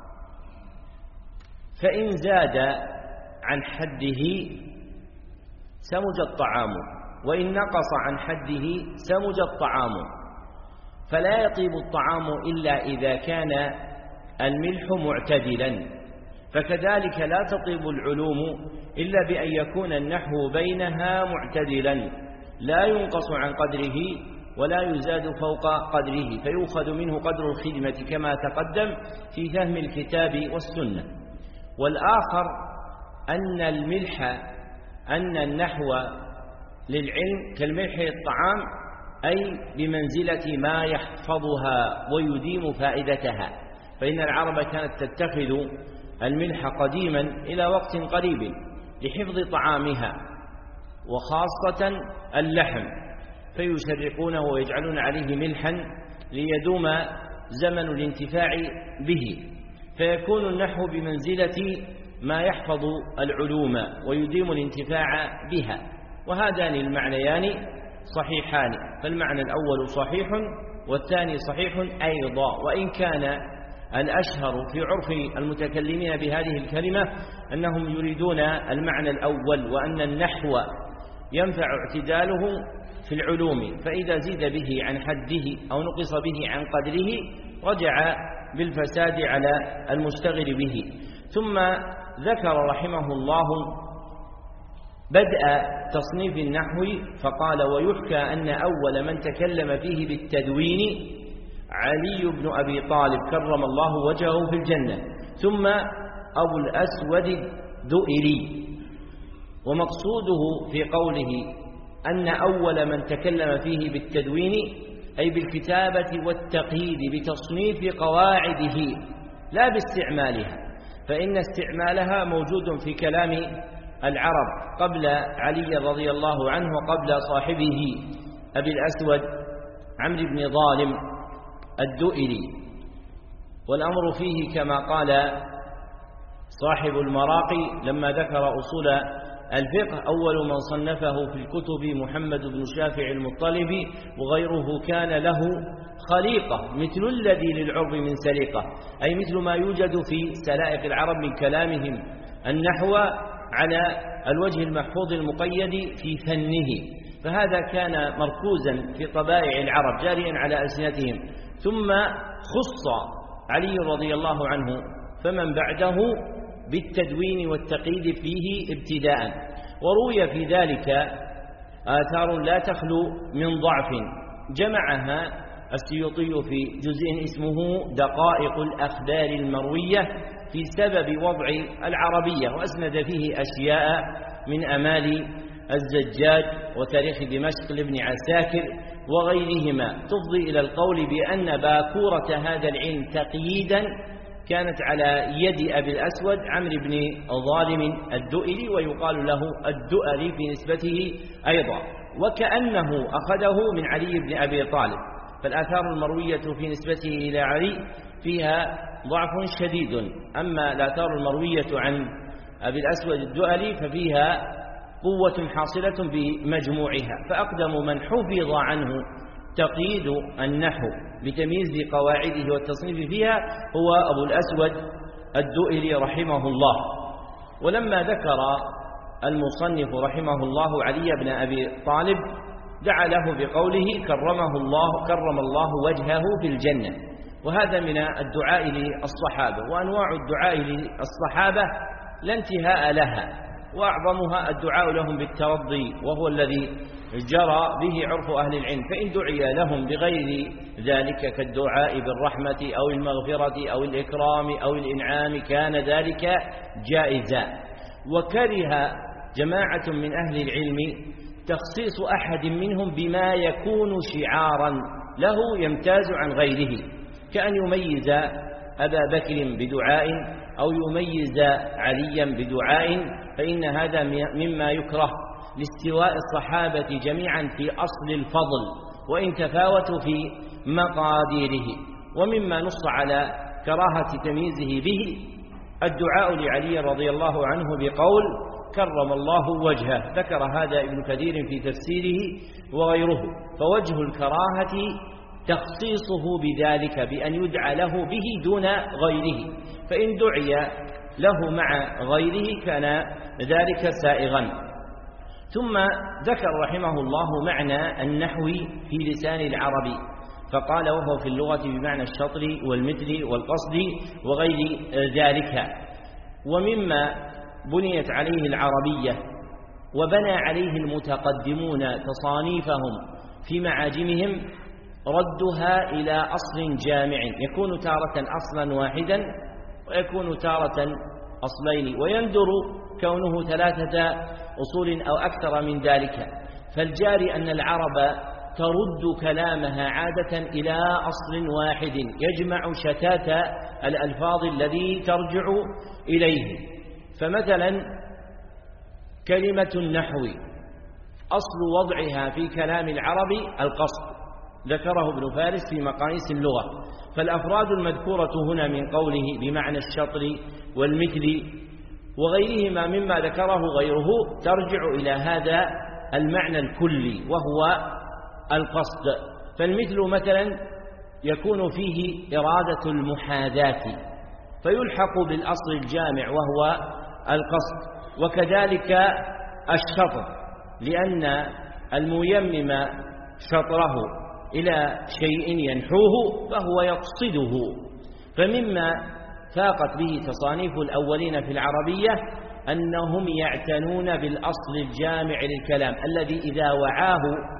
فإن زاد عن حده سمج الطعام وإن نقص عن حده سمج الطعام، فلا يطيب الطعام إلا إذا كان الملح معتدلا، فكذلك لا تطيب العلوم إلا بأن يكون النحو بينها معتدلا لا ينقص عن قدره ولا يزاد فوق قدره، فيؤخذ منه قدر الخدمة كما تقدم في فهم الكتاب والسنة. والآخر أن النحو للعلم كالملح للطعام، أي بمنزلة ما يحفظها ويديم فائدتها، فإن العرب كانت تتخذ الملح قديما إلى وقت قريب لحفظ طعامها وخاصة اللحم، فيشرقونه ويجعلون عليه ملحا ليدوم زمن الانتفاع به، فيكون النحو بمنزلة ما يحفظ العلوم ويديم الانتفاع بها. وهذان المعنيان صحيحان، فالمعنى الأول صحيح والثاني صحيح أيضا، وإن كان الأشهر في عرف المتكلمين بهذه الكلمة أنهم يريدون المعنى الأول، وأن النحو ينفع اعتداله في العلوم، فإذا زيد به عن حده أو نقص به عن قدره رجع بالفساد على المشتغل به. ثم ذكر رحمه الله بدء تصنيف النحو فقال ويحكى أن أول من تكلم فيه بالتدوين علي بن أبي طالب كرم الله وجهه في الجنة، ثم أبو الأسود الدؤلي. ومقصوده في قوله أن أول من تكلم فيه بالتدوين أي بالكتابة والتقييد بتصنيف قواعده لا باستعمالها، فإن استعمالها موجود في كلام العرب قبل علي رضي الله عنه وقبل صاحبه أبي الأسود عمرو بن ظالم الدؤلي. والأمر فيه كما قال صاحب المراقي لما ذكر أصول الفقه أول من صنفه في الكتب محمد بن شافع المطلبي، وغيره كان له خليقة مثل الذي للعرب من سليقة، أي مثل ما يوجد في سلائق العرب من كلامهم النحو على الوجه المحفوظ المقيد في فنه، فهذا كان مركوزا في طبائع العرب جاريا على ألسنتهم. ثم خص علي رضي الله عنه فمن بعده بالتدوين والتقييد فيه ابتداء، وروي في ذلك آثار لا تخلو من ضعف، جمعها السيوطي في جزء اسمه دقائق الأخبار المروية في سبب وضع العربية، وأسند فيه أشياء من أمال الزجاج وتاريخ دمشق لابن عساكر وغيرهما تفضي إلى القول بأن باكورة هذا العلم تقييدا كانت على يد أبي الأسود عمرو بن ظالم الدؤلي، ويقال له الدؤلي في نسبته أيضا، وكأنه أخذه من علي بن أبي طالب. فالآثار المروية في نسبته إلى علي فيها ضعف شديد، أما الآثار المروية عن أبي الأسود الدؤلي ففيها قوة حاصلة بمجموعها. فأقدم من حفظ عنه تقييد النحو بتمييز قواعده والتصنيف فيها هو أبو الأسود الدؤلي رحمه الله. ولما ذكر المصنف رحمه الله علي بن أبي طالب دعا له بقوله كرم الله وجهه في الجنة، وهذا من الدعاء للصحابة. وأنواع الدعاء للصحابة لا انتهاء لها، وأعظمها الدعاء لهم بالترضي، وهو الذي جرى به عرف أهل العلم. فإن دعي لهم بغير ذلك كالدعاء بالرحمة أو المغفرة أو الإكرام أو الإنعام كان ذلك جائزا. وكره جماعة من أهل العلم تخصيص أحد منهم بما يكون شعارا له يمتاز عن غيره، كأن يميز أبا بكر بدعاء أو يميز عليا بدعاء، فإن هذا مما يكره لاستواء الصحابة جميعا في أصل الفضل وإن تفاوتوا في مقاديره. ومما نص على كراهة تمييزه به الدعاء لعلي رضي الله عنه بقول كرم الله وجهه، ذكر هذا ابن كثير في تفسيره وغيره. فوجه الكراهة تخصيصه بذلك بأن يدعى له به دون غيره، فإن دعي له مع غيره كان ذلك سائغا. ثم ذكر رحمه الله معنى النحو في لسان العرب، فقال وهو في اللغة بمعنى الشطر والمثل والقصد وغير ذلك. ومما بنيت عليه العربية وبنى عليه المتقدمون تصانيفهم في معاجمهم ردها إلى أصل جامع يكون تارة أصلا واحدا ويكون تارة أصلين، ويندر كونه 3 أصول أو أكثر من ذلك. فالجاري أن العرب ترد كلامها عادة إلى أصل واحد يجمع شتات الألفاظ الذي ترجع إليه. فمثلا كلمة النحو أصل وضعها في كلام العرب القصد، ذكره ابن فارس في مقاييس اللغة. فالأفراد المذكورة هنا من قوله بمعنى الشطر والمثل وغيرهما مما ذكره غيره ترجع إلى هذا المعنى الكلي وهو القصد. فالمثل مثلا يكون فيه إرادة المحاذاة فيلحق بالأصل الجامع وهو القصد، وكذلك الشطر لأن الميمم شطره إلى شيء ينحوه فهو يقصده. فمما فاقت به تصانيف الأولين في العربية أنهم يعتنون بالأصل الجامع للكلام الذي إذا وعاه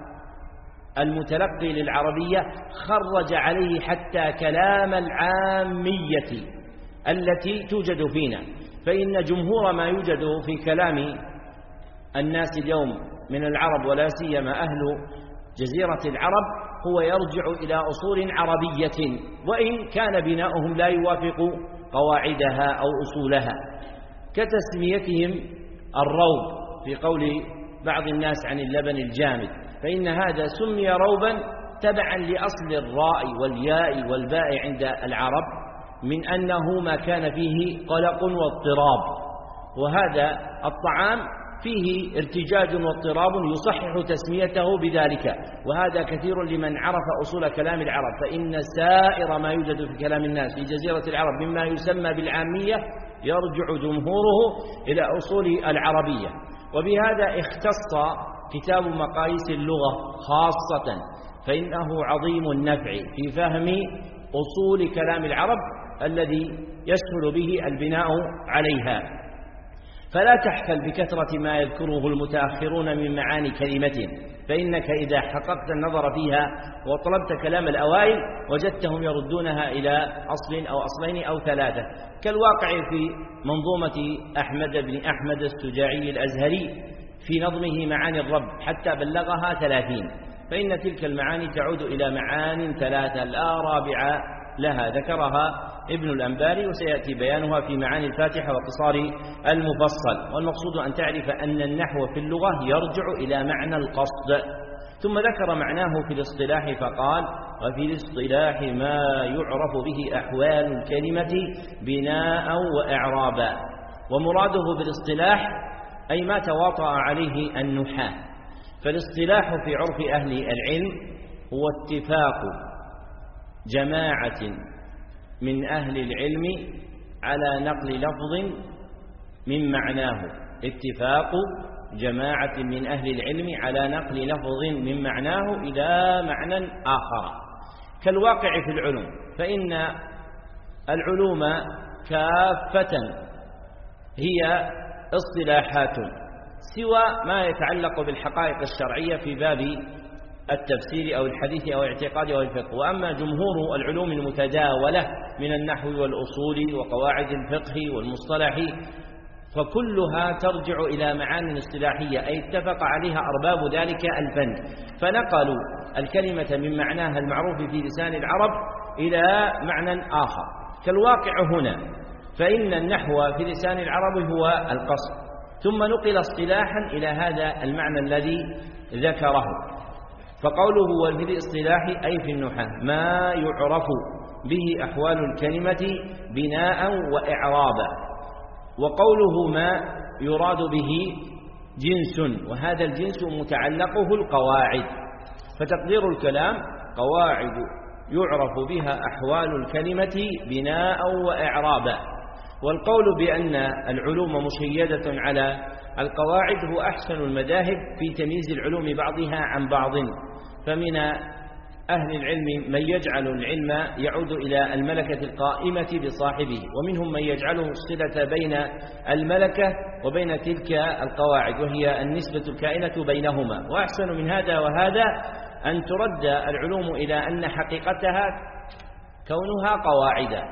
المتلقي للعربية خرج عليه حتى كلام العامية التي توجد فينا. فإن جمهور ما يوجد في كلام الناس اليوم من العرب ولا سيما أهل جزيرة العرب هو يرجع إلى أصول عربية وإن كان بناؤهم لا يوافق قواعدها أو أصولها، كتسميتهم الروب في قول بعض الناس عن اللبن الجامد، فإن هذا سمي روبا تبعا لأصل الراء والياء والباء عند العرب من أنه ما كان فيه قلق واضطراب، وهذا الطعام فيه ارتجاج واضطراب يصحح تسميته بذلك. وهذا كثير لمن عرف أصول كلام العرب، فإن سائر ما يوجد في كلام الناس في جزيرة العرب مما يسمى بالعامية يرجع جمهوره إلى أصول العربية. وبهذا اختص كتاب مقاييس اللغة خاصة، فإنه عظيم النفع في فهم أصول كلام العرب الذي يسهل به البناء عليها. فلا تحفل بكثرة ما يذكره المتأخرون من معاني كلمة، فإنك إذا حققت النظر فيها وطلبت كلام الأوائل وجدتهم يردونها إلى أصل أو أصلين أو 3، كالواقع في منظومة أحمد بن أحمد السجاعي الأزهري في نظمه معاني الرب حتى بلغها 30، فإن تلك المعاني تعود إلى معان 3 لا رابع لها ذكرها ابن الأنباري وسيأتي بيانها في معاني الفاتحة وقصار المفصل. والمقصود أن تعرف أن النحو في اللغة يرجع إلى معنى القصد. ثم ذكر معناه في الاصطلاح فقال: وفي الاصطلاح ما يعرف به أحوال الكلمة بناء وإعرابا. ومراده بالاصطلاح أي ما تواطأ عليه النحاة. فالاصطلاح في عرف أهل العلم هو اتفاق جماعة من أهل العلم على نقل لفظ من معناه. اتفاق جماعة من أهل العلم على نقل لفظ من معناه إلى معنى آخر، كالواقع في العلوم. فإن العلوم كافة هي اصطلاحات سوى ما يتعلق بالحقائق الشرعية في باب التفسير أو الحديث أو الاعتقاد أو الفقه. وأما جمهور العلوم المتداولة من النحو والأصول وقواعد الفقه والمصطلح فكلها ترجع إلى معاني اصطلاحية، أي اتفق عليها أرباب ذلك الفن، فنقلوا الكلمة من معناها المعروف في لسان العرب إلى معنى آخر. كالواقع هنا، فإن النحو في لسان العرب هو القصد، ثم نقل اصطلاحا إلى هذا المعنى الذي ذكره. فقوله وفي الاصطلاح أي في النحاة ما يعرف به أحوال الكلمة بناء وإعرابا. وقوله ما يراد به جنس، وهذا الجنس متعلقه القواعد، فتقدير الكلام قواعد يعرف بها أحوال الكلمة بناء وإعرابا. والقول بأن العلوم مشيدة على القواعد هو أحسن المذاهب في تمييز العلوم بعضها عن بعض. فمن أهل العلم من يجعل العلم يعود إلى الملكة القائمة بصاحبه، ومنهم من يجعله الصلة بين الملكة وبين تلك القواعد، وهي النسبة الكائنة بينهما. وأحسن من هذا وهذا أن ترد العلوم إلى أن حقيقتها كونها قواعد.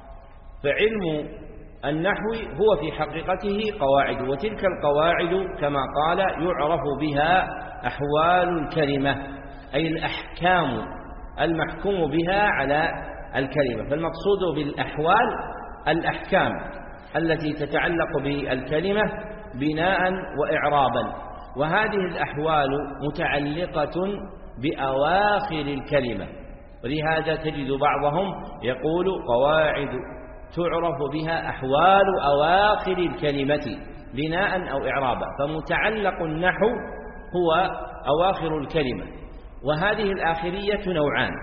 فعلم النحو هو في حقيقته قواعد، وتلك القواعد كما قال يعرف بها أحوال الكلمة، أي الأحكام المحكوم بها على الكلمة. فالمقصود بالأحوال الأحكام التي تتعلق بالكلمة بناء وإعرابا، وهذه الأحوال متعلقة بأواخر الكلمة. ولهذا تجد بعضهم يقول قواعد تعرف بها أحوال أواخر الكلمة بناء أو إعرابا. فمتعلق النحو هو أواخر الكلمة، وهذه الآخرية نوعان: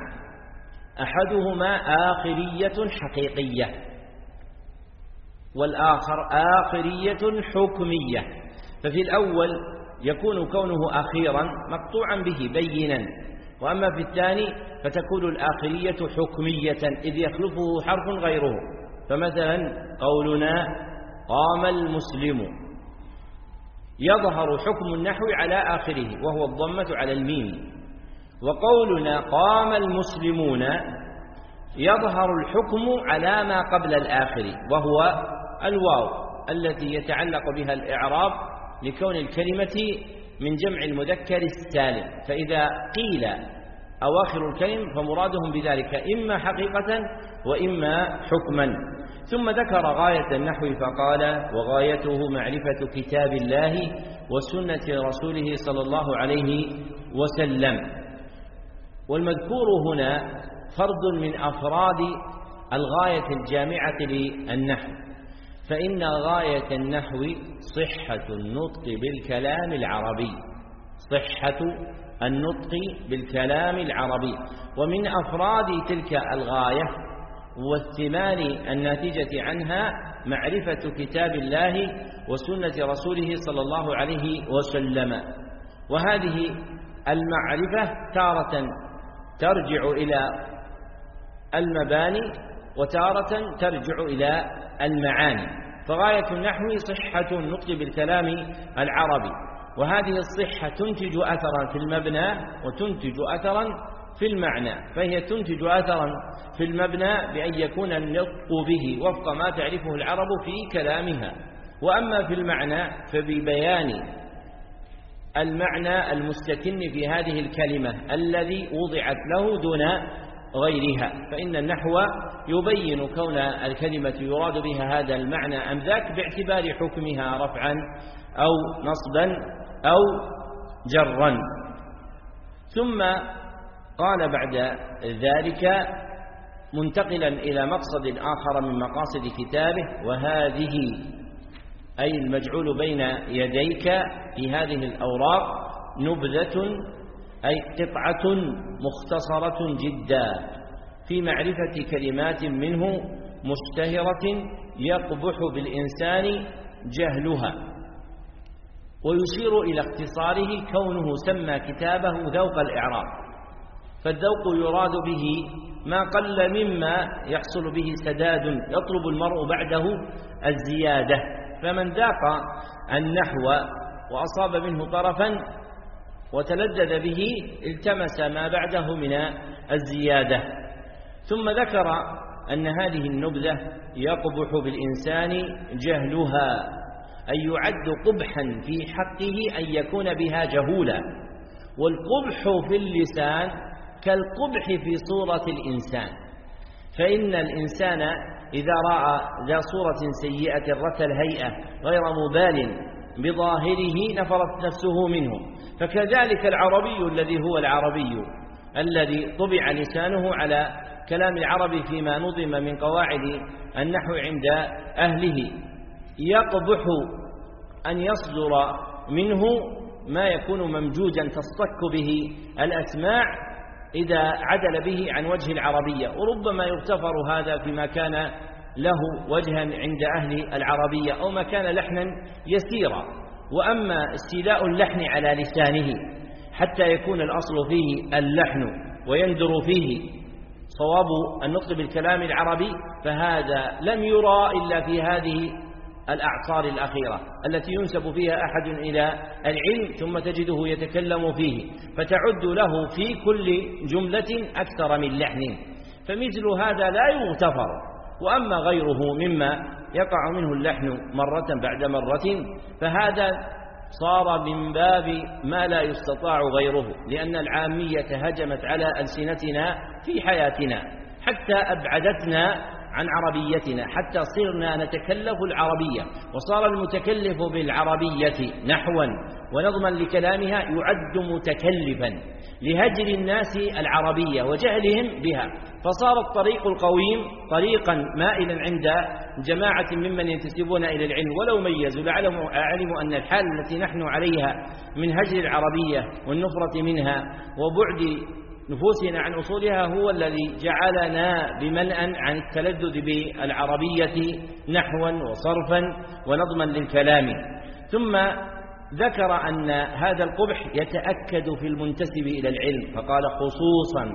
أحدهما آخرية حقيقية، والآخر آخرية حكمية. ففي الأول يكون كونه أخيرا مقطوعا به بينا، وأما في الثاني فتكون الآخرية حكمية إذ يخلفه حرف غيره. فمثلا قولنا قام المسلم يظهر حكم النحو على آخره وهو الضمة على الميم، وقولنا قام المسلمون يظهر الحكم على ما قبل الآخر وهو الواو التي يتعلق بها الإعراب لكون الكلمة من جمع المذكر السالم. فإذا قيل أواخر الكلم فمرادهم بذلك إما حقيقة وإما حكما. ثم ذكر غاية النحو فقال وغايته معرفة كتاب الله وسنة رسوله صلى الله عليه وسلم. والمذكور هنا فرد من أفراد الغاية الجامعة للنحو، فإن غاية النحو صحة النطق بالكلام العربي، صحة النطق بالكلام العربي. ومن أفراد تلك الغاية والثمار الناتجة عنها معرفة كتاب الله وسنة رسوله صلى الله عليه وسلم. وهذه المعرفة تارة ترجع إلى المباني وتارة ترجع إلى المعاني. فغاية النحو صحة النطق بالكلام العربي، وهذه الصحة تنتج أثرا في المبنى وتنتج أثرا في المعنى. فهي تنتج أثرا في المبنى بأن يكون النطق به وفق ما تعرفه العرب في كلامها، وأما في المعنى فببيان المعنى المستكن في هذه الكلمة الذي وضعت له دون غيرها، فإن النحو يبين كون الكلمة يراد بها هذا المعنى أم ذاك باعتبار حكمها رفعا أو نصبا أو جرا. ثم قال بعد ذلك منتقلا إلى مقصد آخر من مقاصد كتابه: وهذه أي المجعول بين يديك في هذه الأوراق نبذة أي قطعة مختصرة جدا في معرفة كلمات منه مشتهرة يقبح بالإنسان جهلها. ويشير إلى اختصاره كونه سمى كتابه ذوق الإعراب، فالذوق يراد به ما قل مما يحصل به سداد يطلب المرء بعده الزيادة، فمن ذاق النحو وأصاب منه طرفا وتلذذ به التمس ما بعده من الزيادة. ثم ذكر أن هذه النبذة يقبح بالإنسان جهلها، أي يعد قبحا في حقه أن يكون بها جهولا. والقبح في اللسان كالقبح في صورة الإنسان، فإن الإنسان إذا رأى ذا صورة سيئة رثى الهيئة غير مبال بظاهره نفرت نفسه منه. فكذلك العربي الذي هو العربي الذي طبع لسانه على كلام العرب فيما نظم من قواعد النحو عند أهله يقبح أن يصدر منه ما يكون ممجوجا تصطك به الأسماع إذا عدل به عن وجه العربية، وربما يغتفر هذا فيما كان له وجها عند أهل العربية أو ما كان لحنا يسيرا. وأما استيلاء اللحن على لسانه حتى يكون الأصل فيه اللحن ويندر فيه صواب النطق بالكلام العربي، فهذا لم يرى إلا في هذه الأعصار الأخيرة التي ينسب فيها أحد إلى العلم ثم تجده يتكلم فيه فتعد له في كل جملة أكثر من لحن، فمثل هذا لا يغتفر. وأما غيره مما يقع منه اللحن مرة بعد مرة فهذا صار من باب ما لا يستطاع غيره، لأن العامية هجمت على ألسنتنا في حياتنا حتى أبعدتنا عن عربيتنا، حتى صرنا نتكلف العربية، وصار المتكلف بالعربية نحوا ونظما لكلامها يعد متكلفا لهجر الناس العربية وجهلهم بها. فصار الطريق القويم طريقا مائلا عند جماعة ممن ينتسبون إلى العلم، ولو ميزوا لعلموا أن الحال التي نحن عليها من هجر العربية والنفرة منها وبعد نفوسنا عن أصولها هو الذي جعلنا بمنأ عن التلذذ بالعربية نحوا وصرفا ونظما للكلام. ثم ذكر أن هذا القبح يتأكد في المنتسب إلى العلم، فقال خصوصا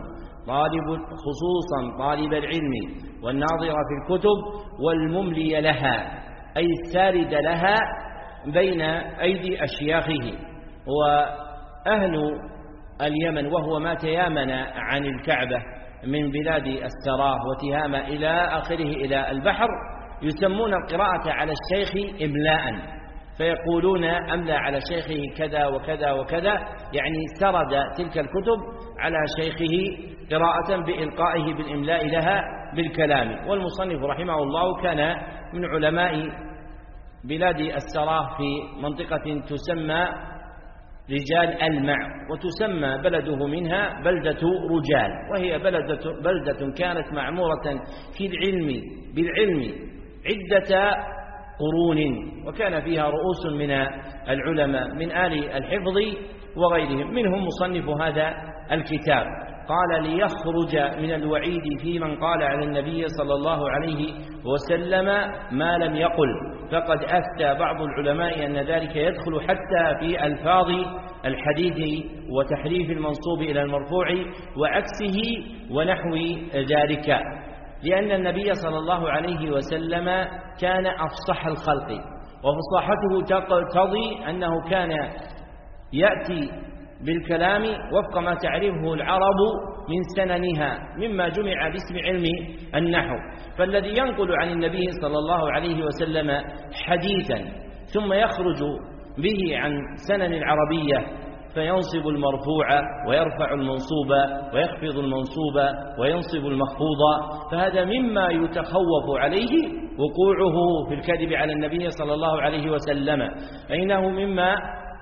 طالب العلم والناظر في الكتب والمملي لها، أي السارد لها بين أيدي أشياخه. وأهل اليمن وهو ما تيامن عن الكعبة من بلاد السراه وتهامة إلى آخره إلى البحر يسمون القراءة على الشيخ إملاء، فيقولون أملى على شيخه كذا وكذا وكذا، يعني سرد تلك الكتب على شيخه قراءة بإلقائه بالإملاء لها بالكلام. والمصنف رحمه الله كان من علماء بلاد السراه في منطقة تسمى رجال المع، وتسمى بلده منها بلدة رجال، وهي بلدة كانت معمورة في بالعلم عدة قرون، وكان فيها رؤوس من العلماء من آل الحفظ وغيرهم، منهم مصنف هذا الكتاب. قال ليخرج من الوعيد في من قال على النبي صلى الله عليه وسلم ما لم يقل، فقد أفتى بعض العلماء أن ذلك يدخل حتى في ألفاظ الحديث وتحريف المنصوب إلى المرفوع وعكسه ونحو ذلك، لأن النبي صلى الله عليه وسلم كان أفصح الخلق، وفصاحته تقتضي أنه كان يأتي بالكلام وفق ما تعرفه العرب من سننها مما جمع باسم علم النحو. فالذي ينقل عن النبي صلى الله عليه وسلم حديثا ثم يخرج به عن سنن العربية فينصب المرفوع ويرفع المنصوب ويخفض المنصوب وينصب المخفوض، فهذا مما يتخوف عليه وقوعه في الكذب على النبي صلى الله عليه وسلم، فإنه مما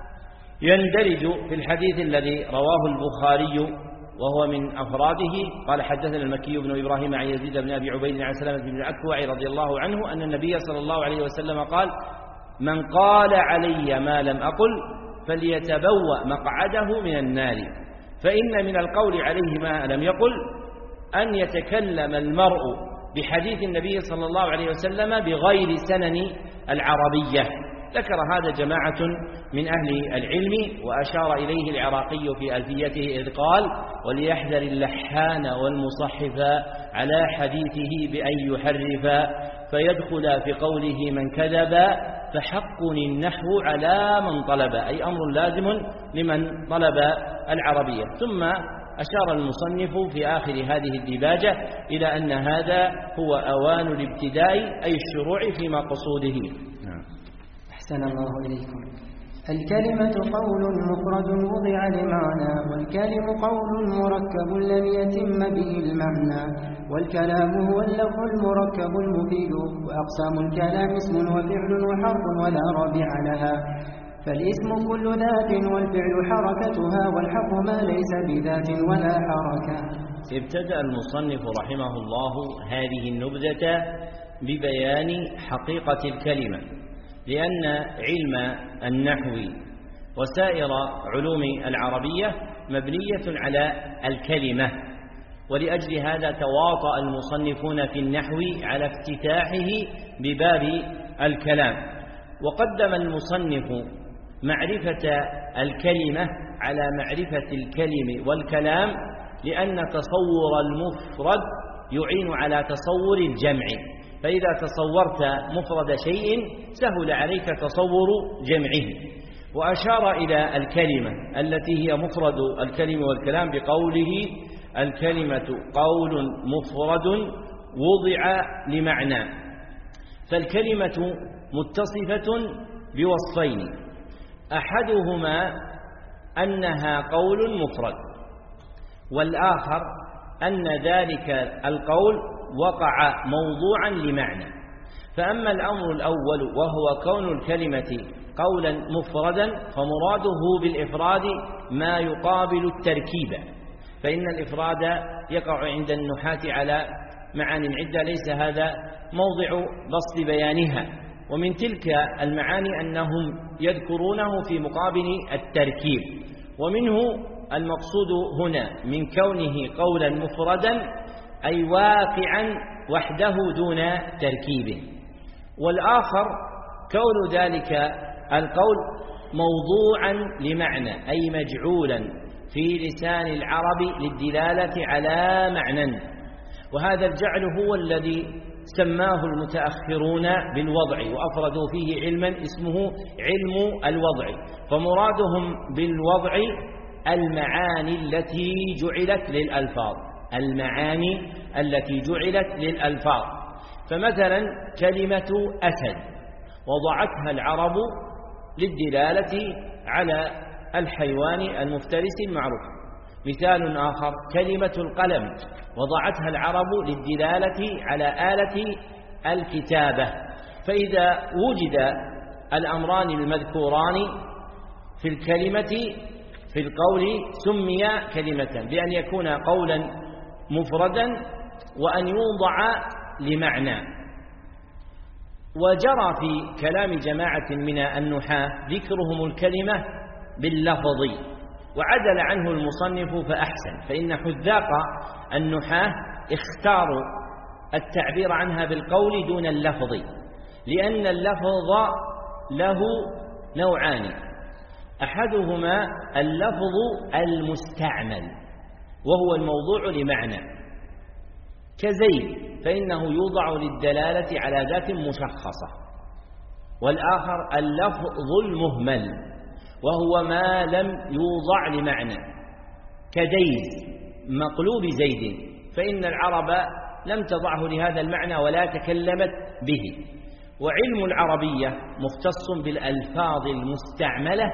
يندرج في الحديث الذي رواه البخاري وهو من أفراده. قال حدثنا المكي بن إبراهيم عن يزيد بن أبي عبيد عن سلمة بن الأكوع رضي الله عنه أن النبي صلى الله عليه وسلم قال: من قال علي ما لم أقل فليتبوأ مقعده من النار. فإن من القول عليه ما لم يقل أن يتكلم المرء بحديث النبي صلى الله عليه وسلم بغير سنن العربية. ذكر هذا جماعة من أهل العلم، وأشار إليه العراقي في ألفيته إذ قال: وليحذر اللحان والمصحف على حديثه بأن يحرف، فيدخل في قوله من كذب فحق النحو على من طلب، أي أمر لازم لمن طلب العربية. ثم أشار المصنف في آخر هذه الديباجة إلى أن هذا هو أوان الابتداء، أي الشروع في مقصوده. أحسن الله إليكم. الكلمة قول مفرد وضع لمعنى، والكلم قول مركب لم يتم به المعنى، والكلام هو اللفظ المركب المفيد، وأقسام الكلام اسم وفعل وحرف ولا رابع لها، فالاسم كل ذات والفعل حركتها، والحرف ما ليس بذات ولا حركة. ابتدأ المصنف رحمه الله هذه النبذة ببيان حقيقة الكلمة، لأن علم النحو وسائر علوم العربية مبنية على الكلمة، ولأجل هذا تواطأ المصنفون في النحو على افتتاحه بباب الكلام. وقدم المصنف معرفة الكلمة على معرفة الكلم والكلام، لأن تصور المفرد يعين على تصور الجمع، فإذا تصورت مفرد شيء سهل عليك تصور جمعه. وأشار إلى الكلمة التي هي مفرد الكلم والكلام بقوله: الكلمة قول مفرد وضع لمعنى. فالكلمة متصفة بوصفين، أحدهما أنها قول مفرد، والآخر أن ذلك القول وقع موضوعا لمعنى. فأما الأمر الأول وهو كون الكلمة قولا مفردا، فمراده بالإفراد ما يقابل التركيب، فإن الإفراد يقع عند النحاة على معان عدة ليس هذا موضع بسط بيانها، ومن تلك المعاني أنهم يذكرونه في مقابل التركيب، ومنه المقصود هنا من كونه قولا مفردا أي واقعا وحده دون تركيب، والآخر كون ذلك القول موضوعا لمعنى أي مجعولا في لسان العرب للدلالة على معنى. وهذا الجعل هو الذي سماه المتأخرون بالوضع، وأفردوا فيه علما اسمه علم الوضع، فمرادهم بالوضع المعاني التي جعلت للألفاظ، المعاني التي جعلت للألفاظ. فمثلا كلمة أسد وضعتها العرب للدلالة على الحيوان المفترس المعروف. مثال آخر كلمة القلم وضعتها العرب للدلالة على آلة الكتابة. فإذا وجد الأمران المذكوران في الكلمة في القول سمي كلمة، بأن يكون قولا مفردا وأن يوضع لمعنى. وجرى في كلام جماعة من النحاة ذكرهم الكلمة باللفظ، وعدل عنه المصنف فأحسن، فإن حذاق النحاة اختاروا التعبير عنها بالقول دون اللفظ، لأن اللفظ له نوعان، أحدهما اللفظ المستعمل وهو الموضوع لمعنى كزيد، فإنه يوضع للدلالة على ذات مشخصة، والآخر اللفظ المهمل وهو ما لم يوضع لمعنى كديز مقلوب زيد، فإن العرب لم تضعه لهذا المعنى ولا تكلمت به. وعلم العربية مختص بالألفاظ المستعملة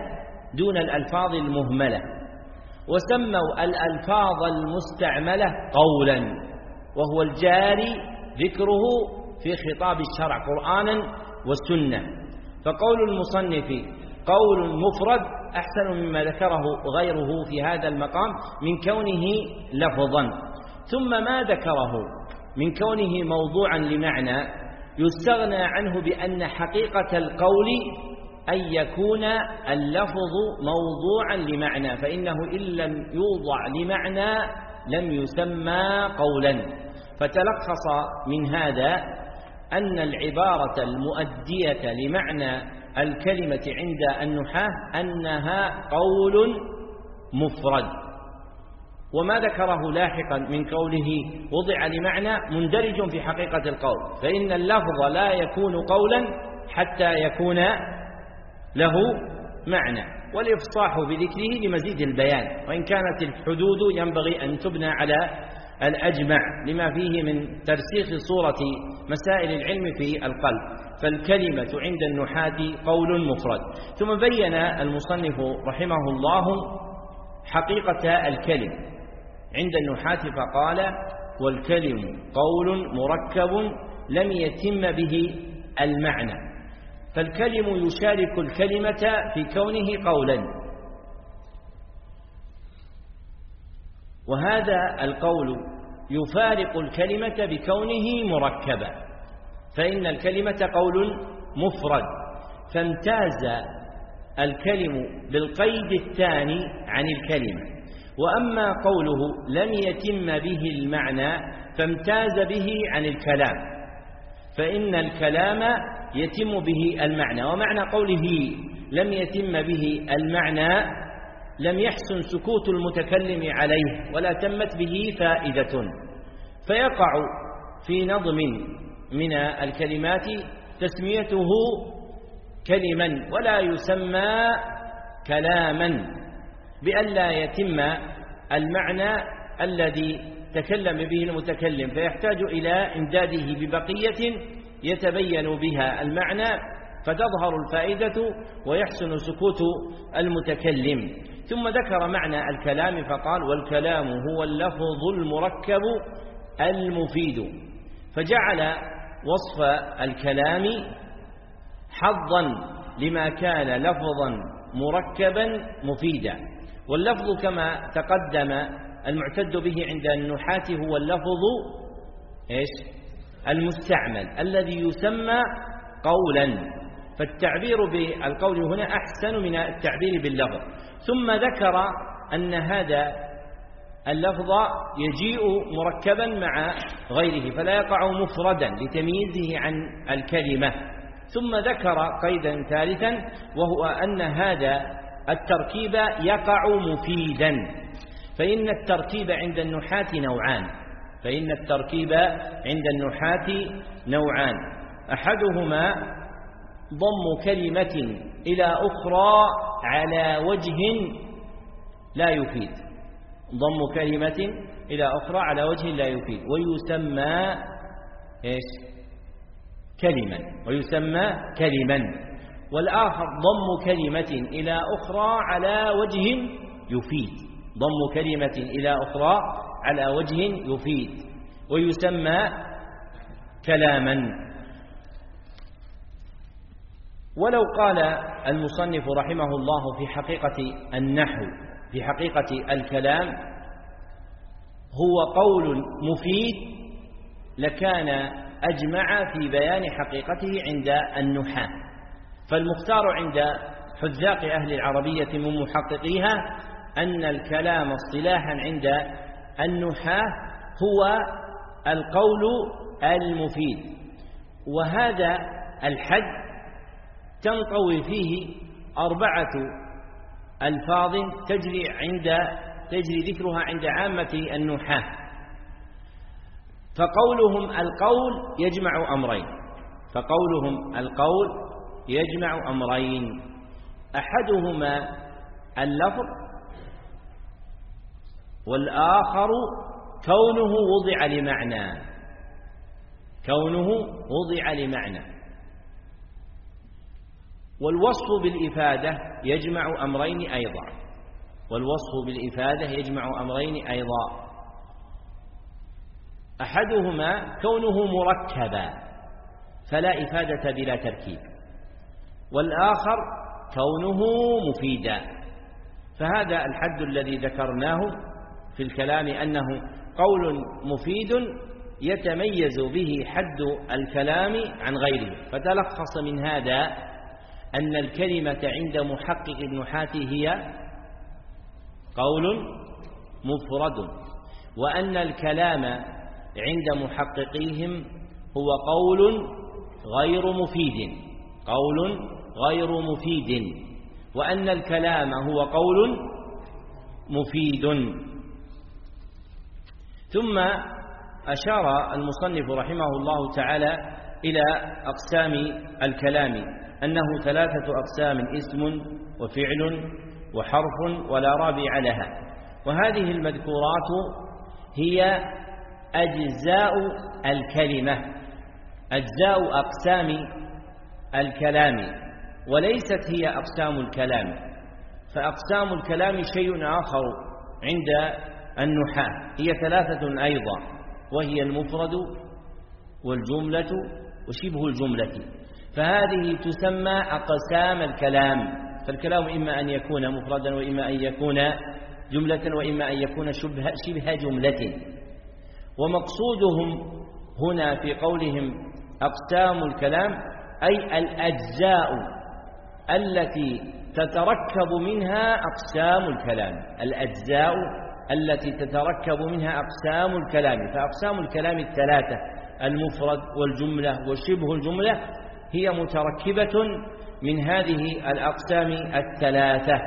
دون الألفاظ المهملة، وسموا الألفاظ المستعملة قولا، وهو الجاري ذكره في خطاب الشرع قرآنا وسنة. فقول المصنف قول مفرد أحسن مما ذكره غيره في هذا المقام من كونه لفظا. ثم ما ذكره من كونه موضوعا لمعنى يستغنى عنه بأن حقيقة القول أن يكون اللفظ موضوعا لمعنى، فإنه إن لم يوضع لمعنى لم يسمى قولا. فتلخص من هذا أن العبارة المؤدية لمعنى الكلمة عند النحاة أنها قول مفرد. وما ذكره لاحقا من قوله وضع لمعنى مندرج في حقيقة القول، فإن اللفظ لا يكون قولا حتى يكون له معنى، والإفصاح بذكره لمزيد البيان، وإن كانت الحدود ينبغي أن تبنى على الأجمع لما فيه من ترسيخ صورة مسائل العلم في القلب. فالكلمة عند النحاة قول مفرد. ثم بين المصنف رحمه الله حقيقة الكلم عند النحاة فقال: والكلم قول مركب لم يتم به المعنى. فالكلم يشارك الكلمة في كونه قولا، وهذا القول يفارق الكلمة بكونه مركبا، فإن الكلمة قول مفرد، فامتاز الكلم بالقيد الثاني عن الكلمة. وأما قوله لم يتم به المعنى فامتاز به عن الكلام، فإن الكلام يتم به المعنى. ومعنى قوله لم يتم به المعنى لم يحسن سكوت المتكلم عليه ولا تمت به فائدة، فيقع في نظم من الكلمات تسميته كلما ولا يسمى كلاما، بألا يتم المعنى الذي تكلم به المتكلم، فيحتاج إلى إمداده ببقية يتبين بها المعنى فتظهر الفائدة ويحسن سكوت المتكلم. ثم ذكر معنى الكلام فقال: والكلام هو اللفظ المركب المفيد. فجعل وصف الكلام حظا لما كان لفظا مركبا مفيدا. واللفظ كما تقدم المعتد به عند النحاة هو اللفظ المستعمل الذي يسمى قولا، فالتعبير بالقول هنا أحسن من التعبير باللفظ. ثم ذكر أن هذا اللفظ يجيء مركبا مع غيره فلا يقع مفردا لتمييزه عن الكلمة. ثم ذكر قيدا ثالثا وهو أن هذا التركيب يقع مفيدا، فإن التركيب عند النحاة نوعان أحدهما ضم كلمة إلى أخرى على وجه لا يفيد، ويسمى كلما. والآخر ضم كلمة إلى أخرى على وجه يفيد ويسمى كلاما. ولو قال المصنف رحمه الله في حقيقة النحو في حقيقة الكلام هو قول مفيد لكان أجمع في بيان حقيقته عند النحاة. فالمختار عند حذاق أهل العربية من محققيها أن الكلام اصطلاحا عند النحاة هو القول المفيد، وهذا الحد تنطوي فيه 4 ألفاظ تجري ذكرها عند عامة النحاة. فقولهم القول يجمع أمرين، أحدهما اللفظ، والآخر كونه وضع لمعنى. والوصف بالإفادة يجمع أمرين أيضا، والوصف بالإفادة يجمع أمرين أيضا، أحدهما كونه مركبا فلا إفادة بلا تركيب، والآخر كونه مفيدا. فهذا الحد الذي ذكرناه في الكلام أنه قول مفيد يتميز به حد الكلام عن غيره. فتلخص من هذا أن الكلمة عند محقق النحاة هي قول مفرد، وأن الكلام عند محققيهم هو قول غير مفيد، قول غير مفيد، وأن الكلام هو قول مفيد. ثم أشار المصنف رحمه الله تعالى إلى أقسام الكلام، أنه 3 أقسام: اسم وفعل وحرف ولا رابع لها. وهذه المذكورات هي أجزاء الكلمة، أجزاء أقسام الكلام، وليست هي أقسام الكلام. فأقسام الكلام شيء آخر عند النحاة، هي 3 أيضا، وهي المفرد والجملة وشبه الجملة. فهذه تسمى أقسام الكلام. فالكلام إما أن يكون مفردا، وإما أن يكون جملة، وإما أن يكون شبه جملة. ومقصودهم هنا في قولهم أقسام الكلام أي الأجزاء التي تتركب منها أقسام الكلام، الأجزاء التي تتركب منها أقسام الكلام. فأقسام الكلام 3: المفرد والجملة وشبه الجملة، هي متركبة من هذه الأقسام 3.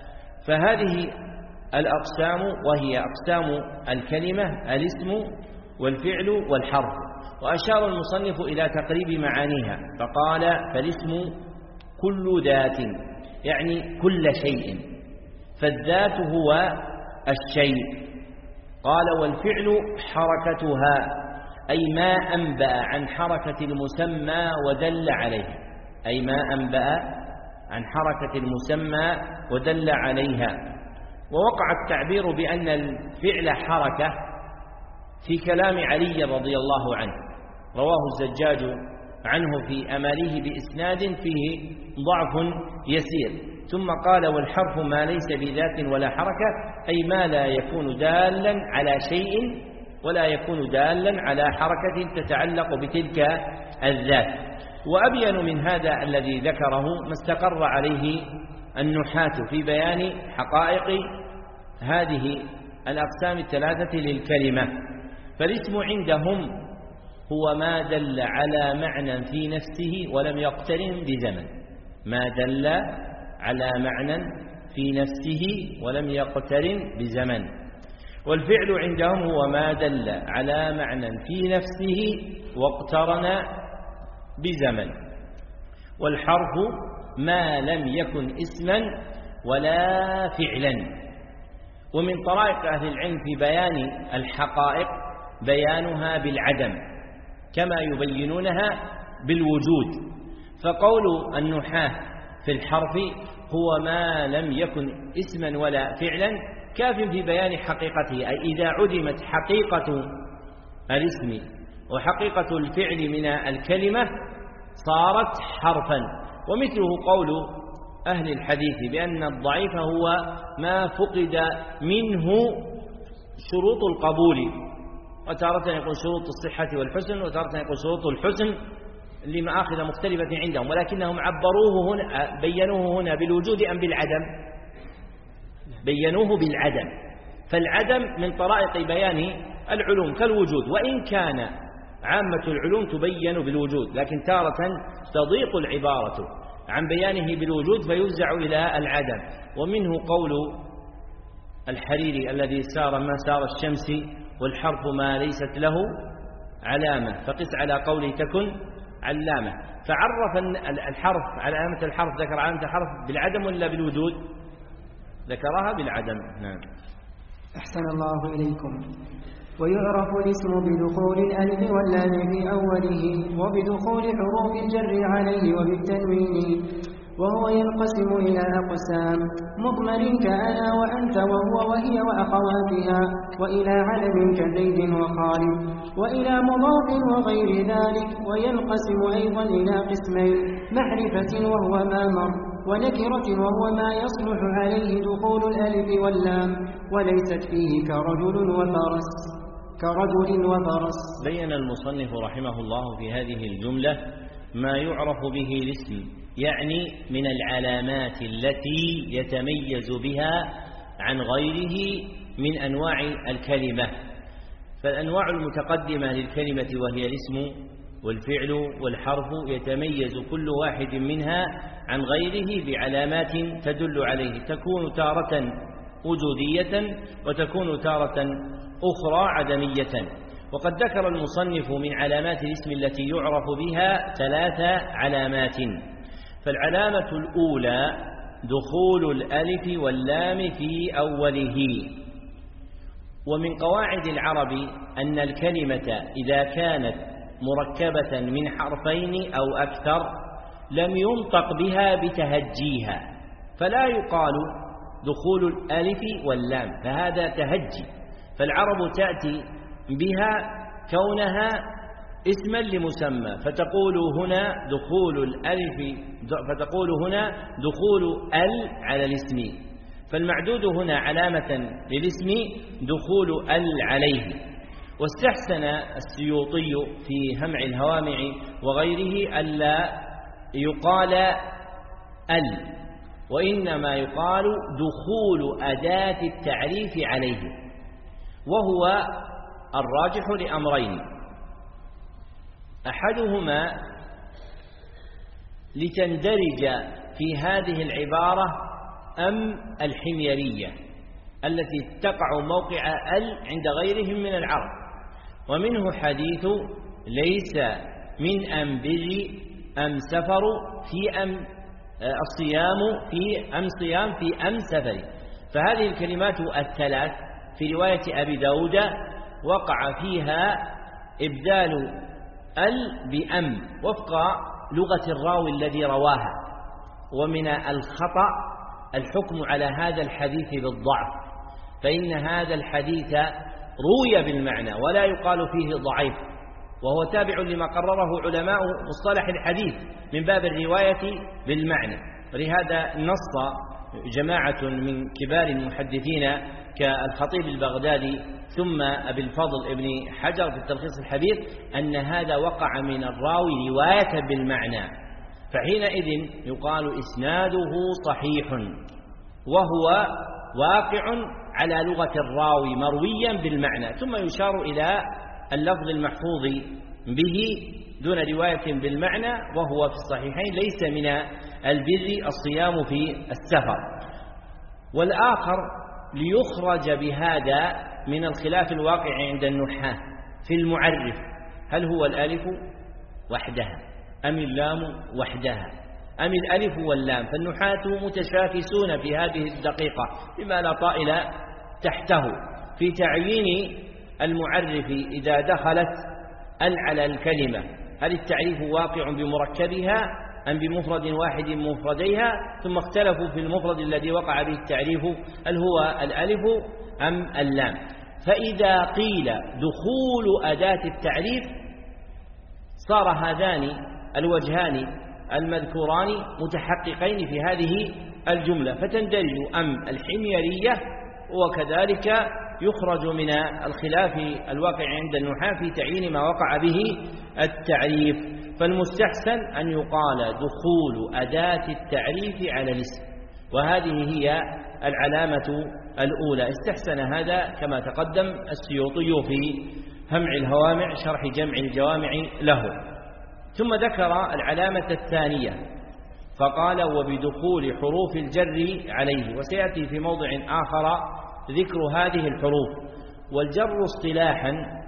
فهذه الأقسام وهي أقسام الكلمة الاسم والفعل والحرف. وأشار المصنف إلى تقريب معانيها فقال: فالاسم كل ذات، يعني كل شيء، فالذات هو الشيء. قال: والفعل حركتها، أي ما أنبأ عن حركة المسمى ودل عليها، أي ما أنبأ عن حركة المسمى ودل عليها. ووقع التعبير بأن الفعل حركة في كلام علي رضي الله عنه، رواه الزجاج عنه في أماله بإسناد فيه ضعف يسير. ثم قال: والحرف ما ليس بذات ولا حركة، أي ما لا يكون دالا على شيء ولا يكون دالا على حركة تتعلق بتلك الذات. وأبين من هذا الذي ذكره ما استقر عليه النحاة في بيان حقائق هذه الأقسام 3 للكلمة. فالاسم عندهم هو ما دل على معنى في نفسه ولم يقترن بزمن، ما دل على معنى في نفسه ولم يقترن بزمن. والفعل عندهم هو ما دل على معنى في نفسه واقترن بزمن. والحرف ما لم يكن اسما ولا فعلا. ومن طرائق أهل العلم في بيان الحقائق بيانها بالعدم كما يبينونها بالوجود. فقول النحاة في الحرف هو ما لم يكن اسما ولا فعلا كاف في بيان حقيقته، أي إذا عدمت حقيقة الاسم وحقيقة الفعل من الكلمة صارت حرفا. ومثله قول أهل الحديث بأن الضعيف هو ما فقد منه شروط القبول، وتارة يقول شروط الصحة والحسن، وتارة يقول شروط الحسن لمآخذ مختلفة عندهم، ولكنهم عبروه هنا بينوه هنا بالوجود أم بالعدم؟ بينوه بالعدم. فالعدم من طرائق بيان العلوم كالوجود، وإن كان عامة العلوم تبين بالوجود، لكن تارة تضيق العبارة عن بيانه بالوجود فيوزع إلى العدم. ومنه قول الحريري الذي سار ما سار الشمس والحرف ما ليست له علامة، فقس على قوله تكن علامة. فعرف الحرف علامة الحرف، ذكر علامة الحرف بالعدم ولا بالوجود؟ ذكرها بالعدم. نعم. أحسن الله إليكم. ويعرف الاسم بدخول الألف واللام في أوله، وبدخول حروف الجر عليه وبالتنوين، وهو ينقسم إلى أقسام: مضمر كأنا وأنت وهو وهي وأخواتها، وإلى علم كزيد وخالد، وإلى مضاف وغير ذلك. وينقسم أيضا إلى قسمين: معرفة وهو ما مر، ونكرة وهو ما يصلح عليه دخول الألف واللام وليست فيه كرجل وفرس. بين المصنف رحمه الله في هذه الجملة ما يعرف به الاسم، يعني من العلامات التي يتميز بها عن غيره من أنواع الكلمة. فالأنواع المتقدمة للكلمة وهي الاسم والفعل والحرف يتميز كل واحد منها عن غيره بعلامات تدل عليه، تكون تارة وجودية وتكون تارة أخرى عدمية. وقد ذكر المصنف من علامات الاسم التي يعرف بها 3 علامات. فالعلامة الأولى دخول الألف واللام في أوله. ومن قواعد العرب أن الكلمة إذا كانت مركبة من حرفين أو أكثر لم ينطق بها بتهجيها، فلا يقال دخول الألف واللام، فهذا تهجي. فالعرب تأتي بها كونها اسما لمسمى، فتقول هنا دخول ال على الاسم، فالمعدود هنا علامة للاسم دخول ال عليه. واستحسن السيوطي في همع الهوامع وغيره ألا يقال ال، وإنما يقال دخول أداة التعريف عليه، وهو الراجح لأمرين: أحدهما لتندرج في هذه العبارة الحميرية التي تقع موقع ال عند غيرهم من العرب، ومنه حديث ليس من أنبري أم سفر في أم الصيام في أم صيام في أم سفر. فهذه الكلمات الثلاث في رواية أبي داود وقع فيها إبدال ال بأم وفق لغة الراوي الذي رواها، ومن الخطأ الحكم على هذا الحديث بالضعف، فإن هذا الحديث روي بالمعنى ولا يقال فيه ضعيف، وهو تابع لما قرره علماء مصطلح الحديث من باب الرواية بالمعنى. ولهذا نص جماعة من كبار المحدثين كالخطيب البغدادي ثم أبي الفضل ابن حجر في التلخيص الحبير أن هذا وقع من الراوي رواية بالمعنى، فحينئذ يقال إسناده صحيح وهو واقع على لغة الراوي مرويا بالمعنى، ثم يشار إلى اللفظ المحفوظ به دون رواية بالمعنى، وهو في الصحيحين ليس من البر الصيام في السفر. والآخر ليخرج بهذا من الخلاف الواقع عند النحاة في المعرف: هل هو الألف وحدها أم اللام وحدها أم الألف واللام؟ فالنحاة متشاكسون في هذه الدقيقة بما لا طائل تحته في تعيين المعرف إذا دخلت ال على الكلمة، هل التعريف واقع بمركبها أم بمفرد واحد من مفرديها؟ ثم اختلفوا في المفرد الذي وقع به التعريف هل هو الألف أم اللام. فإذا قيل دخول أداة التعريف صار هذان الوجهان المذكوران متحققين في هذه الجملة، فتندرج الحميرية، وكذلك يخرج من الخلاف الواقع عند النحاة في تعيين ما وقع به التعريف. فالمستحسن أن يقال دخول أداة التعريف على الاسم، وهذه هي العلامة الأولى. استحسن هذا كما تقدم السيوطي في همع الهوامع شرح جمع الجوامع له. ثم ذكر العلامة الثانية فقال: وبدخول حروف الجر عليه. وسيأتي في موضع آخر ذكر هذه الحروف. والجر اصطلاحا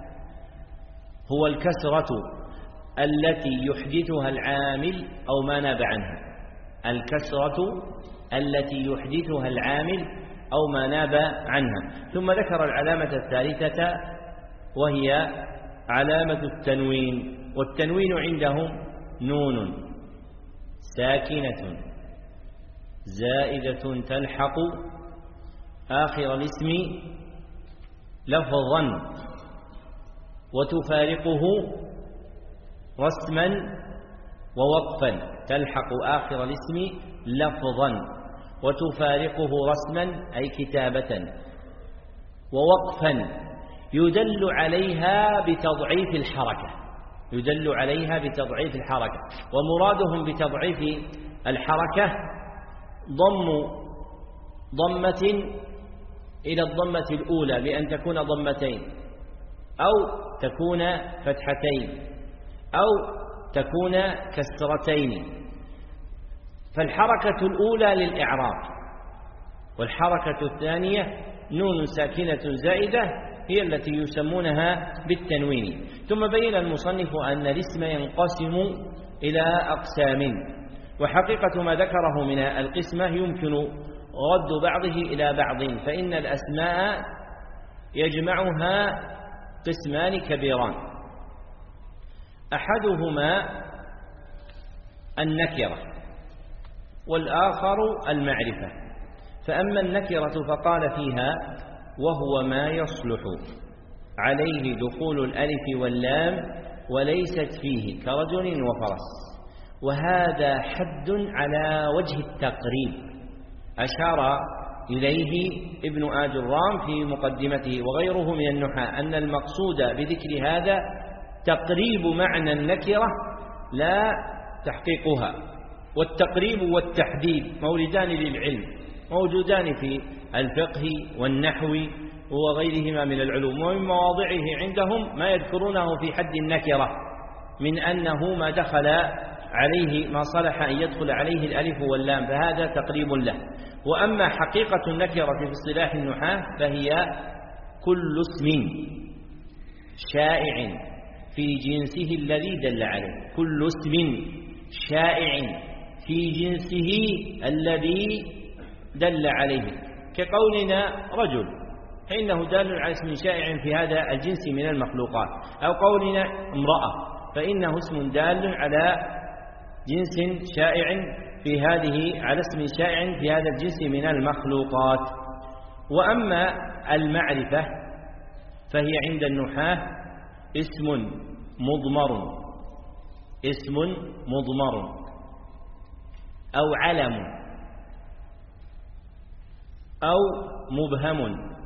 هو الكسرة التي يحدثها العامل أو ما ناب عنها، الكسرة التي يحدثها العامل أو ما ناب عنها. ثم ذكر العلامة الثالثة وهي علامة التنوين. والتنوين عندهم نون ساكنة زائدة تلحق آخر الاسم لفظا وتفارقه رسما ووقفا. تلحق آخر الاسم لفظا وتفارقه رسما أي كتابة ووقفا، يدل عليها بتضعيف الحركة. يدل عليها بتضعيف الحركة، ومرادهم بتضعيف الحركة ضم ضمة إلى الضمة الأولى بأن تكون ضمتين أو تكون فتحتين أو تكون كسرتين. فالحركة الأولى للإعراب، والحركة الثانية نون ساكنة زائدة هي التي يسمونها بالتنوين. ثم بين المصنف أن الاسم ينقسم إلى أقسام، وحقيقة ما ذكره من القسمة يمكن رد بعضه إلى بعض، فإن الأسماء يجمعها قسمان كبيران، أحدهما النكرة والآخر المعرفة. فأما النكرة فقال فيها: وهو ما يصلح عليه دخول الألف واللام وليست فيه كرجل وفرس. وهذا حد على وجه التقريب أشار إليه ابن آجرام في مقدمته وغيره من النحاة، أن المقصود بذكر هذا تقريب معنى النكرة لا تحقيقها. والتقريب والتحديد موردان للعلم، موجودان في الفقه والنحو وغيرهما من العلوم، ومن مواضعه عندهم ما يذكرونه في حد النكرة من أنه ما دخل عليه ما صلح أن يدخل عليه الألف واللام، فهذا تقريب له. وأما حقيقة النكرة في اصطلاح النحاة فهي كل اسم شائع في جنسه الذي دل عليه، كل اسم شائع في جنسه الذي دل عليه، كقولنا رجل فإنه دال على اسم شائع في هذا الجنس من المخلوقات، أو قولنا امرأة فإنه اسم دال على جنس شائع في هذه، على اسم شائع في هذا الجنس من المخلوقات. وأما المعرفة فهي عند النحاة اسم مضمر، اسم مضمر أو علم أو مبهم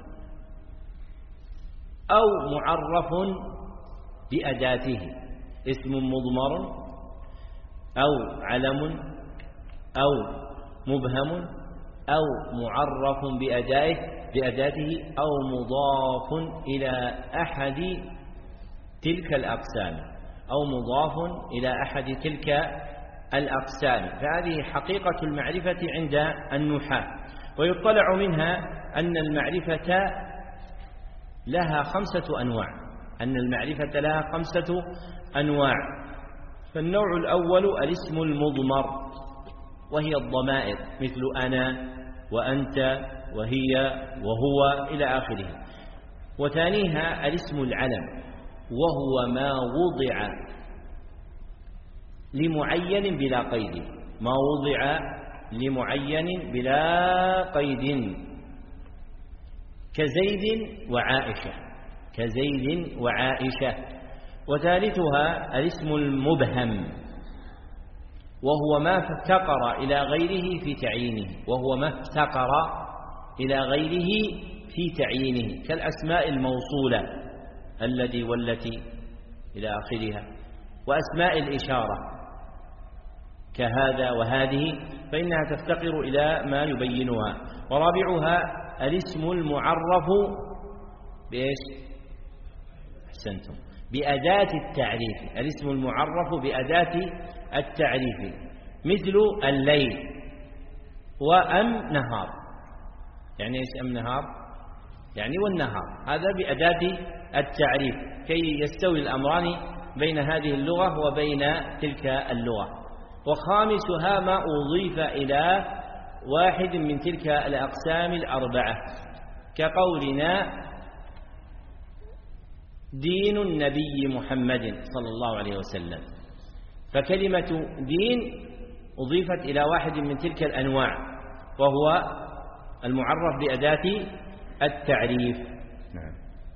أو معرف بأداته. اسم مضمر أو علم أو مبهم أو معرف بأداته أو مضاف إلى أحد تلك الأقسام، أو مضاف إلى أحد تلك الأقسام. فهذه حقيقة المعرفة عند النحاة. ويطلع منها أن المعرفة لها 5 أنواع، أن المعرفة لها 5 أنواع. فالنوع الأول الاسم المضمر، وهي الضمائر مثل أنا وأنت وهي وهو إلى آخره. وثانيها الاسم العلم، وهو ما وضع لمعين بلا قيد، ما وضع لمعين بلا قيد، كزيد وعائشة، كزيد وعائشة. وثالثها الاسم المبهم، وهو ما افتقر إلى غيره في تعيينه، وهو ما افتقر إلى غيره في تعيينه، كالأسماء الموصولة الذي والتي إلى آخرها، وأسماء الإشارة كهذا وهذه، فإنها تفتقر إلى ما يبينها. ورابعها الاسم المعرف بإيش؟ أحسنتم، بأداة التعريف. الاسم المعرف بأداة التعريف مثل الليل وأم نهار. يعني إيش أم نهار؟ يعني والنهار، هذا بأداة التعريف كي يستوي الأمران بين هذه اللغة وبين تلك اللغة. وخامسها ما أضيف إلى واحد من تلك الأقسام الأربعة، كقولنا دين النبي محمد صلى الله عليه وسلم، فكلمة دين أضيفت إلى واحد من تلك الأنواع، وهو المعرف بأداة التعريف. نعم.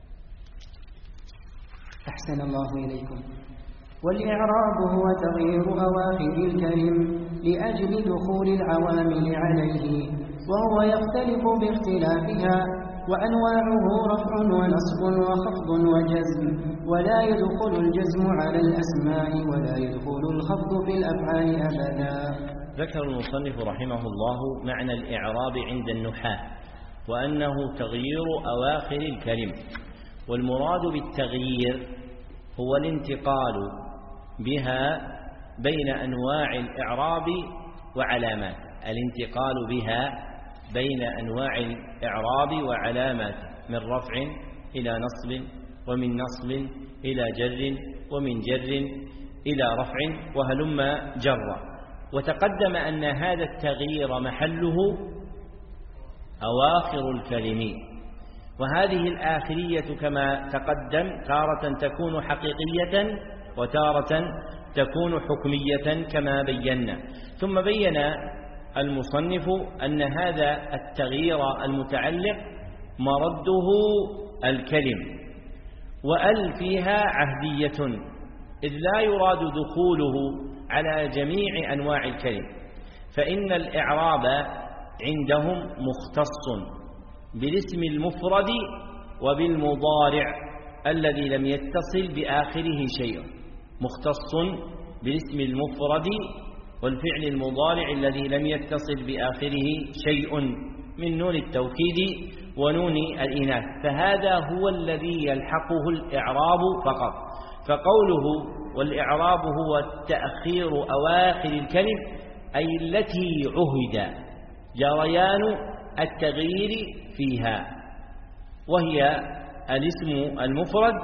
أحسن الله إليكم. والإعراب هو تغيير أواخر الكلم لأجل دخول العوامل عليه، وهو يختلف باختلافها، وأنواعه رفع ونصب وخفض وجزم، ولا يدخل الجزم على الأسماء ولا يدخل الخفض في الأفعال أبدا. ذكر المصنف رحمه الله معنى الإعراب عند النحاة، وأنه تغيير أواخر الكلم. والمراد بالتغيير هو الانتقال بها بين أنواع الإعراب وعلامات، الانتقال بها بين أنواع الإعراب وعلامات، من رفع إلى نصب، ومن نصب إلى جر، ومن جر إلى رفع، وهلم جر. وتقدم أن هذا التغيير محله أواخر الكلم، وهذه الآخرية كما تقدم تارة تكون حقيقية وتارة تكون حكمية كما بينا. ثم بين المصنف أن هذا التغيير المتعلق مرده الكلم، وأل فيها عهدية، إذ لا يراد دخوله على جميع أنواع الكلم، فإن الإعراب عندهم مختص بالاسم المفرد وبالمضارع الذي لم يتصل بآخره شيء، مختص بالاسم المفرد والفعل المضارع الذي لم يتصل بآخره شيء من نون التوكيد ونون الإناث، فهذا هو الذي يلحقه الإعراب فقط. فقوله والإعراب هو تأخير أواخر الكلم أي التي عهد جريان التغيير فيها، وهي الاسم المفرد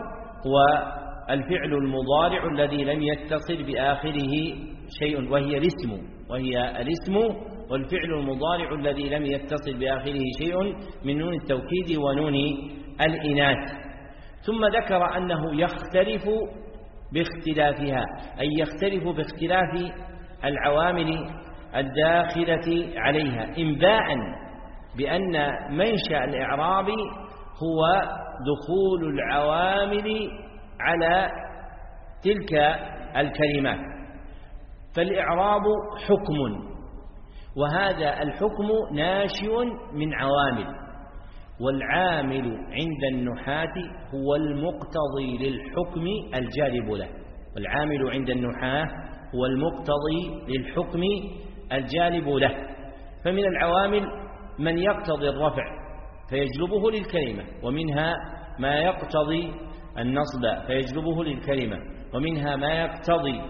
والفعل المضارع الذي لم يتصل بآخره شيء، وهي الاسم والفعل المضارع الذي لم يتصل بآخره شيء من نون التوكيد ونون الإناث. ثم ذكر أنه يختلف باختلافها، أي يختلف باختلاف العوامل الداخلة عليها، إنباء بأن منشأ الإعراب هو دخول العوامل على تلك الكلمات. فالإعراب حكم، وهذا الحكم ناشئ من عوامل، والعامل عند النحاة هو المقتضي للحكم الجالب له، والعامل عند النحاة هو المقتضي للحكم الجالب له. فمن العوامل من يقتضي الرفع فيجلبه للكلمة، ومنها ما يقتضي النصب فيجلبه للكلمة، ومنها ما يقتضي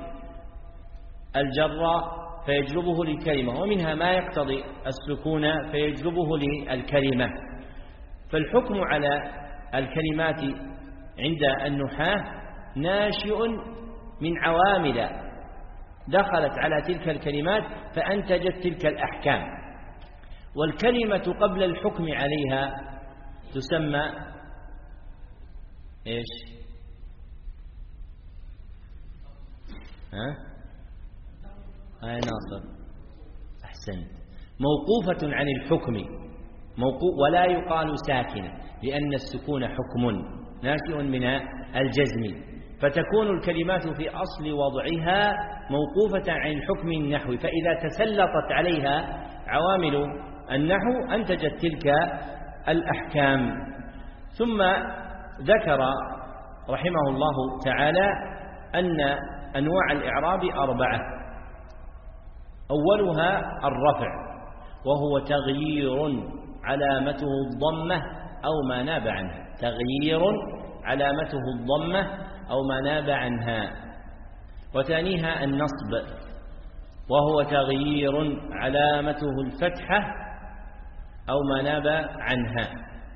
الجر فيجلبه للكلمة، ومنها ما يقتضي السكون فيجلبه للكلمة. فالحكم على الكلمات عند النحاة ناشئ من عوامل دخلت على تلك الكلمات فأنتجت تلك الأحكام. والكلمة قبل الحكم عليها تسمى إيش؟ ناصر أحسنت، موقوفة عن الحكم، ولا يقال ساكنة، لأن السكون حكم ناشئ من الجزم، فتكون الكلمات في أصل وضعها موقوفة عن الحكم النحوي، فإذا تسلطت عليها عوامل النحو أنتجت تلك الأحكام. ثم ذكر رحمه الله تعالى أن أنواع الإعراب 4، أولها الرفع، وهو تغيير علامته الضمة أو ما ناب عنها، تغيير علامته الضمة أو ما ناب عنها. وثانيها النصب، وهو تغيير علامته الفتحة أو ما ناب عنها.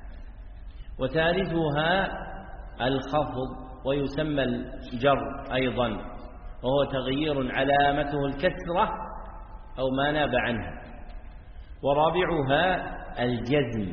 وثالثها الخفض، ويسمى الجر أيضا، وهو تغيير علامته الكسرة أو ما ناب عنها. ورابعها الجزم،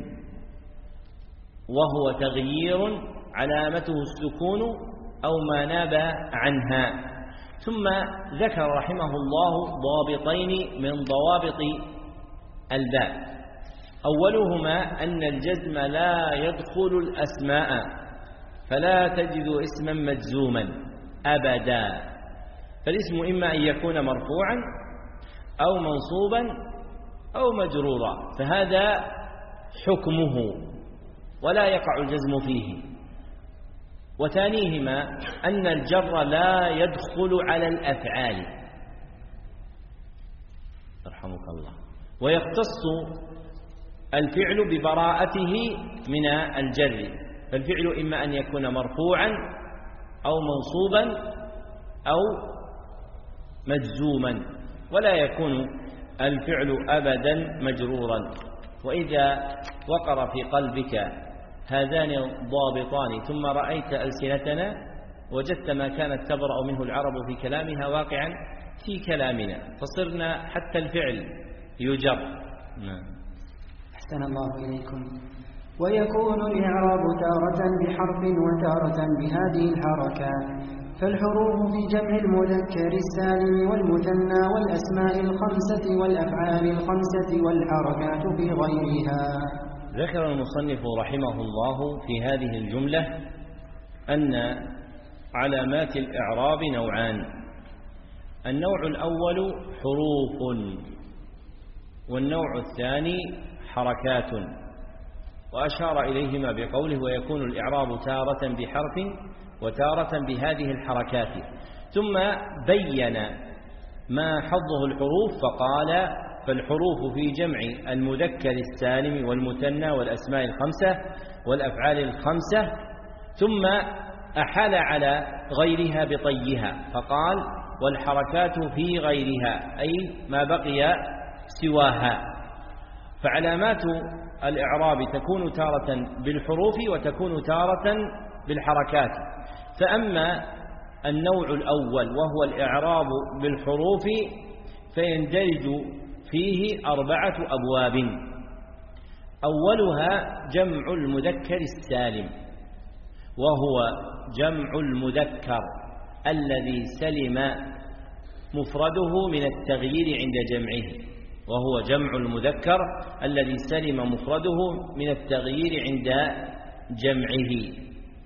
وهو تغيير علامته السكون أو ما ناب عنها. ثم ذكر رحمه الله ضابطين من ضوابط الباب. أولهما أن الجزم لا يدخل الأسماء، فلا تجد اسما مجزوما أبدا، فالاسم إما أن يكون مرفوعا أو منصوبا أو مجرورا، فهذا حكمه ولا يقع الجزم فيه. وثانيهما أن الجر لا يدخل على الأفعال رحمك الله، ويختص الفعل ببراءته من الجر، فالفعل إما أن يكون مرفوعا أو منصوبا أو مجزوما، ولا يكون الفعل أبدا مجرورا. وإذا وقر في قلبك هذان الضابطان ثم رأيت ألسنتنا وجدت ما كانت تبرأ منه العرب في كلامها واقعا في كلامنا، فصرنا حتى الفعل يجر. أحسن الله إليكم. ويكون الإعراب تارة بحرف وتارة بهذه الحركات، فالحروف في جمع المذكر السالم والمثنى والأسماء الخمسة والأفعال الخمسة والحركات في غيرها. ذكر المصنف رحمه الله في هذه الجملة أن علامات الإعراب نوعان: النوع الأول حروف، والنوع الثاني حركات، وأشار إليهما بقوله ويكون الإعراب تارة بحرف وتارة بهذه الحركات، ثم بين ما حظه الحروف فقال فالحروف في جمع المذكر السالم والمثنى والأسماء الخمسة والأفعال الخمسة، ثم أحال على غيرها بطيها فقال والحركات في غيرها، أي ما بقي سواها. فعلامات الإعراب تكون تارة بالحروف وتكون تارة بالحركات. فأما النوع الأول وهو الإعراب بالحروف فيندرج فيه 4 أبواب. أولها جمع المذكر السالم، وهو جمع المذكر الذي سلم مفرده من التغيير عند جمعه، وهو جمع المذكر الذي سلم مفرده من التغيير عند جمعه.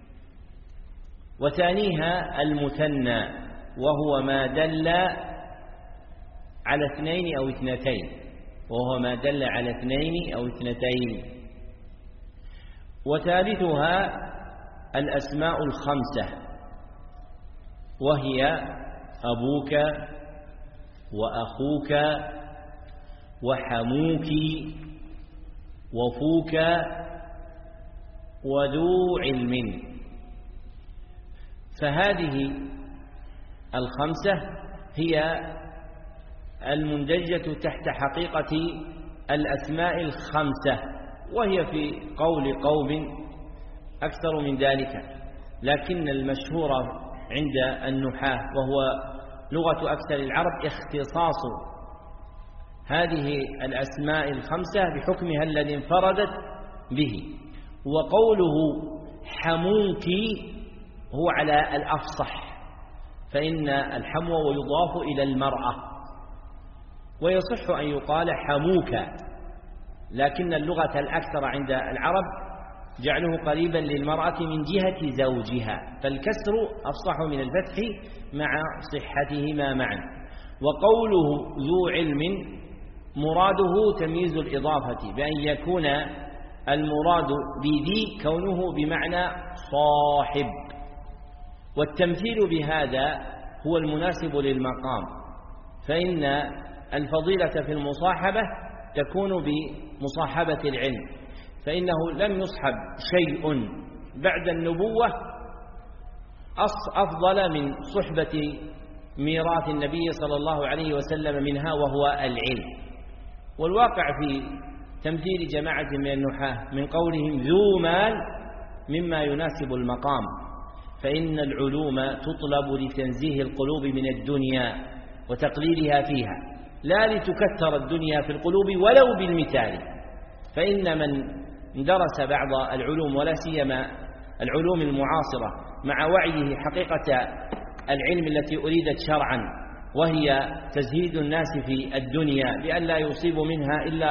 وثانيها المثنى، وهو ما دل على 2 أو 2، وهو ما دل على 2 أو 2. وثالثها الأسماء الخمسة، وهي أبوك وأخوك وحموك وفوك وذو علم. فهذه الخمسة هي المندرجة تحت حقيقة الأسماء الخمسة، وهي في قول قوم أكثر من ذلك، لكن المشهور عند النحاة وهو لغة أكثر العرب اختصاص هذه الأسماء الخمسة بحكمها الذي انفردت به. وقوله حموك هو على الأفصح، فإن الحمو يضاف إلى المرأة، ويصح أن يقال حموك، لكن اللغة الأكثر عند العرب جعله قريبا للمرأة من جهة زوجها، فالكسر أفصح من الفتح مع صحتهما معا. وقوله ذو علم مراده تمييز الإضافة، بأن يكون المراد بذي كونه بمعنى صاحب، والتمثيل بهذا هو المناسب للمقام، فإن الفضيلة في المصاحبة تكون بمصاحبة العلم، فإنه لم يصحب شيء بعد النبوة أفضل من صحبة ميراث النبي صلى الله عليه وسلم منها، وهو العلم. والواقع في تمثيل جماعة من النحاة من قولهم ذو مال مما يناسب المقام، فإن العلوم تطلب لتنزيه القلوب من الدنيا وتقليلها فيها، لا لتكثر الدنيا في القلوب ولو بالمثال. فإن من درس بعض العلوم ولا سيما العلوم المعاصرة مع وعيه حقيقة العلم التي أريدت شرعا، وهي تزهيد الناس في الدنيا بأن لا يصيب منها إلا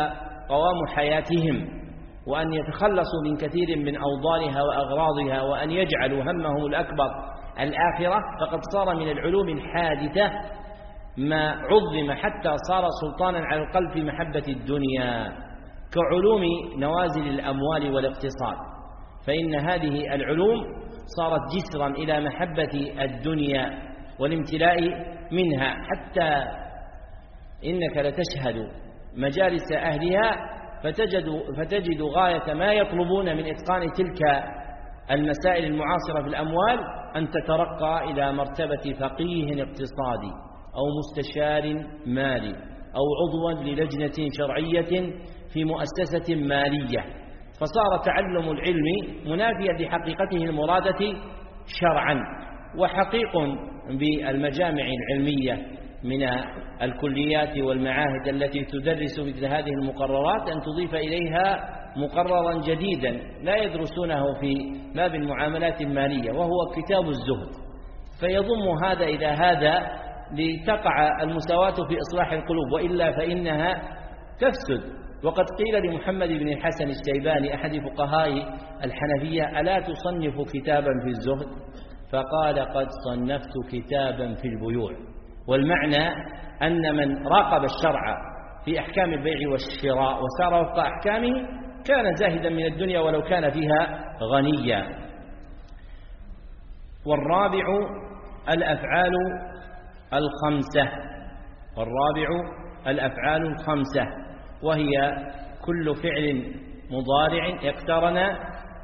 قوام حياتهم، وأن يتخلصوا من كثير من أوضارها وأغراضها، وأن يجعلوا همهم الأكبر الآخرة، فقد صار من العلوم الحادثة ما عظم حتى صار سلطانا على القلب في محبة الدنيا، كعلوم نوازل الأموال والاقتصاد، فإن هذه العلوم صارت جسرا إلى محبة الدنيا والامتلاء منها، حتى إنك لتشهد مجالس أهلها فتجد غاية ما يطلبون من إتقان تلك المسائل المعاصرة في الأموال أن تترقى إلى مرتبة فقيه اقتصادي أو مستشار مالي أو عضوا للجنة شرعية في مؤسسة مالية، فصار تعلم العلم منافيا لحقيقته المرادة شرعا. وحقيق بالمجامع العلمية من الكليات والمعاهد التي تدرس مثل هذه المقررات أن تضيف إليها مقررا جديدا لا يدرسونه في باب المعاملات المالية، وهو كتاب الزهد، فيضم هذا إلى هذا لتقع المساواة في إصلاح القلوب، وإلا فإنها تفسد. وقد قيل لمحمد بن الحسن الشيباني أحد فقهاء الحنفية: ألا تصنف كتابا في الزهد؟ فقال: قد صنفت كتابا في البيوع. والمعنى أن من راقب الشرع في أحكام البيع والشراء وسار وفق أحكامه كان زاهدا من الدنيا ولو كان فيها غنيا. والرابع الأفعال الخمسة، وهي كل فعل مضارع اقترن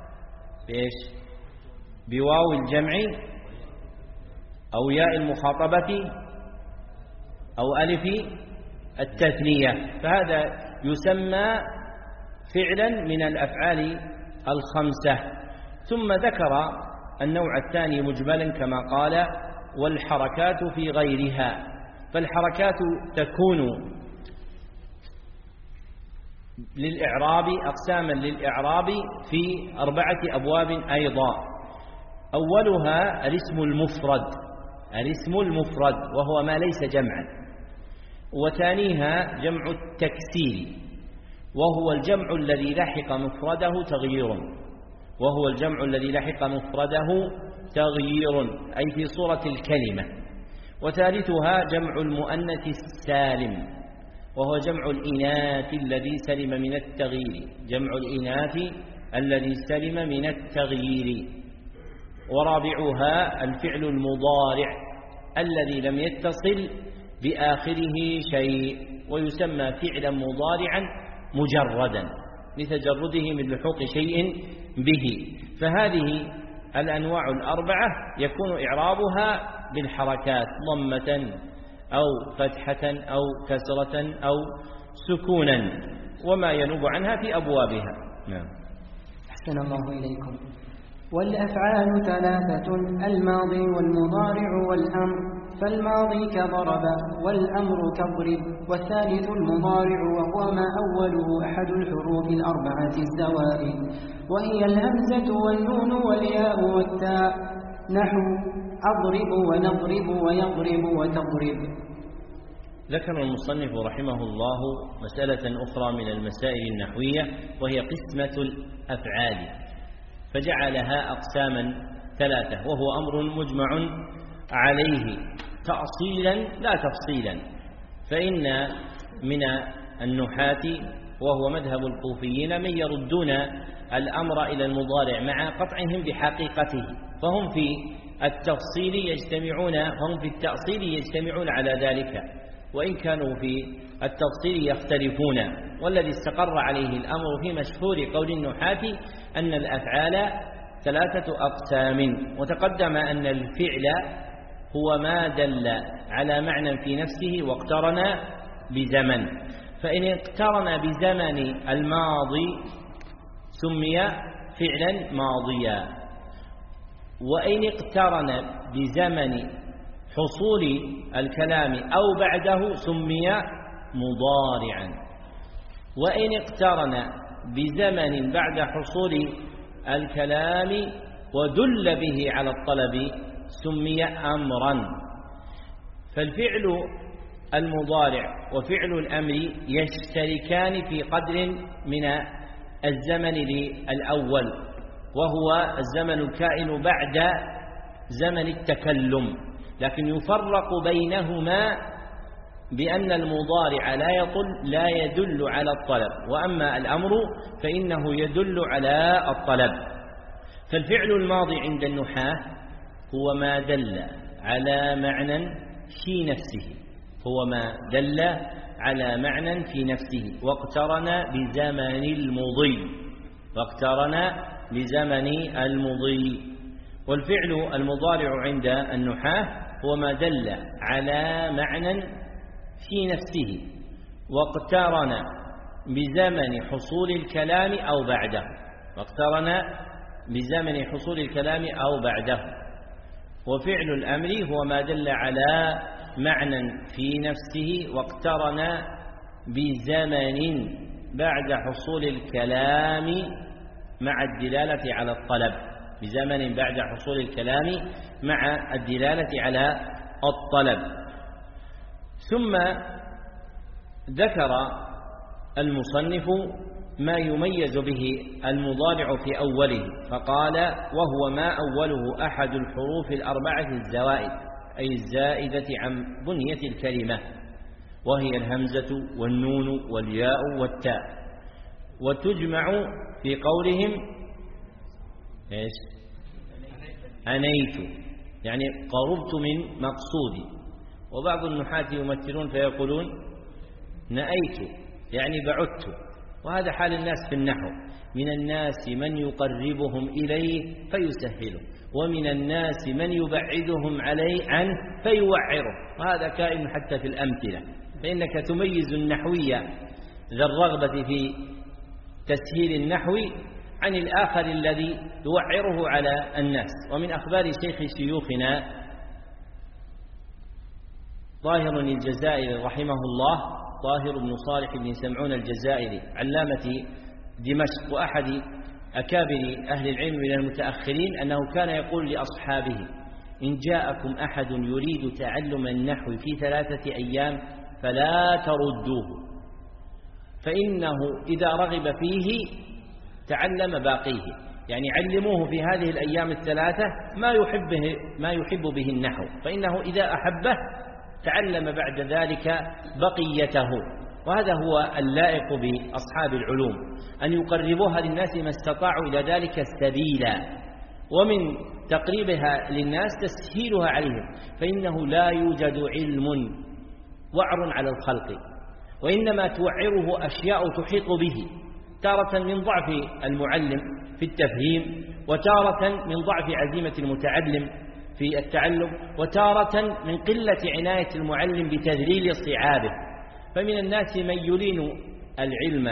بواو الجمع أو ياء المخاطبة أو ألف التثنية، فهذا يسمى فعلا من الأفعال الخمسة. ثم ذكر النوع الثاني مجملا كما قال: والحركات في غيرها. فالحركات تكون للإعراب أقساما للإعراب في 4 أبواب أيضا. أولها الاسم المفرد وهو ما ليس جمعا، وثانيها جمع التكسير وهو الجمع الذي لحق مفرده تغيير أي في صورة الكلمة. وثالثها جمع المؤنث السالم وهو جمع الإناث الذي سلم من التغيير. ورابعها الفعل المضارع الذي لم يتصل بآخره شيء، ويسمى فعلا مضارعا مجردا لتجرده من لحوق شيء به. فهذه الأنواع 4 يكون إعرابها بالحركات: ضمة أو فتحة أو كسرة أو سكونا، وما ينوب عنها في أبوابها. نعم. أحسن الله إليكم. والأفعال 3: الماضي والمضارع والأمر، فالماضي كضرب والأمر كاضرب، والثالث المضارع وهو ما أوله أحد الحروف 4 الزوائد، وهي الهمزة والنون والياء والتاء، نحو أضرب ونضرب ويضرب وتضرب. ذكر المصنف رحمه الله مسألة أخرى من المسائل النحوية، وهي قسمة الأفعال، فجعلها أقساما 3، وهو أمر مجمع عليه تأصيلا لا تفصيلا. فإن من النحاة وهو مذهب الكوفيين من يردون الأمر إلى المضارع مع قطعهم بحقيقته، فهم في التأصيل يجتمعون على ذلك، وإن كانوا في التفصيل يختلفون. والذي استقر عليه الأمر في مشهور قول النحاة أن الأفعال 3 أقسام. وتقدم أن الفعل هو ما دل على معنى في نفسه واقترن بزمن، فإن اقترن بزمن الماضي سمي فعلا ماضيا، وإن اقترن بزمن حصول الكلام أو بعده سمي مضارعا، وإن اقترن بزمن بعد حصول الكلام ودل به على الطلب سمي أمرا. فالفعل المضارع وفعل الأمر يشتركان في قدر من الزمن للأول، وهو الزمن الكائن بعد زمن التكلم، لكن يفرق بينهما بأن المضارع لا يدل على الطلب، وأما الأمر فإنه يدل على الطلب. فالفعل الماضي عند النحاة هو ما دل على معنى في نفسه، هو ما دل على معنى في نفسه واقترن بزمن المضي. والفعل المضارع عند النحاة هو ما دل على معنى في نفسه واقترن بزمن حصول الكلام أو بعده. وفعل الأمر هو ما دل على معنى في نفسه واقترن بزمن بعد حصول الكلام مع الدلالة على الطلب. ثم ذكر المصنف ما يميز به المضارع في أوله، فقال: وهو ما أوله أحد الحروف الأربعة الزوائد، أي الزائدة عن بنية الكلمة، وهي الهمزة والنون والياء والتاء، وتجمع في قولهم أنيت، يعني قربت من مقصودي. وبعض النحاة يمثلون فيقولون نأيت، يعني بعدت، وهذا حال الناس في النحو، من الناس من يقربهم إليه فيسهله، ومن الناس من يبعدهم عنه فيوعره، وهذا كائن حتى في الأمثلة. فإنك تميز النحوي ذا الرغبة في تسهيل النحو عن الآخر الذي يوعره على الناس. ومن أخبار شيخ شيوخنا طاهر الجزائري رحمه الله، طاهر بن صالح بن سمعون الجزائري علامة دمشق وأحد أكابر أهل العلم من المتأخرين، أنه كان يقول لأصحابه: إن جاءكم أحد يريد تعلم النحو في 3 أيام فلا تردوه، فإنه إذا رغب فيه تعلم باقيه، يعني علموه في هذه الأيام 3 ما يحب به النحو، فإنه إذا أحبه تعلم بعد ذلك بقيته. وهذا هو اللائق بأصحاب العلوم، أن يقربوها للناس ما استطاعوا إلى ذلك سبيلا، ومن تقريبها للناس تسهيلها عليهم، فإنه لا يوجد علم وعر على الخلق، وإنما توعره أشياء تحيط به، تارة من ضعف المعلم في التفهيم، وتارة من ضعف عزيمة المتعلم في التعلم، وتارة من قلة عناية المعلم بتذليل صعابه. فمن الناس من يلين العلم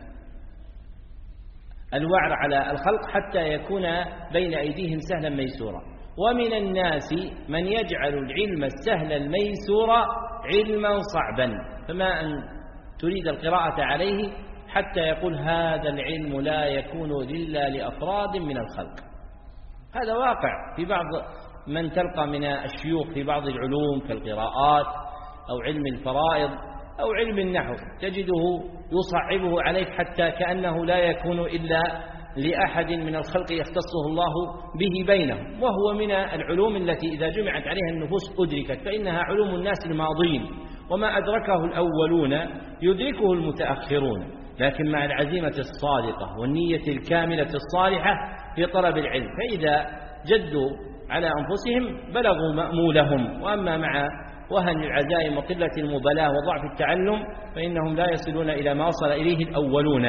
الوعر على الخلق حتى يكون بين أيديهم سهلا ميسورا، ومن الناس من يجعل العلم السهل الميسور علما صعبا، فما أن تريد القراءة عليه حتى يقول هذا العلم لا يكون إلا لأفراد من الخلق. هذا واقع في بعض من تلقى من الشيوخ في بعض العلوم كالقراءات أو علم الفرائض أو علم النحو، تجده يصعبه عليك حتى كأنه لا يكون إلا لأحد من الخلق يختصه الله به بينهم، وهو من العلوم التي إذا جمعت عليها النفوس أدركت، فإنها علوم الناس الماضين، وما أدركه الأولون يدركه المتأخرون، لكن مع العزيمة الصادقة والنية الكاملة الصالحة في طلب العلم، فإذا جدوا على أنفسهم بلغوا مأمولهم. وأما مع وهن العزائم وقلة المبالاة وضعف التعلم فإنهم لا يصلون إلى ما وصل إليه الأولون.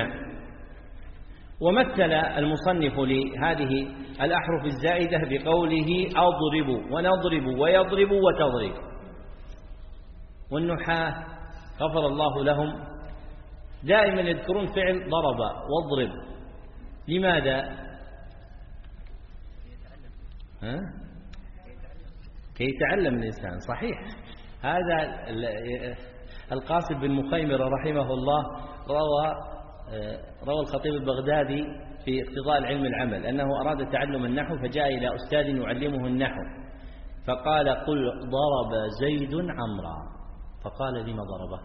ومثل المصنف لهذه الأحرف الزائدة بقوله أضرب ونضرب ويضرب وتضرب. والنحاة غفر الله لهم دائما يذكرون فعل ضرب واضرب. لماذا؟ كي يتعلم الإنسان، صحيح. هذا القاسم بن مخيمر رحمه الله روى الخطيب البغدادي في اقتضاء العلم العمل أنه أراد تعلم النحو فجاء إلى أستاذ يعلمه النحو، فقال: قل ضرب زيد عمرا، فقال لما ضربه؟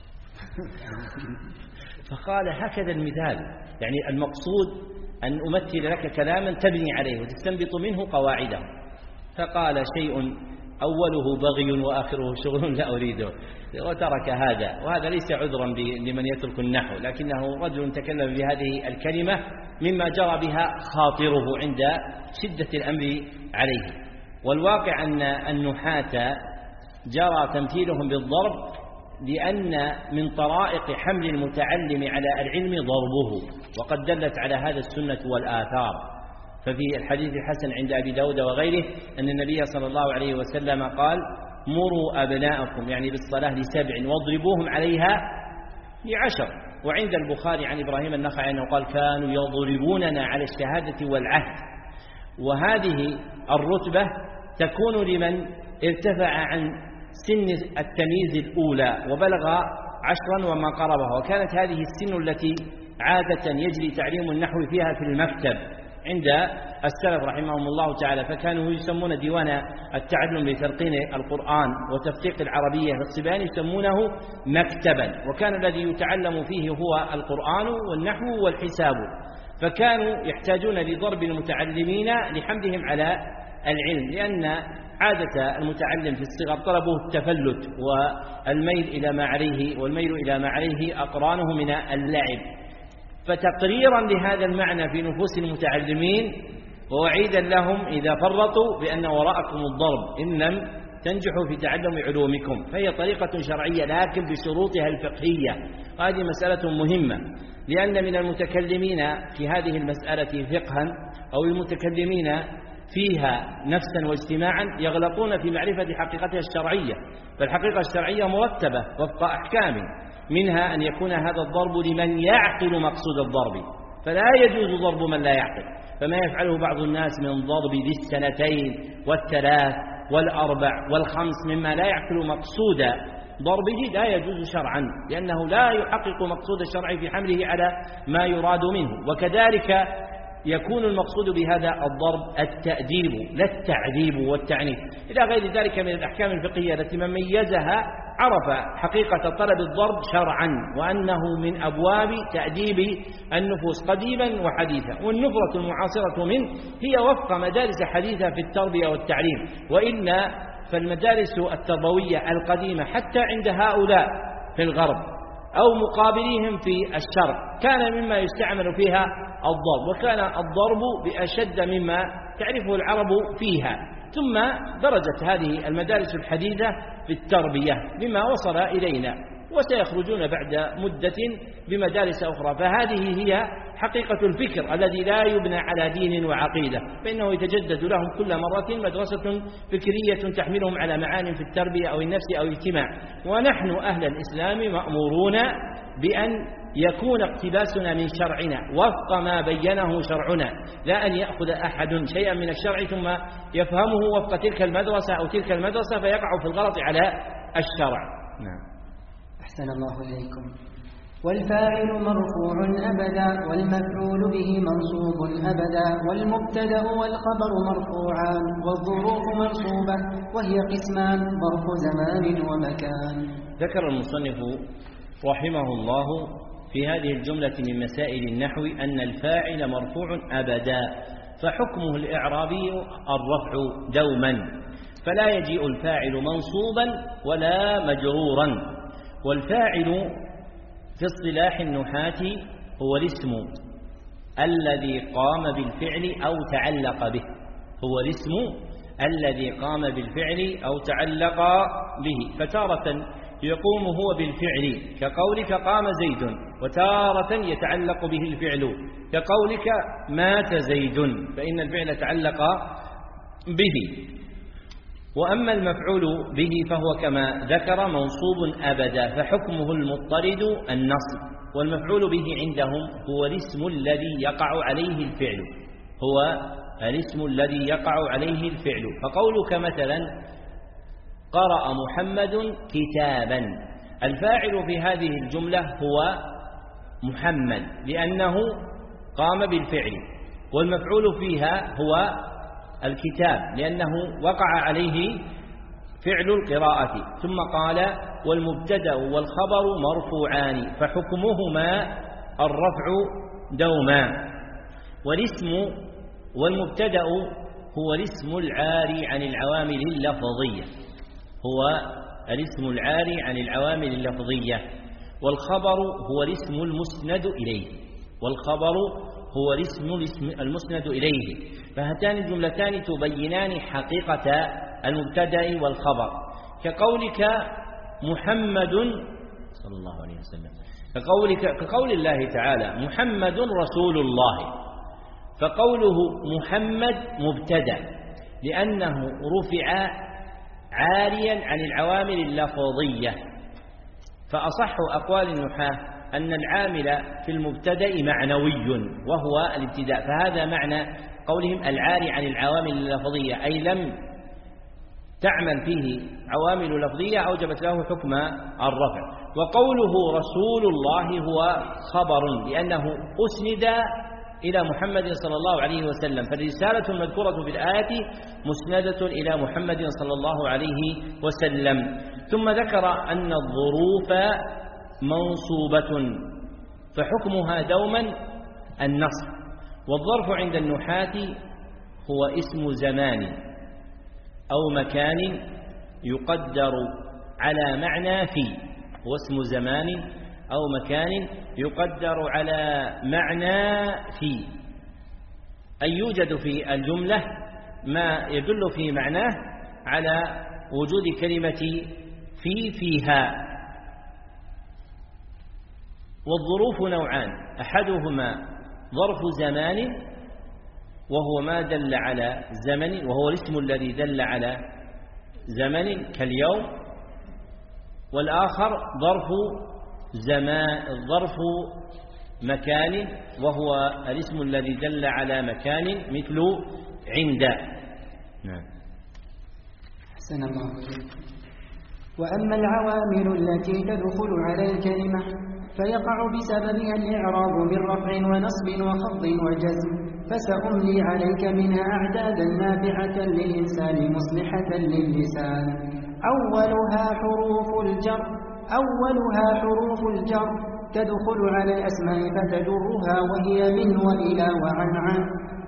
فقال هكذا المثال، يعني المقصود أن أمثل لك كلاما تبني عليه وتستنبط منه قواعده. فقال شيء أوله بغي وآخره شغل لا أريده، وترك هذا. وهذا ليس عذرا لمن يترك النحو، لكنه رجل تكلم بهذه الكلمة مما جرى بها خاطره عند شدة الأمر عليه. والواقع أن النحاة جرى تمثيلهم بالضرب لأن من طرائق حمل المتعلم على العلم ضربه، وقد دلت على هذا السنة والآثار. ففي الحديث الحسن عند أبي داود وغيره أن النبي صلى الله عليه وسلم قال مروا أبناءكم يعني بالصلاة ل7 واضربوهم عليها ل10. وعند البخاري عن إبراهيم النخعي أنه قال كانوا يضربوننا على الشهادة والعهد. وهذه الرتبة تكون لمن ارتفع عن سن التمييز الأولى وبلغ 10 وما قربها، وكانت هذه السن التي عادة يجري تعليم النحو فيها في المكتب عند السلف رحمهم الله تعالى، فكانوا يسمون ديوان التعلم لتلقين القرآن وتفقيق العربية للصبيان يسمونه مكتبا، وكان الذي يتعلم فيه هو القرآن والنحو والحساب، فكانوا يحتاجون لضرب المتعلمين لحملهم على العلم، لأن عادة المتعلم في الصغر طلبه التفلت والميل إلى ما عليه، والميل إلى ما عليه أقرانه من اللعب. فتقريرا لهذا المعنى في نفوس المتعلمين ووعيدا لهم إذا فرطوا بأن وراءكم الضرب إن لم تنجحوا في تعلم علومكم، فهي طريقة شرعية لكن بشروطها الفقهية. هذه مسألة مهمة، لأن من المتكلمين في هذه المسألة فقها أو المتكلمين فيها نفسا واجتماعا يغلطون في معرفة حقيقتها الشرعية. فالحقيقة الشرعية مرتبة وفق أحكام، منها أن يكون هذا الضرب لمن يعقل مقصود الضرب، فلا يجوز ضرب من لا يعقل. فما يفعله بعض الناس من ضرب ذي 2 و3 و4 و5 مما لا يعقل مقصود ضربه لا يجوز شرعا، لأنه لا يحقق مقصود الشرع في حمله على ما يراد منه. وكذلك يكون المقصود بهذا الضرب التأديب لا التعذيب والتعنيف إلى غير ذلك من الأحكام الفقهية التي من ميزها عرف حقيقة طلب الضرب شرعا، وأنه من أبواب تأديب النفوس قديما وحديثا. والنفرة المعاصرة منه هي وفق مدارس حديثة في التربية والتعليم، وإلا فالمدارس التربوية القديمة حتى عند هؤلاء في الغرب أو مقابليهم في الشرق كان مما يستعمل فيها الضرب، وكان الضرب بأشد مما تعرفه العرب فيها. ثم درجت هذه المدارس الحديثة في التربية بما وصل إلينا، وسيخرجون بعد مدة بمدارس أخرى. فهذه هي حقيقة الفكر الذي لا يبنى على دين وعقيدة، فإنه يتجدد لهم كل مرة مدرسة فكرية تحملهم على معان في التربية أو النفس أو الاجتماع. ونحن أهل الإسلام مأمورون بأن يكون اقتباسنا من شرعنا وفق ما بينه شرعنا، لا أن يأخذ أحد شيئا من الشرع ثم يفهمه وفق تلك المدرسة أو تلك المدرسة فيقع في الغلط على الشرع. نعم. أحسن الله إليكم. والفاعل مرفوع أبدا والمفعول به منصوب أبدا والمبتدأ والخبر مرفوعان والظروف منصوبة وهي قسمان ظرف زمان ومكان. ذكر المصنف رحمه الله في هذه الجملة من مسائل النحو أن الفاعل مرفوع أبدا، فحكمه الإعرابي الرفع دوما، فلا يجيء الفاعل منصوبا ولا مجرورا. والفاعل في اصطلاح النحاة هو الاسم الذي قام بالفعل أو تعلق به، هو الاسم الذي قام بالفعل أو تعلق به. فتارة يقوم هو بالفعل كقولك قام زيد، وتارة يتعلق به الفعل كقولك مات زيد، فإن الفعل تعلق به. وأما المفعول به فهو كما ذكر منصوب أبدا، فحكمه المضطرد النصب. والمفعول به عندهم هو الاسم الذي يقع عليه الفعل، هو الاسم الذي يقع عليه الفعل. فقولك مثلا قرأ محمد كتابا، الفاعل في هذه الجملة هو محمد لأنه قام بالفعل، والمفعول فيها هو الكتاب لأنه وقع عليه فعل القراءة. ثم قال والمبتدأ والخبر مرفوعان فحكمهما الرفع دوما. والاسم والمبتدأ هو الاسم العاري عن العوامل اللفظية، هو الاسم العاري عن العوامل اللفظية. والخبر هو الاسم المسند إليه، والخبر هو الاسم المسند إليه. فهاتان الجملتان تبينان حقيقة المبتدأ والخبر، كقولك محمد صلى الله عليه وسلم، كقول الله تعالى محمد رسول الله، فقوله محمد مبتدأ لأنه رفع عاريا عن العوامل اللفظية. فأصح أقوال النحاة أن العامل في المبتدأ معنوي وهو الابتداء، فهذا معنى قولهم العاري عن العوامل اللفظية، أي لم تعمل فيه عوامل لفظية أوجبت له حكم الرفع. وقوله رسول الله هو خبر لأنه أسند إلى محمد صلى الله عليه وسلم، فالرسالة المذكورة في الآية مسندة إلى محمد صلى الله عليه وسلم. ثم ذكر أن الظروف منصوبة فحكمها دوما النصب. والظرف عند النحاة هو اسم زمان أو مكان يقدر على معنى في، هو اسم زمان أو مكان يقدر على معنى في، أي يوجد في الجملة ما يدل في معناه على وجود كلمة فيها. والظروف نوعان، أحدهما ظرف زمان وهو ما دل على زمن، وهو الاسم الذي دل على زمن كاليوم. والآخر ظرف مكان وهو الاسم الذي دل على مكان مثل عند. نعم. أحسن الله عليك. وأما العوامل التي تدخل على الكلمة فيقع بسببها الإعراب من رفع ونصب وخفض وجزم، فسأملي عليك منها أعدادا نافعة للإنسان مصلحة للسان. أولها حروف الجر تدخل على الأسماء فتجرها، وهي من وإلى وعن،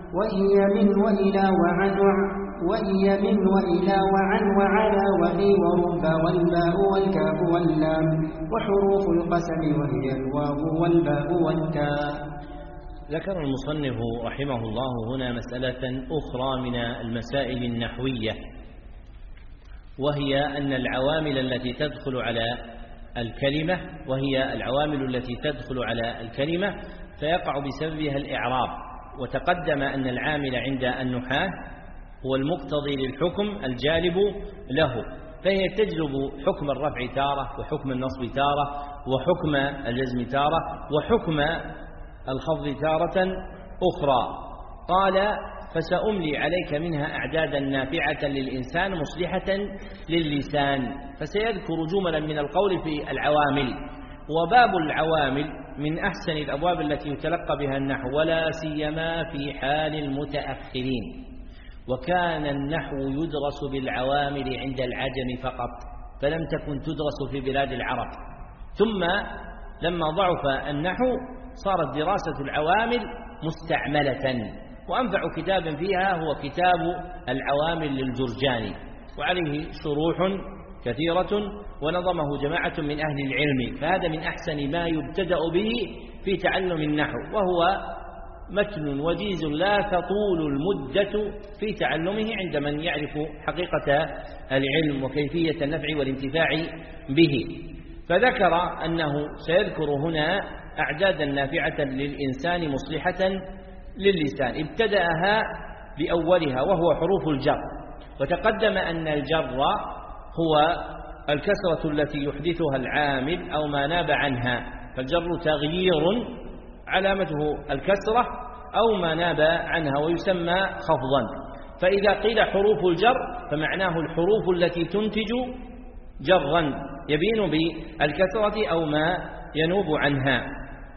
وعلى وفي ورب والباء والكاف واللام، وحروف القسم وهي الواو والباء والتاء. ذكر المصنف رحمه الله هنا مسألة أخرى من المسائل النحوية، وهي أن العوامل التي تدخل على الكلمة فيقع بسببها الإعراب. وتقدم أن العامل عند النحاة هو المقتضي للحكم الجالب له، فهي تجلب حكم الرفع تارة، وحكم النصب تارة، وحكم الجزم تارة، وحكم الخفض تارة أخرى. قال فسأملي عليك منها أعدادا نافعة للإنسان مصلحة للسان، فسيذكر جملا من القول في العوامل. وباب العوامل من أحسن الأبواب التي يتلقى بها النحو، ولا سيما في حال المتأخرين. وكان النحو يدرس بالعوامل عند العجم فقط، فلم تكن تدرس في بلاد العرب. ثم لما ضعف النحو صارت دراسة العوامل مستعملة، وأنفع كتاب فيها هو كتاب العوامل للجرجاني، وعليه شروح كثيرة ونظمه جماعة من أهل العلم. فهذا من أحسن ما يبتدأ به في تعلم النحو، وهو متن وجيز لا تطول المدة في تعلمه عند من يعرف حقيقة العلم وكيفية النفع والانتفاع به. فذكر أنه سيذكر هنا أعدادا نافعة للإنسان مصلحة للسان، ابتدأها بأولها وهو حروف الجر. وتقدم أن الجر هو الكسرة التي يحدثها العامل أو ما ناب عنها، فالجر تغيير علامته الكسرة أو ما ناب عنها ويسمى خفضا. فإذا قيل حروف الجر فمعناه الحروف التي تنتج جرا يبين بالكسرة أو ما ينوب عنها.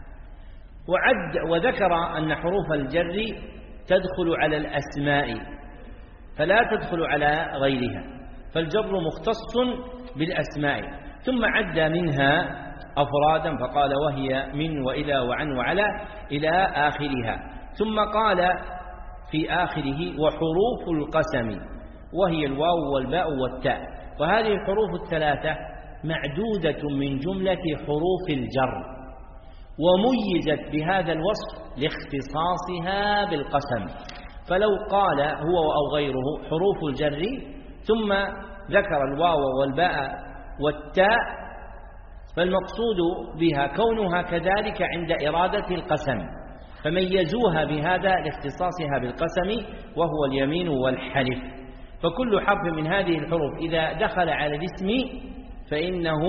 وذكر أن حروف الجر تدخل على الأسماء فلا تدخل على غيرها، فالجر مختص بالأسماء. ثم عد منها أفرادا فقال وهي من وإلى وعن وعلى إلى آخرها. ثم قال في آخره وحروف القسم وهي الواو والباء والتاء. وهذه الحروف الثلاثة معدودة من جملة حروف الجر، وميزت بهذا الوصف لاختصاصها بالقسم. فلو قال هو أو غيره حروف الجر ثم ذكر الواو والباء والتاء، فالمقصود بها كونها كذلك عند إرادة القسم، فميزوها بهذا لاختصاصها بالقسم وهو اليمين والحلف. فكل حرف من هذه الحروف إذا دخل على الاسم فإنه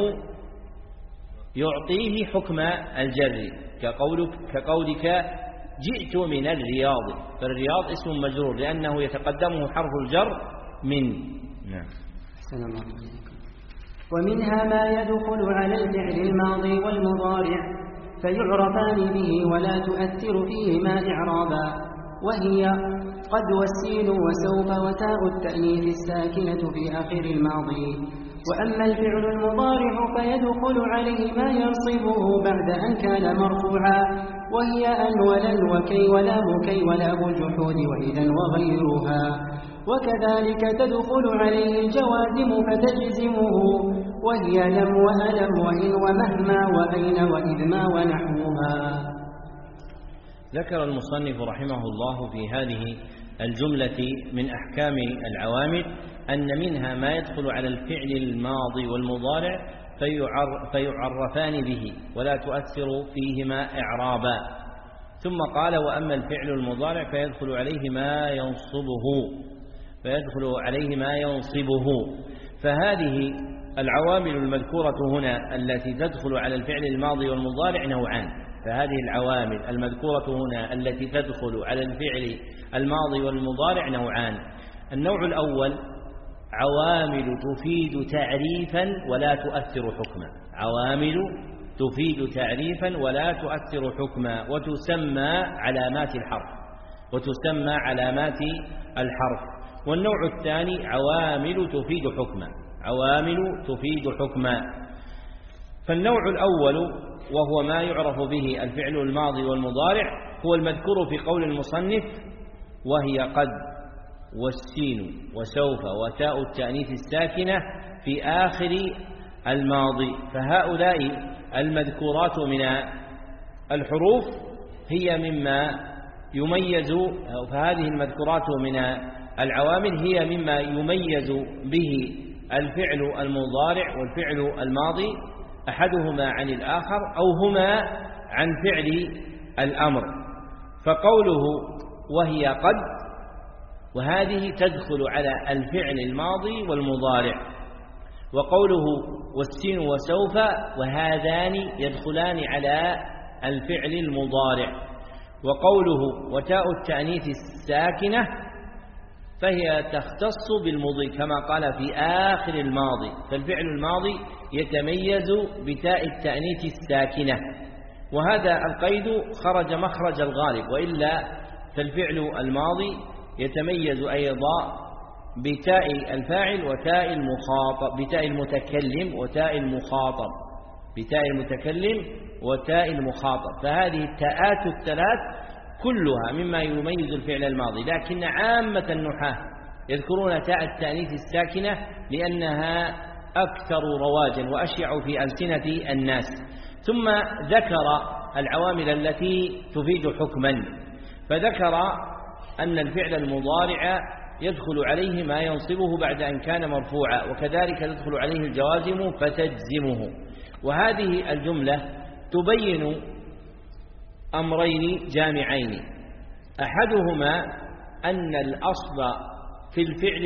يعطيه حكم الجر، كقولك جئت من الرياض، فالرياض اسم مجرور لأنه يتقدمه حرف الجر من. نعم. السلام عليكم. ومنها ما يدخل على الفعل الماضي والمضارع فيعرفان به ولا تؤثر فيهما إعرابا، وهي قد والسين وسوف وتاء التأنيث الساكنة في آخر الماضي. وأما الفعل المضارع فيدخل عليه ما ينصبه بعد أن كان مرفوعا، وهي أن ولن وكي ولام كي ولام الجحود وإذا وغيرها. وكذلك تدخل عليه الجوازم فتجزمه، وهي لم وألم وإن ومهما وأين وإذ ما ونحوها. ذكر المصنف رحمه الله في هذه الجملة من أحكام العوامل أن منها ما يدخل على الفعل الماضي والمضارع فيعرفان به ولا تؤثر فيهما إعرابا. ثم قال وأما الفعل المضارع فيدخل عليه ما ينصبه. فهذه العوامل المذكورة هنا التي تدخل على الفعل الماضي والمضارع نوعان. فهذه العوامل المذكورة هنا التي تدخل على الفعل الماضي والمضارع نوعان. النوع الأول عوامل تفيد تعريفا ولا تؤثر حكما، عوامل تفيد تعريفا ولا تؤثر حكما وتسمى علامات الحرف. والنوع الثاني عوامل تفيد حكما. فالنوع الأول وهو ما يعرف به الفعل الماضي والمضارع هو المذكور في قول المصنف وهي قد والسين وسوف وتاء التأنيث الساكنة في آخر الماضي. فهؤلاء المذكورات من الحروف هي مما يميز، فهذه المذكورات من العوامل هي مما يميز به الفعل المضارع والفعل الماضي أحدهما عن الآخر أو هما عن فعل الأمر. فقوله وهي قد وهذه تدخل على الفعل الماضي والمضارع، وقوله والسين وسوف وهذان يدخلان على الفعل المضارع، وقوله وتاء التأنيث الساكنة فهي تختص بالمضي كما قال في آخر الماضي. فالفعل الماضي يتميز بتاء التأنيث الساكنة، وهذا القيد خرج مخرج الغالب، وإلا فالفعل الماضي يتميز أيضا بتاء الفاعل وتاء المخاطب، بتاء المتكلم وتاء المخاطب. فهذه التاءات الثلاث كلها مما يميز الفعل الماضي، لكن عامة النحاة يذكرون تاء التأنيث الساكنة لأنها أكثر رواجا وأشيع في ألسنة الناس. ثم ذكر العوامل التي تفيد حكما، فذكر أن الفعل المضارع يدخل عليه ما ينصبه بعد أن كان مرفوعا، وكذلك تدخل عليه الجوازم فتجزمه. وهذه الجملة تبين أمرين جامعين، أحدهما أن الأصل في الفعل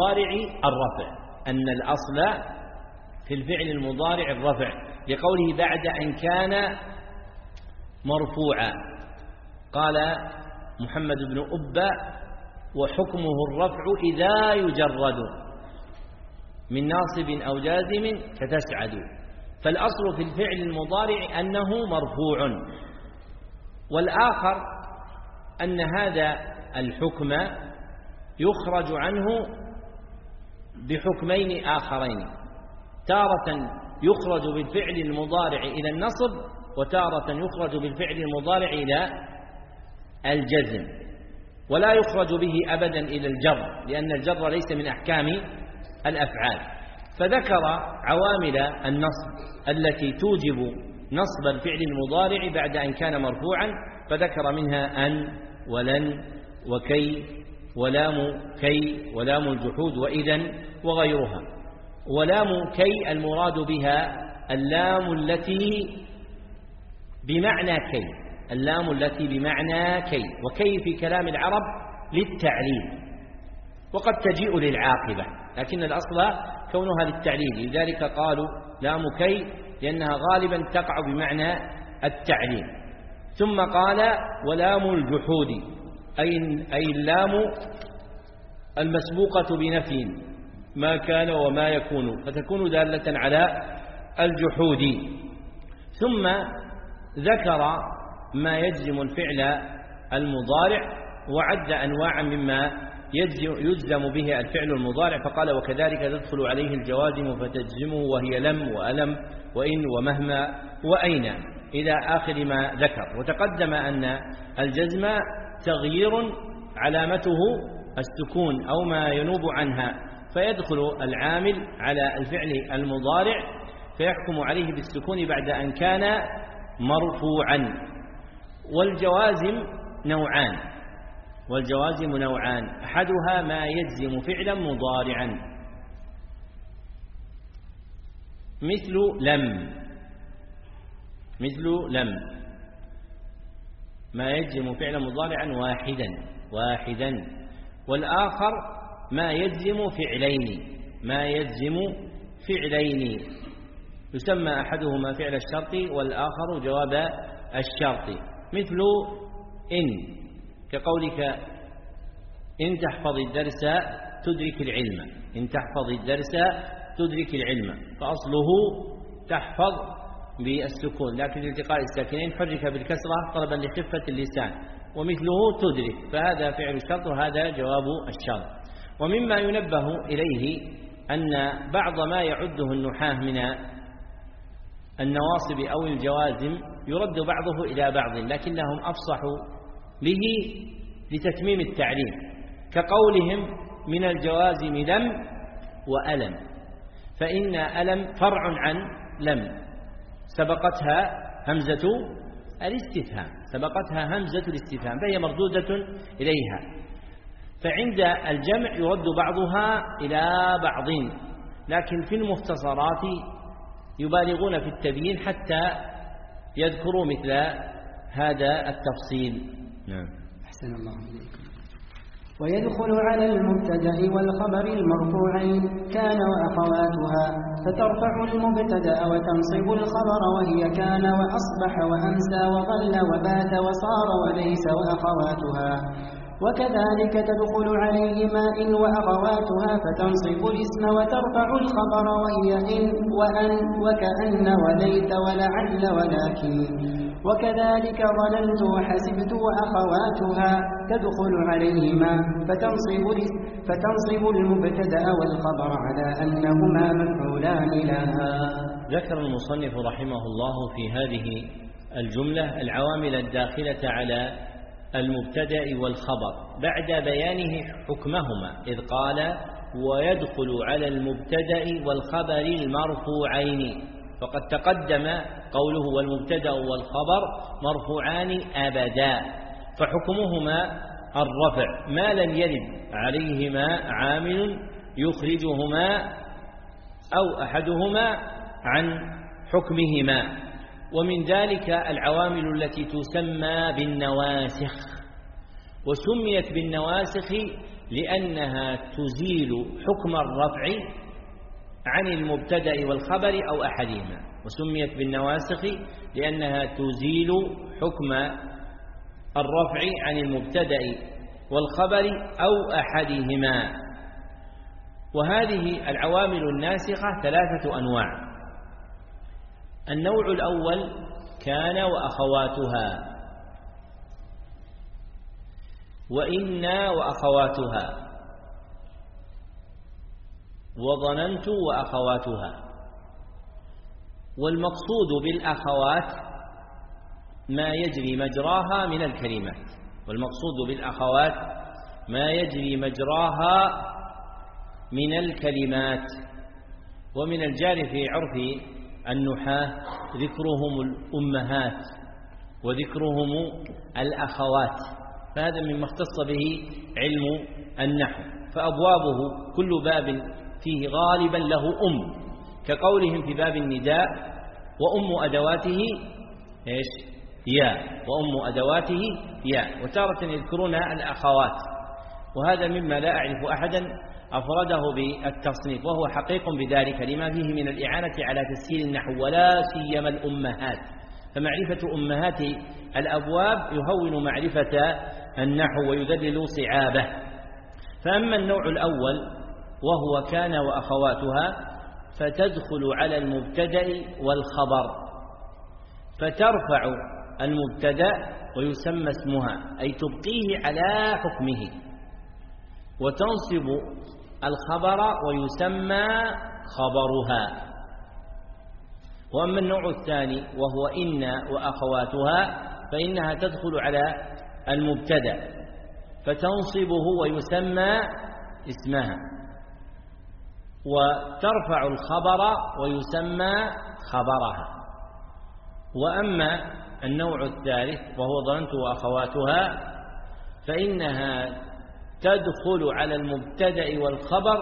المضارع الرفع لقوله بعد أن كان مرفوعا. قال محمد بن أبا وحكمه الرفع إذا يجرد من ناصب أو جازم فتسعد. فالأصل في الفعل المضارع أنه مرفوع، والآخر أن هذا الحكم يخرج عنه بحكمين آخرين، تارة يخرج بالفعل المضارع إلى النصب، وتارة يخرج بالفعل المضارع إلى الجزم، ولا يخرج به أبدا إلى الجر، لأن الجر ليس من أحكام الأفعال. فذكر عوامل النصب التي توجب نصب الفعل المضارع بعد أن كان مرفوعا، فذكر منها أن ولن وكي ولام كي ولام الجحود وإذن وغيرها. ولام كي المراد بها اللام التي بمعنى كي، اللام التي بمعنى كي، وكي في كلام العرب للتعليل، وقد تجيء للعاقبة، لكن الأصل كونها للتعليل، لذلك قالوا لام كي لأنها غالبا تقع بمعنى التعليل. ثم قال ولام الجحود أي اللام المسبوقة بنفي ما كان وما يكون، فتكون دالة على الجحود. ثم ذكر ما يجزم الفعل المضارع، وعد أنواعا مما يجزم به الفعل المضارع، فقال وكذلك تدخل عليه الجوازم فتجزمه وهي لم وألم وإن ومهما وأين إلى آخر ما ذكر. وتقدم أن الجزم تغيير علامته السكون أو ما ينوب عنها، فيدخل العامل على الفعل المضارع فيحكم عليه بالسكون بعد أن كان مرفوعا. والجوازم نوعان، أحدها ما يجزم فعلا مضارعا مثل لم ما يجزم فعلا مضارعا واحدا. والآخر ما يجزم فعلين يسمى أحدهما فعل الشرط والآخر جواب الشرط، مثل إن، كقولك إن تحفظ الدرس تدرك العلم، فأصله تحفظ بالسكون، لكن الالتقاء الساكنين حرك بالكسرة طلبا لخفة اللسان، ومثله تدرك، فهذا فعل الشرط وهذا جواب الشرط. ومما ينبه إليه أن بعض ما يعده النحاة من النواصب أو الجوازم يرد بعضه إلى بعض، لكنهم أفصحوا به لتتميم التعليم، كقولهم من الجوازم لم وألم، فإن ألم فرع عن لم سبقتها همزة الاستفهام فهي مردودة إليها. فعند الجمع يرد بعضها إلى بعض، لكن في المختصرات يبالغون في التبيين حتى يذكروا مثل هذا التفصيل. نعم. أحسن الله إليكم. ويدخل على المبتدأ والخبر المرفوعين كان وأخواتها، فترفع المبتدأ وتنصب الخبر وهي كان وأصبح وأمسى وظل وبات وصار وليس وأخواتها. وكذلك تدخل عليهما إن وأخواتها فتنصب الاسم وترفع الخبر وهي إن وأن وكأن وليت ولعل ولكن. وكذلك ظننت وحسبت وأخواتها تدخل عليهما فتنصب المبتدأ والخبر على أنهما مفعولان لها. ذكر المصنف رحمه الله في هذه الجملة العوامل الداخلة على المبتدأ والخبر بعد بيانه حكمهما، إذ قال ويدخل على المبتدأ والخبر المرفوعين، فقد تقدم قوله والمبتدأ والخبر مرفوعان أبدا، فحكمهما الرفع ما لم يرد عليهما عامل يخرجهما أو أحدهما عن حكمهما. ومن ذلك العوامل التي تسمى بالنواسخ، وسميت بالنواسخ لأنها تزيل حكم الرفع عن المبتدأ والخبر أو أحدهما، وسميت بالنواسخ لأنها تزيل حكم الرفع عن المبتدأ والخبر أو أحدهما. وهذه العوامل الناسخة 3 أنواع. النوع الأول كان وأخواتها، وإنا وأخواتها، وظننت وأخواتها. والمقصود بالأخوات ما يجري مجراها من الكلمات، والمقصود بالأخوات ما يجري مجراها من الكلمات. ومن الجار في عرف النحاة ذكرهم الأمهات وذكرهم الأخوات، فهذا مما اختص به علم النحو. فأبوابه كل باب فيه غالبا له كقولهم في باب النداء وأم أدواته يا، وأم أدواته يا، وتارة يذكرون الأخوات. وهذا مما لا أعرف أحدا أفرده بالتصنيف، وهو حقيق بذلك لما فيه من الإعانة على تسهيل النحو، ولا سيما الأمهات، فمعرفة أمهات الأبواب يهون معرفة النحو ويذلل صعابه. فأما النوع الأول وهو كان وأخواتها فتدخل على المبتدأ والخبر، فترفع المبتدأ ويسمى اسمها، أي تبقيه على حكمه، وتنصب الخبر ويسمى خبرها. وأما النوع الثاني وهو إن وأخواتها فإنها تدخل على المبتدأ فتنصبه ويسمى اسمها، وترفع الخبر ويسمى خبرها. وأما النوع الثالث وهو ظننت وأخواتها فإنها تدخل على المبتدأ والخبر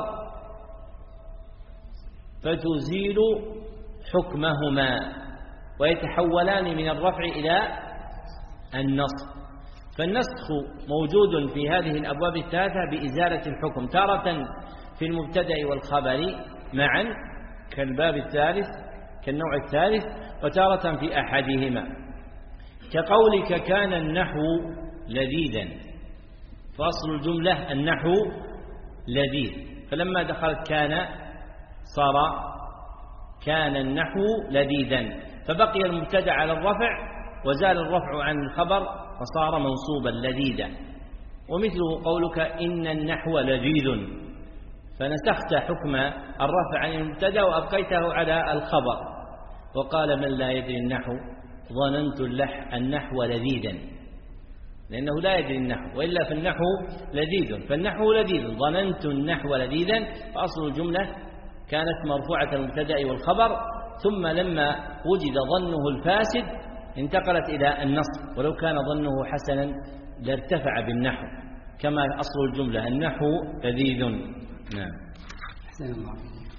فتزيل حكمهما ويتحولان من الرفع إلى النصب. فالنسخ موجود في هذه الأبواب الثلاثة بإزالة الحكم، تارة في المبتدأ والخبر معا كالباب الثالث كالنوع الثالث، وتارة في أحدهما، كقولك كان النحو لذيذا، فأصل الجملة النحو لذيذ، فلما دخلت كان صار كان النحو لذيذا، فبقي المبتدأ على الرفع وزال الرفع عن الخبر فصار منصوبا لذيذا. ومثله قولك إن النحو لذيذ، فنسخت حكم الرفع عن المبتدأ وأبقيته على الخبر. وقال من لا يدري النحو ظننت النحو لذيذا، لأنه لا يدري النحو، وإلا فالنحو لذيذ، فالنحو لذيذ، ظننت النحو لذيذا، فأصل الجملة كانت مرفوعة المبتدأ والخبر، ثم لما وجد ظنه الفاسد انتقلت إلى النصب، ولو كان ظنه حسنا لارتفع بالنحو، كما أصل الجملة النحو لذيذ. نعم. أحسن الله.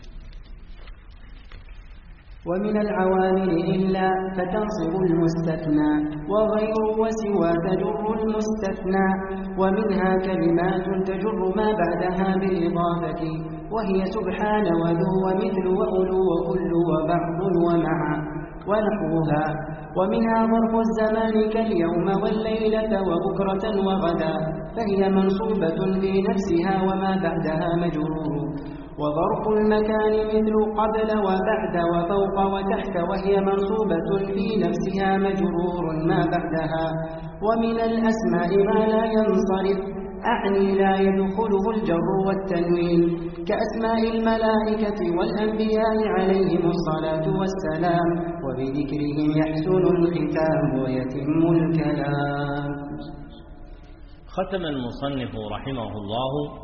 ومن العوامل إلا فتنصب المستثنى، وغير وسوى تجر المستثنى، ومنها كلمات تجر ما بعدها بالإضافة، وهي سبحان وذو ومثل وأولو وكل وبعض ومع ونحوها. ومنها ظرف الزمان كاليوم والليلة وبكرة وغدا، فهي منصوبة في نفسها وما بعدها مجرور. وظرف المكان مثل قبل وبعد وفوق وتحت، وهي منصوبة في نفسها مجرور ما بعدها. ومن الأسماء ما لا ينصرف، أعني لا يدخله الجر والتنوين، كأسماء الملائكة والأنبياء عليهم الصلاة والسلام، وبذكرهم يحسن الختام ويتم الكلام. ختم المصنف رحمه الله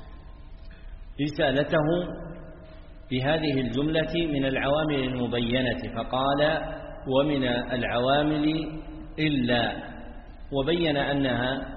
رسالته بهذه الجملة من العوامل المبينة، فقال ومن العوامل إلا، وبين أنها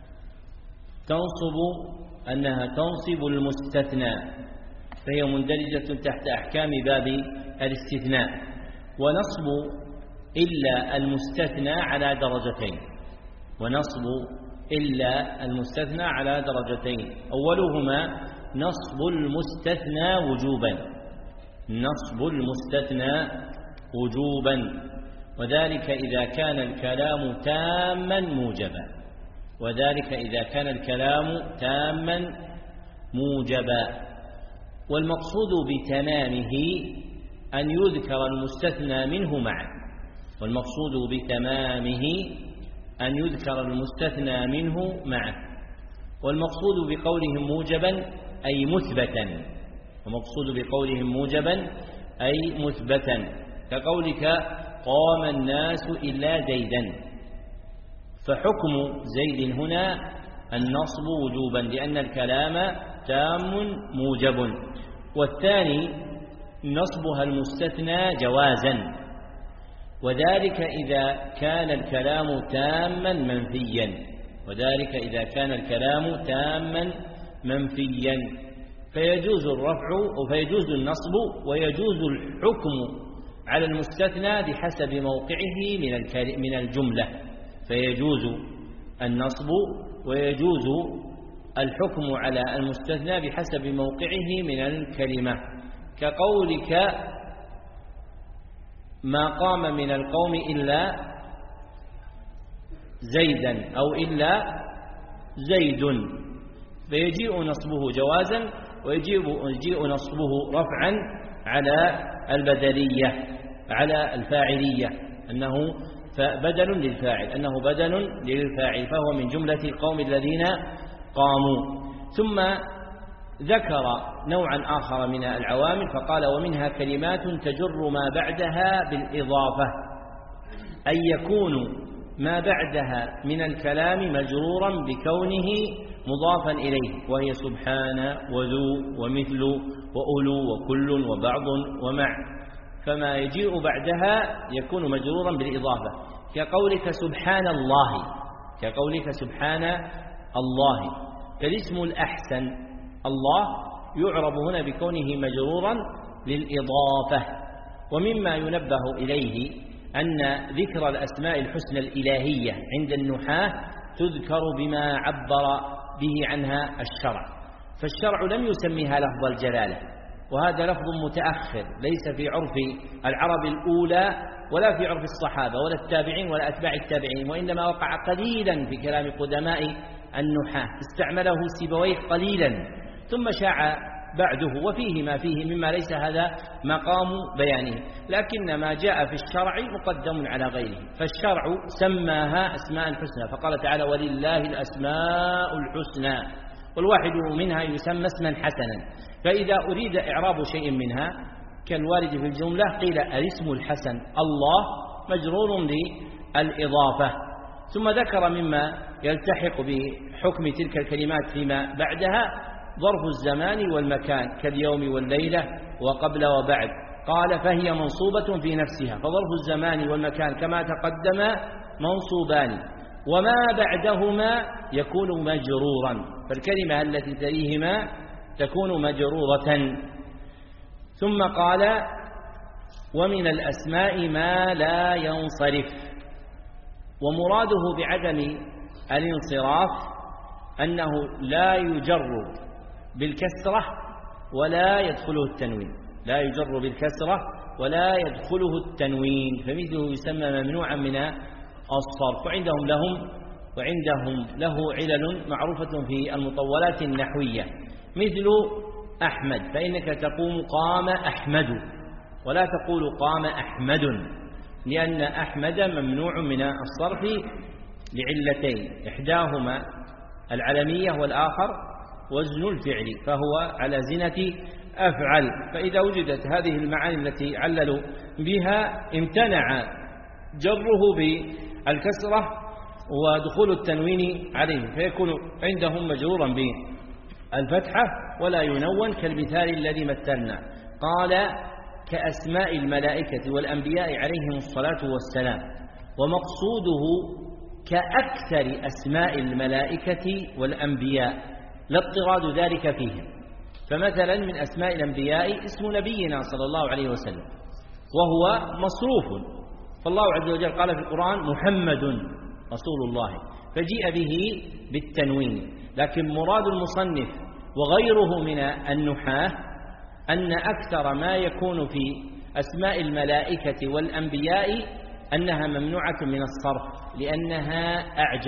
تنصب المستثنى، فهي مندرجة تحت أحكام باب الاستثناء. ونصب إلا المستثنى على درجتين، ونصب إلا المستثنى على درجتين، أولهما نصب المستثنى وجوبا، نصب المستثنى وجوبا، وذلك إذا كان الكلام تاما موجبا، وذلك إذا كان الكلام تاما موجبا. والمقصود بتمامه أن يذكر المستثنى منه معا، والمقصود بتمامه أن يذكر المستثنى منه معه. والمقصود بقولهم موجبا أي مثبتا، ومقصود بقولهم موجبا أي مثبتا، كقولك قام الناس إلا زيدا، فحكم زيد هنا النصب وجوبا لأن الكلام تام موجب. والثاني نصبها المستثنى جوازا، وذلك إذا كان الكلام تاما منفيا، وذلك إذا كان الكلام تاما منفيا فيجوز الرفع وفيجوز النصب ويجوز الحكم على المستثنى بحسب موقعه من الجملة، فيجوز النصب ويجوز الحكم على المستثنى بحسب موقعه من الكلمة، كقولك ما قام من القوم إلا زيدا أو إلا زيد، فيجيء نصبه جوازا ويجيء نصبه رفعا على البدلية على الفاعلية، أنه بدل للفاعل، أنه بدل للفاعل، فهو من جملة القوم الذين قاموا. ثم ذكر نوعا آخر من العوامل فقال ومنها كلمات تجر ما بعدها بالإضافة، أي يكون ما بعدها من الكلام مجرورا بكونه مضافا إليه، وهي سبحان وذو ومثل وأولو وكل وبعض ومع، فما يجيء بعدها يكون مجرورا بالإضافة، كقولك سبحان الله، كقولك سبحان الله. فالاسم الأحسن الله يعرب هنا بكونه مجرورا للإضافة. ومما ينبه إليه أن ذكر الأسماء الحسنى الإلهية عند النحاة تذكر بما عبر به عنها الشرع، فالشرع لم يسميها لفظ الجلالة، وهذا لفظ متأخر ليس في عرف العرب الأولى ولا في عرف الصحابة ولا التابعين ولا أتباع التابعين، وإنما وقع قليلا في كلام قدماء النحاة، استعمله سيبويه قليلا ثم شاع بعده، وفيه ما فيه مما ليس هذا مقام بيانه، لكن ما جاء في الشرع مقدم على غيره، فالشرع سماها أسماء الحسنى، فقال تعالى ولله الأسماء الحسنى، والواحد منها يسمى اسما حسنا، فإذا أريد إعراب شيء منها كالوارد في الجملة قيل الاسم الحسن الله مجرور بالإضافة. ثم ذكر مما يلتحق بحكم تلك الكلمات فيما بعدها ظرف الزمان والمكان كاليوم والليلة وقبل وبعد، قال فهي منصوبة في نفسها، فظرف الزمان والمكان كما تقدم منصوبان، وما بعدهما يكون مجرورا، فالكلمة التي تليهما تكون مجرورة. ثم قال ومن الأسماء ما لا ينصرف، ومراده بعدم الانصراف أنه لا يجر بالكسرة ولا يدخله التنوين، لا يجر بالكسرة ولا يدخله التنوين، فمثله يسمى ممنوعا من الصرف، وعندهم له علل معروفة في المطولات النحوية، مثل أحمد، فإنك تقوم قام أحمد ولا تقول قام أحمد، لأن أحمد ممنوع من الصرف لعلتين، إحداهما العلمية والآخر وزن الفعل، فهو على زنة أفعل، فإذا وجدت هذه المعاني التي عللوا بها امتنع جره بالكسرة ودخول التنوين عليه، فيكون عندهم مجرورا بالفتحة ولا ينون، كالمثال الذي مثلنا، قال كأسماء الملائكة والأنبياء عليهم الصلاة والسلام، ومقصوده كأكثر أسماء الملائكة والأنبياء لا اضطراد ذلك فيهم، فمثلا من أسماء الأنبياء اسم نبينا صلى الله عليه وسلم وهو مصروف، فالله عز وجل قال في القرآن محمد رسول الله، فجيء به بالتنوين، لكن مراد المصنف وغيره من النحاة أن أكثر ما يكون في أسماء الملائكة والأنبياء أنها ممنوعة من الصرف لأنها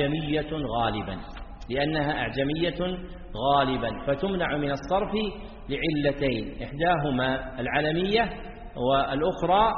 أعجمية غالبا، فتمنع من الصرف لعلتين، إحداهما العلمية والأخرى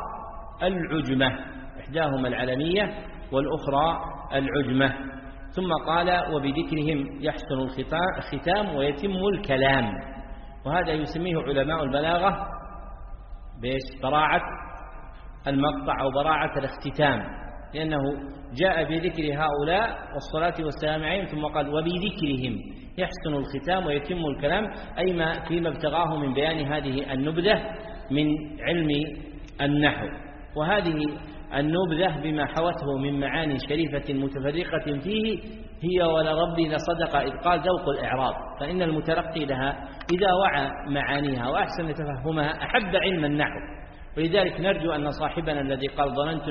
العجمة، ثم قال وبذكرهم يحسن الختام ويتم الكلام، وهذا يسميه علماء البلاغة براعة المقطع أو براعة الاختتام، لأنه جاء بذكر هؤلاء والصلاة والسلام عليهم ثم قال وبذكرهم يحسن الختام ويتم الكلام، أي فيما ابتغاه من بيان هذه النبذة من علم النحو. وهذه النبذة بما حوته من معاني شريفة متفرقة فيه هي ولربي لصدق إذ قال ذوق الإعراب، فإن المتلقي لها إذا وعى معانيها وأحسن تفهمها أحب علم النحو. ولذلك نرجو أن صاحبنا الذي قال ظننت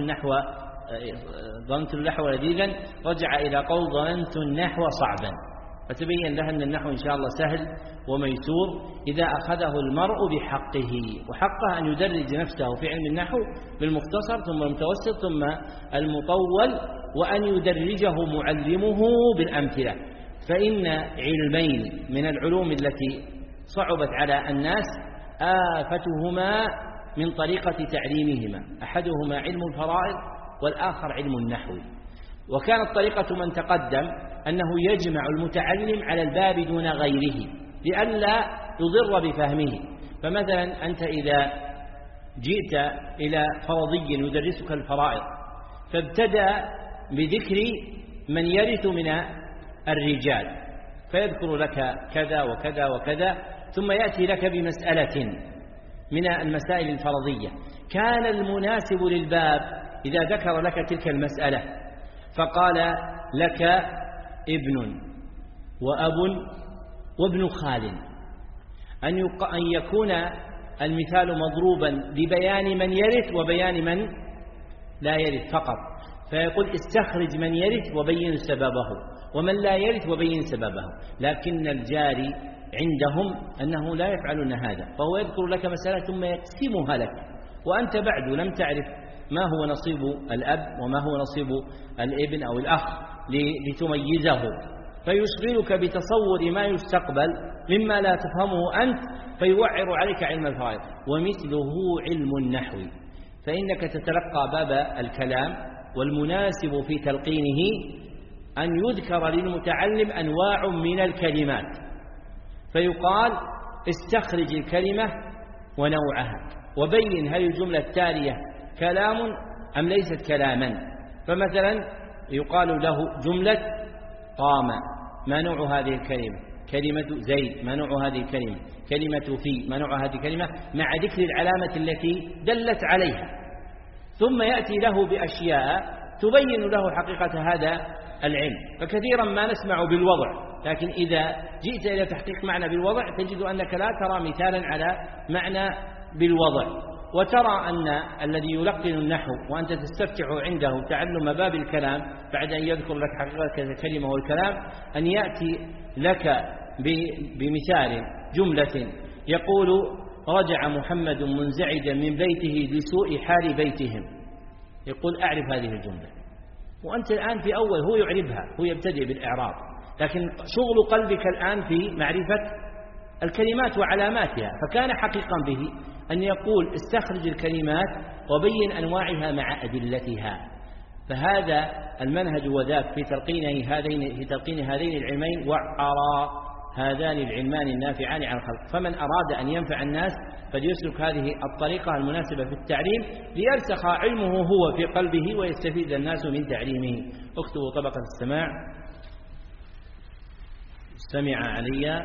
النحو لذيذا رجع إلى قول ظننت النحو صعبا، فتبين له أن النحو إن شاء الله سهل وميسور إذا أخذه المرء بحقه، وحقه أن يدرج نفسه في علم النحو بالمختصر ثم المتوسط ثم المطول، وأن يدرجه معلمه بالأمثلة. فإن علمين من العلوم التي صعبت على الناس آفتهما من طريقة تعليمهما، أحدهما علم الفرائض والآخر علم النحو. وكانت طريقة من تقدم أنه يجمع المتعلم على الباب دون غيره لئلا يضر بفهمه. فمثلا أنت إذا جئت إلى فرضي يدرسك الفرائض فابتدأ بذكر من يرث من الرجال، فيذكر لك كذا وكذا وكذا، ثم يأتي لك بمسألة من المسائل الفرضية. كان المناسب للباب إذا ذكر لك تلك المسألة فقال لك ابن وأب وابن خال أن يكون المثال مضروبا لبيان من يرث وبيان من لا يرث فقط، فيقول استخرج من يرث وبين سببه ومن لا يرث وبين سببه. لكن الجاري عندهم أنه لا يفعلون هذا، فهو يذكر لك مسألة ثم يقسمها لك وأنت بعد لم تعرف ما هو نصيب الأب وما هو نصيب الابن أو الأخ لتميزه، فيشغلك بتصور ما يستقبل مما لا تفهمه أنت فيوعر عليك علم الفرائض. ومثله علم النحو، فإنك تتلقى باب الكلام والمناسب في تلقينه أن يذكر للمتعلم أنواع من الكلمات، فيقال استخرج الكلمة ونوعها وبين هل الجملة التالية كلام أم ليست كلاما. فمثلا يقال له جملة قام ما نوع هذه الكلمة، كلمة زيد ما نوع هذه الكلمة، كلمة في ما نوع هذه الكلمة، مع ذكر العلامة التي دلت عليها، ثم يأتي له بأشياء تبين له حقيقة هذا العلم. فكثيرا ما نسمع بالوضع، لكن إذا جئت إلى تحقيق معنى بالوضع تجد أنك لا ترى مثالا على معنى بالوضع، وترى أن الذي يلقن النحو وأنت تستفتح عنده تعلم باب الكلام بعد أن يذكر لك حقيقة الكلمة والكلام أن يأتي لك بمثال جملة يقول رجع محمد منزعجا من بيته لسوء حال بيتهم، يقول أعرف هذه الجملة، وأنت الآن في أول هو يعرفها، هو يبتدئ بالإعراب، لكن شغل قلبك الآن في معرفة الكلمات وعلاماتها. فكان حقيقا به أن يقول استخرج الكلمات وبين أنواعها مع أدلتها. فهذا المنهج وذاك في تلقين هذين العلمين وعرى هذان العلمان النافعان عن الخلق. فمن أراد أن ينفع الناس فليسلك هذه الطريقة المناسبة في التعليم ليرسخ علمه هو في قلبه ويستفيد الناس من تعليمه. اكتبوا طبقة السماع. استمع علي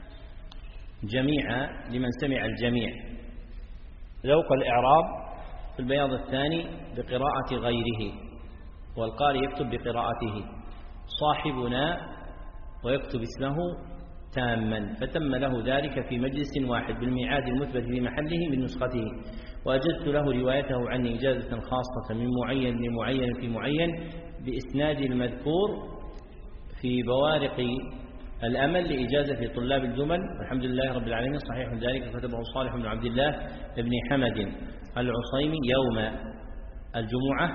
جميعا لمن سمع الجميع. ذوق الإعراب في البياض الثاني بقراءة غيره، والقارئ يكتب بقراءته صاحبنا ويكتب اسمه تاما، فتم له ذلك في مجلس واحد بالميعاد المثبت في محله من نسخته، وأجزت له روايته عني إجازة خاصة من معين لمعين في معين بإسناد المذكور في بوارق الأمل لإجازة طلاب الجمل. الحمد لله رب العالمين. صحيح ذلك كتبه صالح بن عبد الله بن حمد العصيمي يوم الجمعة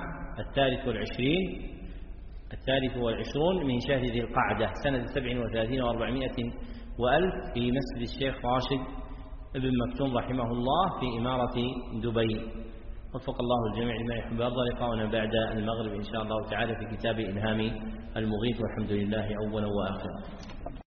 23 من شهر ذي القعدة سنة 37 و400 وألف في مسجد الشيخ راشد بن مكتوم رحمه الله في إمارة دبي. وفق الله الجميع لما يحب ويرضى. لقاؤنا بعد المغرب إن شاء الله تعالى في كتاب إلهام المغيث، والحمد لله أولا وآخرا.